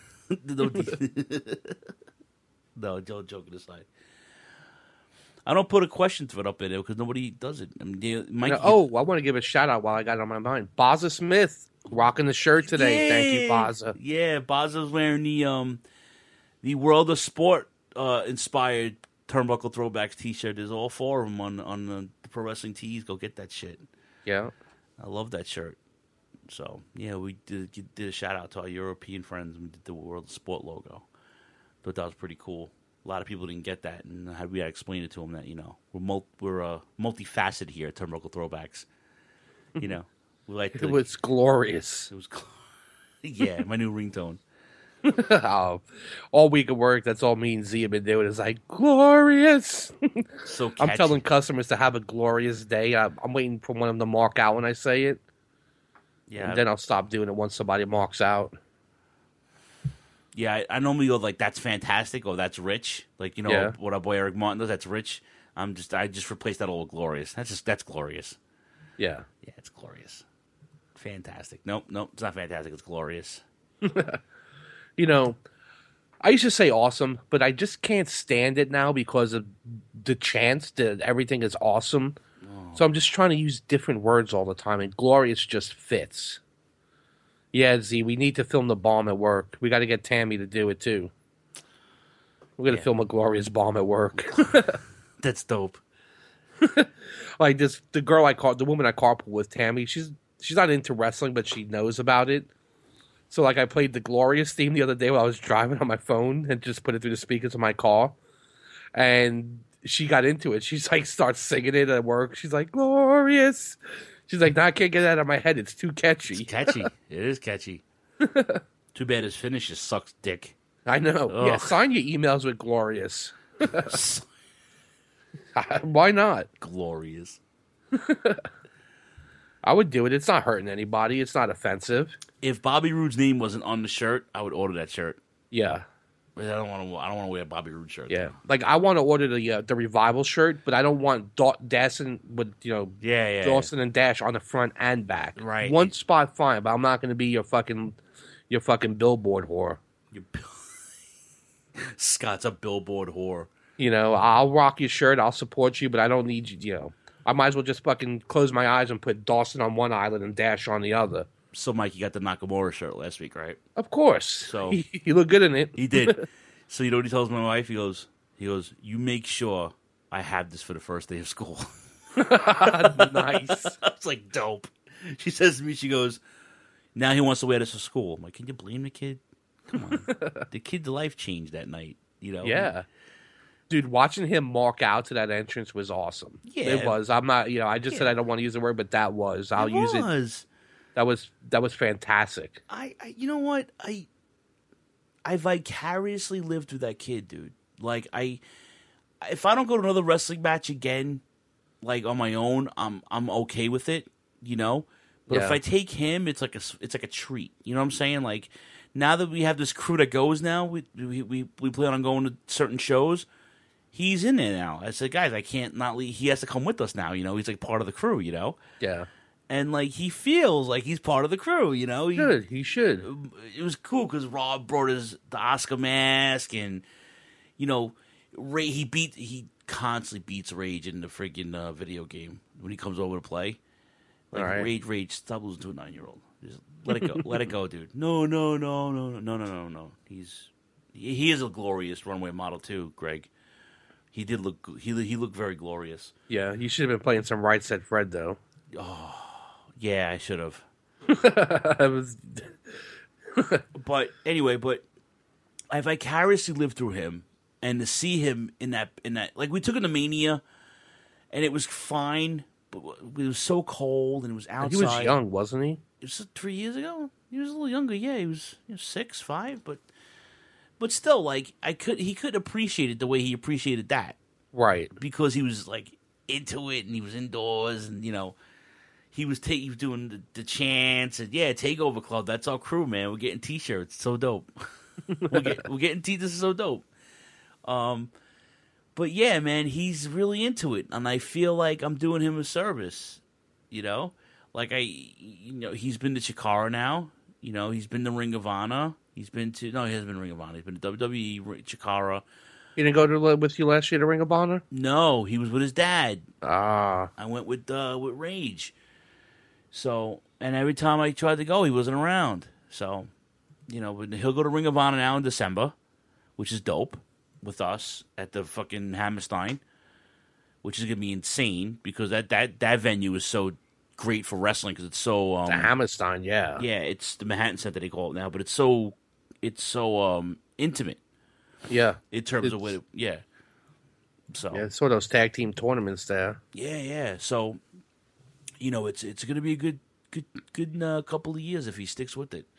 No, joking aside. I don't put a question thread up in there because nobody does it. I mean, I want to give a shout out while I got it on my mind. Baza Smith rocking the shirt today. Thank you, Baza. Yeah, Baza's wearing the World of Sport inspired Turnbuckle Throwbacks t-shirt. There's all four of them on the Pro Wrestling Tees. Go get that shit. Yeah. I love that shirt. So, yeah, we did a shout-out to our European friends. We did the World of Sport logo. Thought that was pretty cool. A lot of people didn't get that, and we had to explain it to them that, we're multifaceted here at Turnbuckle Throwbacks. We like It was glorious. It was yeah, my new ringtone. All week of work, that's all me and Z have been doing is like, glorious. So catchy. I'm telling customers to have a glorious day. I'm waiting for one of them to mark out when I say it. Yeah. And then I'll stop doing it once somebody marks out. Yeah, I normally go like, that's fantastic or that's rich. Like, what our boy Eric Martin does, that's rich. I just replaced that all with glorious. That's glorious. Yeah. Yeah, it's glorious. Fantastic. Nope, it's not fantastic. It's glorious. I used to say awesome, but I just can't stand it now because of the chance that everything is awesome. Oh. So I'm just trying to use different words all the time, and glorious just fits. Yeah, Z, we need to film the bomb at work. We got to get Tammy to do it, too. We're going to film a glorious bomb at work. That's dope. Like the woman I carpool with, Tammy, she's not into wrestling, but she knows about it. So, like, I played the Glorious theme the other day while I was driving on my phone and just put it through the speakers of my car. And she got into it. She's like, starts singing it at work. She's like, Glorious. She's like, no, I can't get it out of my head. It's too catchy. It's catchy. It is catchy. Too bad his finishes sucks dick. I know. Ugh. Yeah, sign your emails with Glorious. Why not? Glorious. I would do it. It's not hurting anybody. It's not offensive. If Bobby Roode's name wasn't on the shirt, I would order that shirt. Yeah. But I don't want to wear a Bobby Roode shirt. Yeah. Like, I want to order the Revival shirt, but I don't want Dawson with, Dawson and Dash on the front and back. Right. One spot, fine, but I'm not going to be your fucking You're fucking billboard whore. Scott's a billboard whore. You know, I'll rock your shirt, I'll support you, but I don't need you, you know. I might as well just fucking close my eyes and put Dawson on one island and Dash on the other. So, Mike, you got the Nakamura shirt last week, right? Of course. So he looked good in it. He did. So you know what he tells my wife? He goes, you make sure I have this for the first day of school. Nice. I was like, dope. She says to me, she goes, now he wants to wear this to school. I'm like, can you blame the kid? Come on. The kid's life changed that night, you know? Yeah. Dude, watching him mark out to that entrance was awesome. Yeah. It was. I'm not, you know, I just said I don't want to use the word, but that was. I'll use it. That was fantastic. I you know what? I vicariously lived through that kid, dude. Like, if I don't go to another wrestling match again, like on my own, I'm okay with it, you know. But if I take him, it's like a treat. You know what I'm saying? Like, now that we have this crew that goes now, we plan on going to certain shows. He's in there now. I said, guys, I can't not leave. He has to come with us now. You know, he's like part of the crew. You know. Yeah. And like he feels like he's part of the crew. You know. He should. It was cool because Rob brought the Oscar mask, and you know, he constantly beats Rage in the freaking video game when he comes over to play. Like, all right. Rage, stop losing to a 9-year-old. Just let it go. Let it go, dude. No. He is a glorious runway model too, Greg. He did look. He looked very glorious. Yeah, you should have been playing some Right Said Fred though. Oh, yeah, I should have. But anyway, I vicariously lived through him, and to see him in that, like we took him to Mania, and it was fine, but it was so cold and it was outside. He was young, wasn't he? It was 3 years ago. He was a little younger. Yeah, he was 6, 5, but still, like he couldn't appreciate it the way he appreciated that, right? Because he was like into it, and he was indoors, and you know, he was doing the chants, and yeah, Takeover Club. That's our crew, man. We're getting T-shirts. So dope. we're getting T. This is so dope. But yeah, man, he's really into it, and I feel like I'm doing him a service. You know, like he's been to Chikara now. You know, he's been to Ring of Honor. He hasn't been to Ring of Honor. He's been to WWE, Chikara. He didn't go with you last year to Ring of Honor? No, he was with his dad. Ah. I went with Rage. So, and every time I tried to go, he wasn't around. So, you know, he'll go to Ring of Honor now in December, which is dope, with us at the fucking Hammerstein, which is going to be insane because that venue is so great for wrestling because it's so... the Hammerstein, yeah. Yeah, it's the Manhattan Center they call it now, but it's so intimate. Yeah. In terms of what yeah. So yeah, it's one of those tag team tournaments there. Yeah. So, you know, it's going to be a good couple of years if he sticks with it.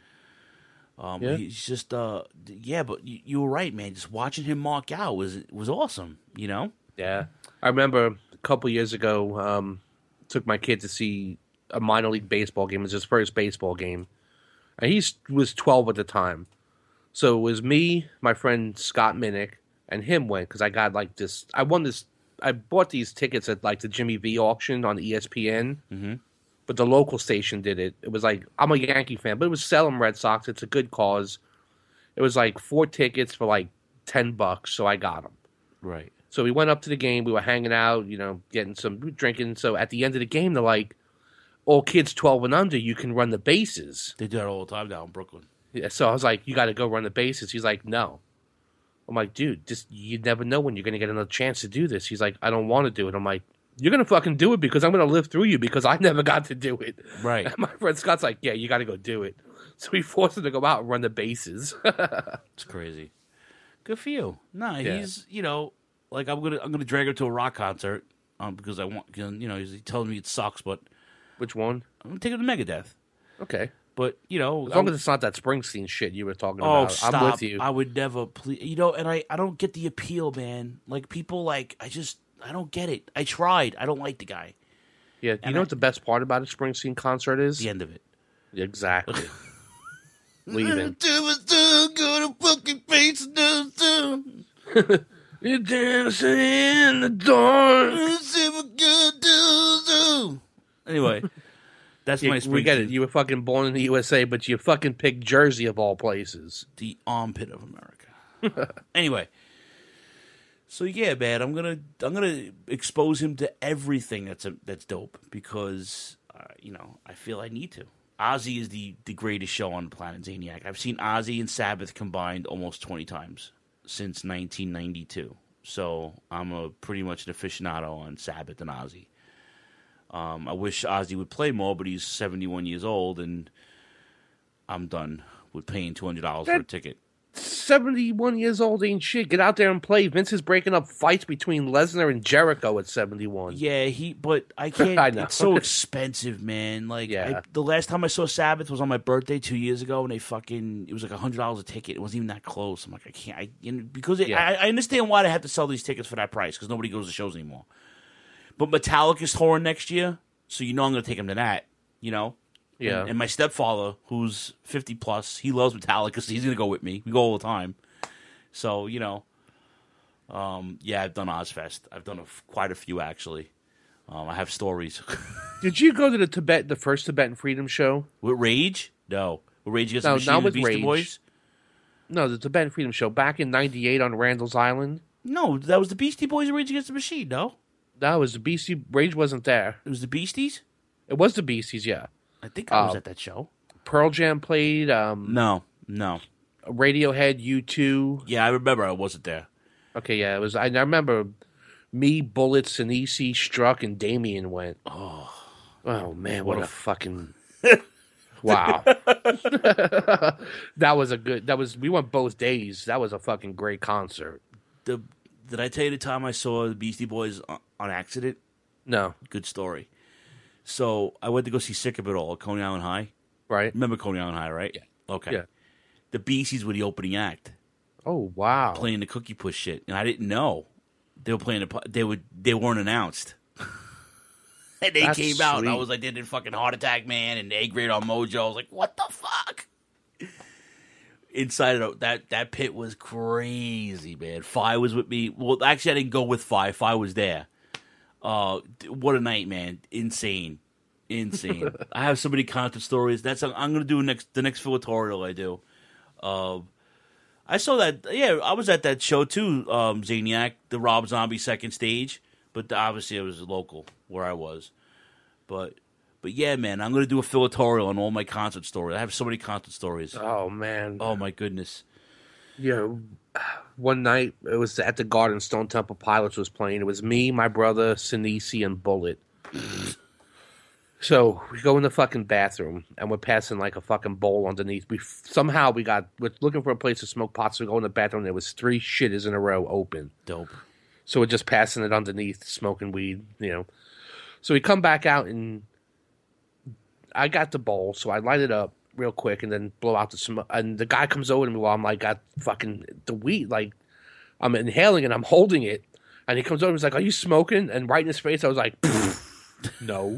Yeah. He's just but you were right, man. Just watching him mark out was awesome. You know. Yeah, I remember a couple years ago. Took my kid to see a minor league baseball game. It was his first baseball game, and he was 12 at the time. So it was me, my friend Scott Minnick, and him went because I got like this. I bought these tickets at like the Jimmy V auction on ESPN, but the local station did it. It was like, I'm a Yankee fan, but it was Salem Red Sox. It's a good cause. It was like 4 tickets for like $10, so I got them. Right. So we went up to the game. We were hanging out, you know, getting some drinking. So at the end of the game, they're like, all kids 12 and under, you can run the bases. They do that all the time down in Brooklyn. Yeah, so I was like, you got to go run the bases. He's like, no. I'm like, dude, you never know when you're going to get another chance to do this. He's like, I don't want to do it. I'm like, you're going to fucking do it because I'm going to live through you because I never got to do it. Right. And my friend Scott's like, yeah, you got to go do it. So we forced him to go out and run the bases. It's crazy. Good for you. Nah, yeah. He's, you know, like I'm gonna drag him to a rock concert because I want, you know, he tells me it sucks, but which one? I'm gonna take him to Megadeth. Okay, but you know, as long as it's not that Springsteen shit you were talking about, stop. I'm with you. I would never, you know, and I don't get the appeal, man. Like people, like I don't get it. I tried. I don't like the guy. Yeah, you know what the best part about a Springsteen concert is? The end of it. Exactly. Leaving. You're dancing in the dark. Anyway, That's my We get it. You were fucking born in the USA, but you fucking picked Jersey of all places. The armpit of America. Anyway. So yeah, man, I'm gonna expose him to everything that's dope because I feel I need to. Ozzy is the greatest show on the planet, Zaniac. I've seen Ozzy and Sabbath combined almost 20 times since 1992. So I'm pretty much an aficionado on Sabbath and Ozzy. I wish Ozzy would play more, but he's 71 years old, and I'm done with paying $200 for a ticket. 71 years old ain't shit. Get out there and play. Vince is breaking up fights between Lesnar and Jericho at 71. Yeah, but I can't. I know. It's so expensive, man. Like, the last time I saw Sabbath was on my birthday 2 years ago, and it was like $100 a ticket. It wasn't even that close. I'm like, I can't. Because I understand why they have to sell these tickets for that price, because nobody goes to shows anymore. But Metallica's touring next year, so I'm going to take him to that, Yeah. And my stepfather, who's 50 plus, he loves Metallica, so he's going to go with me. We go all the time. So, I've done Ozfest. I've done quite a few, actually. I have stories. Did you go to the first Tibetan Freedom show? With Rage? No. With Rage Against the Machine and the Beastie Boys? No, the Tibetan Freedom show back in '98 on Randall's Island. No, that was the Beastie Boys and Rage Against the Machine, no? That was the Beastie. Rage wasn't there. It was the Beasties? It was the Beasties, yeah. I think I was at that show. Pearl Jam played. No. Radiohead, U2. Yeah, I remember I wasn't there. Okay, yeah, it was. I remember me, Bullet, Sinisi, Struck, and Damien went. Oh man, what a fucking wow! We went both days. That was a fucking great concert. Did I tell you the time I saw the Beastie Boys on accident? No. Good story. So I went to go see Sick of It All at Coney Island High. Right. Remember Coney Island High, right? Yeah. Okay. Yeah. The Beasties were the opening act. Oh wow! Playing the Cookie Push shit, and I didn't know they were playing. They weren't announced, and they came out. And I was like, they did fucking Heart Attack Man and A Grade on Mojo. I was like, what the fuck? Inside of that pit was crazy, man. Fi was with me. Well, actually, I didn't go with Fi. Fi was there. What a night, man! Insane. I have so many concert stories. I'm going to do the next filatorial I do. I saw that. Yeah, I was at that show too, Zaniac, the Rob Zombie second stage. But obviously, it was local where I was. But yeah, man, I'm going to do a filatorial on all my concert stories. I have so many concert stories. Oh man! Oh my goodness! Yeah, one night it was at the Garden. Stone Temple Pilots was playing. It was me, my brother, Sinisi, and Bullet. So we go in the fucking bathroom and we're passing like a fucking bowl underneath. We're looking for a place to smoke pots. So we go in the bathroom. And there was 3 shitters in a row open. Dope. So we're just passing it underneath, smoking weed, So we come back out and I got the bowl, so I light it up real quick and then blow out the smoke. And the guy comes over to me while I'm like, got fucking the weed, like I'm inhaling and I'm holding it. And he comes over and he's like, "Are you smoking?" And right in his face, I was like, "No."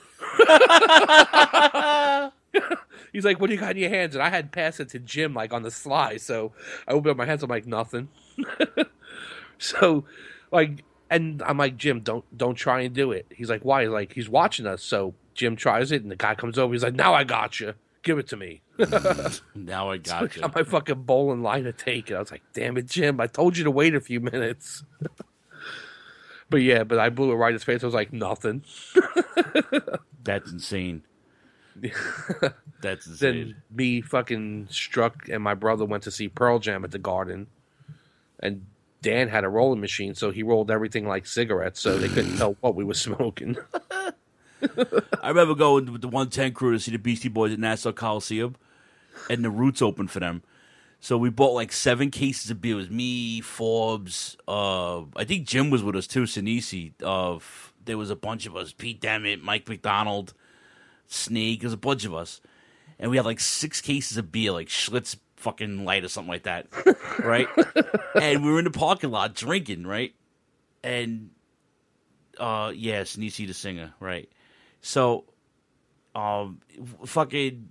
He's like, "What do you got in your hands?" And I had passed it to Jim like on the sly, so I opened up my hands. I'm like, "Nothing." So, and I'm like, "Jim, don't try and do it." He's like, "Why?" He's like, "He's watching us." So Jim tries it, and the guy comes over. He's like, "Now I got you. Give it to me." Now I got you. I got my fucking bowl and line to take it. I was like, "Damn it, Jim! I told you to wait a few minutes." But I blew it right in his face. I was like, "Nothing." That's insane. That's insane. Then me fucking Struck and my brother went to see Pearl Jam at the Garden. And Dan had a rolling machine, so he rolled everything like cigarettes, so they couldn't tell what we were smoking. I remember going with the 110 crew to see the Beastie Boys at Nassau Coliseum, and the Roots opened for them. So we bought like 7 cases of beer. It was me, Forbes, I think Jim was with us too, Sinisi. There was a bunch of us, Pete Dammit, Mike McDonald, Snake, there's a bunch of us. And we had like 6 cases of beer, like Schlitz fucking light or something like that, right? And we were in the parking lot drinking, right? And, Sinisi the singer, right? So, fucking...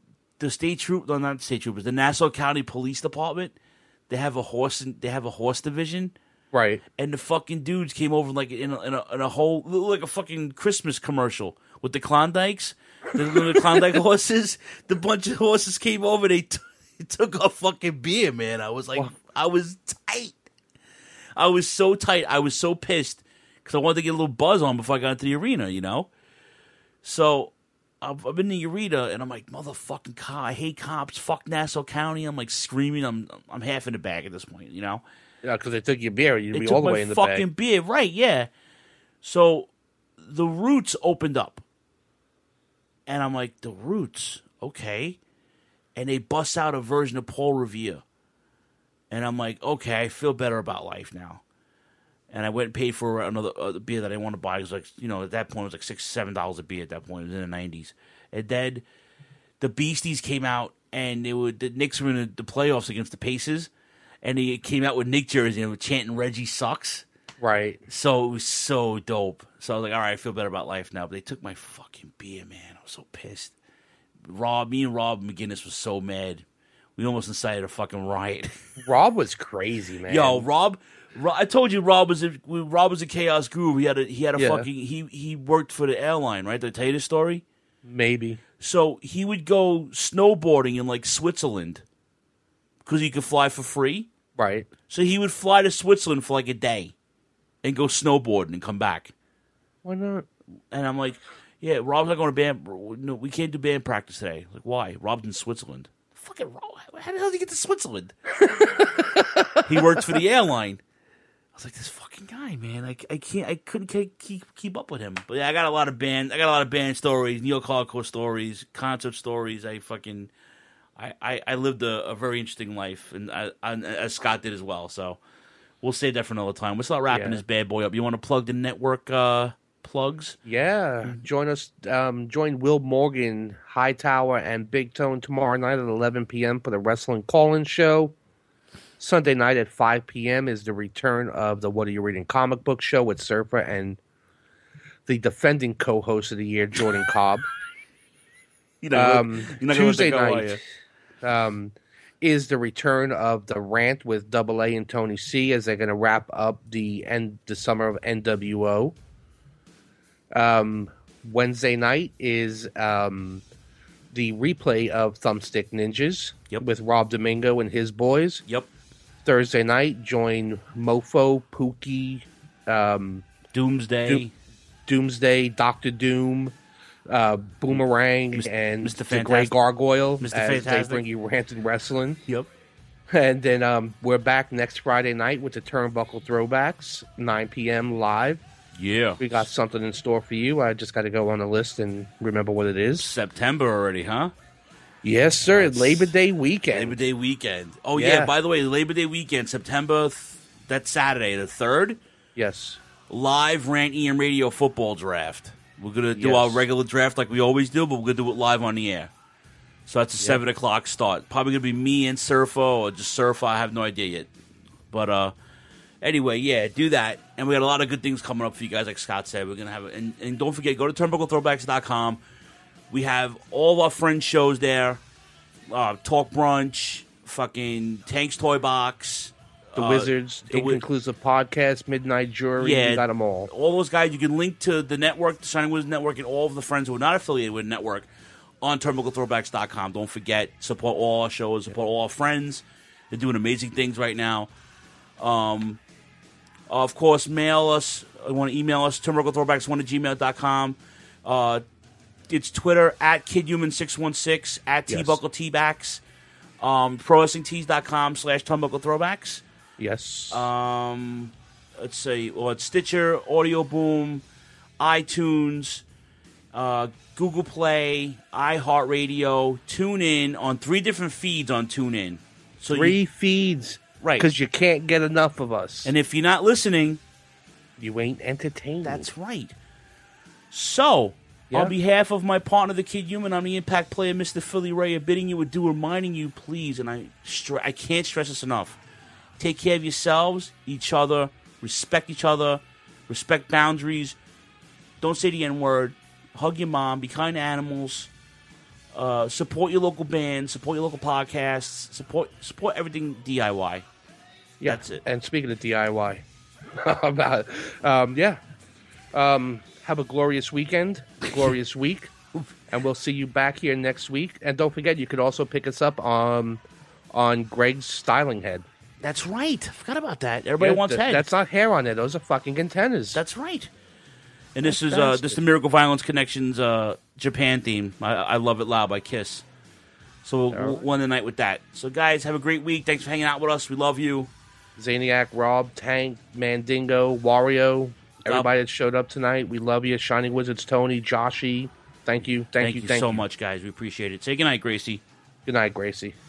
the Nassau County Police Department, they have a horse division, Right. And the fucking dudes came over like in a whole, like a fucking Christmas commercial with the Klondikes, the Klondike horses. The bunch of horses came over. They took a fucking beer, man. I was like, I was tight. I was so tight. I was so pissed because I wanted to get a little buzz on before I got into the arena, you know? So I've been in the arena, and I'm like, motherfucking cop. I hate cops. Fuck Nassau County. I'm like screaming. I'm half in the bag at this point, you know? Yeah, because they took your beer. You'd be took all the my way in the fucking bag. beer, right? Yeah. So the Roots opened up, and I'm like, the Roots, okay. And they bust out a version of Paul Revere, and I'm like, okay, I feel better about life now. And I went and paid for another beer that I didn't want to buy. It was like, you know, at that point it was like $6-7 a beer. At that point, it was in the 90s. And then the Beasties came out, and the Knicks were in the playoffs against the Pacers. And he came out with Nick jersey and was chanting Reggie sucks. Right. So it was so dope. So I was like, all right, I feel better about life now. But they took my fucking beer, man. I was so pissed. Me and Rob McGinnis was so mad. We almost incited a fucking riot. Rob was crazy, man. Yo, Rob, I told you Rob was a chaos guru. He had a fucking he worked for the airline, right? Did I tell you this story? Maybe. So he would go snowboarding in like Switzerland because he could fly for free. Right. So he would fly to Switzerland for like a day and go snowboarding and come back. Why not? And I'm like, yeah, Rob's not going to band. No, we can't do band practice today. Like, why? Rob's in Switzerland. Fucking Rob. How the hell did he get to Switzerland? He worked for the airline. I was like, this fucking guy, man. I couldn't keep up with him. But yeah, I got a lot of band stories, neo-hardcore stories, concert stories. I lived a very interesting life, and as Scott did as well. So we'll save that for another time. We'll start wrapping this bad boy up. You want to plug the network plugs? Yeah. Join us. Join Will Morgan, Hightower, and Big Tone tomorrow night at 11 p.m. for the Wrestling Call-In Show. Sunday night at 5 p.m. is the return of the What Are You Reading comic book show with Surfer and the defending co-host of the year, Jordan Cobb. Tuesday night is the return of the Rant with Double A and Tony C as they're going to wrap up the summer of NWO. Wednesday night is the replay of Thumbstick Ninjas with Rob Domingo and his boys. Yep. Thursday night, join Mofo, Pookie, Doomsday, Dr. Doom, Boomerang, and the Grey Gargoyle Mr. as Fantastic. they bring you Rant and Wrestling. Yep. And then we're back next Friday night with the Turnbuckle Throwbacks, 9 p.m. live. Yeah. We got something in store for you. I just got to go on the list and remember what it is. September already, huh? Yes, sir. Labor Day weekend. Labor Day weekend. Oh, yeah. By the way, Labor Day weekend, September, that's Saturday, the 3rd. Yes. Live Rant EM Radio football draft. We're going to do our regular draft like we always do, but we're going to do it live on the air. So that's a 7 o'clock start. Probably going to be me and Surfer, or just Surfer. I have no idea yet. But anyway, yeah, do that. And we got a lot of good things coming up for you guys, like Scott said. We're going to have it. And don't forget, go to turnbucklethrowbacks.com. We have all of our friends' shows there. Talk Brunch, fucking Tank's Toy Box. The Wizards, Inconclusive Podcast, Midnight Jury. Yeah, you got them all. All those guys. You can link to the network, the Shining Wizards Network, and all of the friends who are not affiliated with the network on turnbucklethrowbacks.com. Don't forget, support all our shows, support all our friends. They're doing amazing things right now. Of course, mail us. You want to email us, turnbucklethrowbacks1@gmail.com. It's Twitter at KidHuman616, at TBuckleTbacks, ProWrestlingTees.com/TurnbuckleThrowbacks. Yes. Let's see. Well, it's Stitcher, Audio Boom, iTunes, Google Play, iHeartRadio, TuneIn on 3 different feeds on TuneIn. So 3 feeds. Right. Because you can't get enough of us. And if you're not listening, you ain't entertained. That's right. So, on behalf of my partner, the Kid Human, I'm the Impact Player, Mr. Philly Ray, bidding you adieu, reminding you, please, and I can't stress this enough, take care of yourselves, each other, respect boundaries, don't say the N-word, hug your mom, be kind to animals, support your local bands, support your local podcasts, support everything DIY. Yeah. That's it. And speaking of DIY, about it. Yeah. Have a glorious weekend, a glorious week, and we'll see you back here next week. And don't forget, you could also pick us up on Greg's styling head. That's right. I forgot about that. Everybody wants head. That's not hair on it. Those are fucking antennas. That's right. And this is the Miracle Violence Connections Japan theme. I Love It Loud by Kiss. So we'll end the night with that. So guys, have a great week. Thanks for hanging out with us. We love you. Zaniac, Rob, Tank, Mandingo, Wario, everybody that showed up tonight. We love you. Shining Wizards, Tony, Joshy. Thank you. Thank you so much, guys. We appreciate it. Say goodnight, Gracie. Good night, Gracie.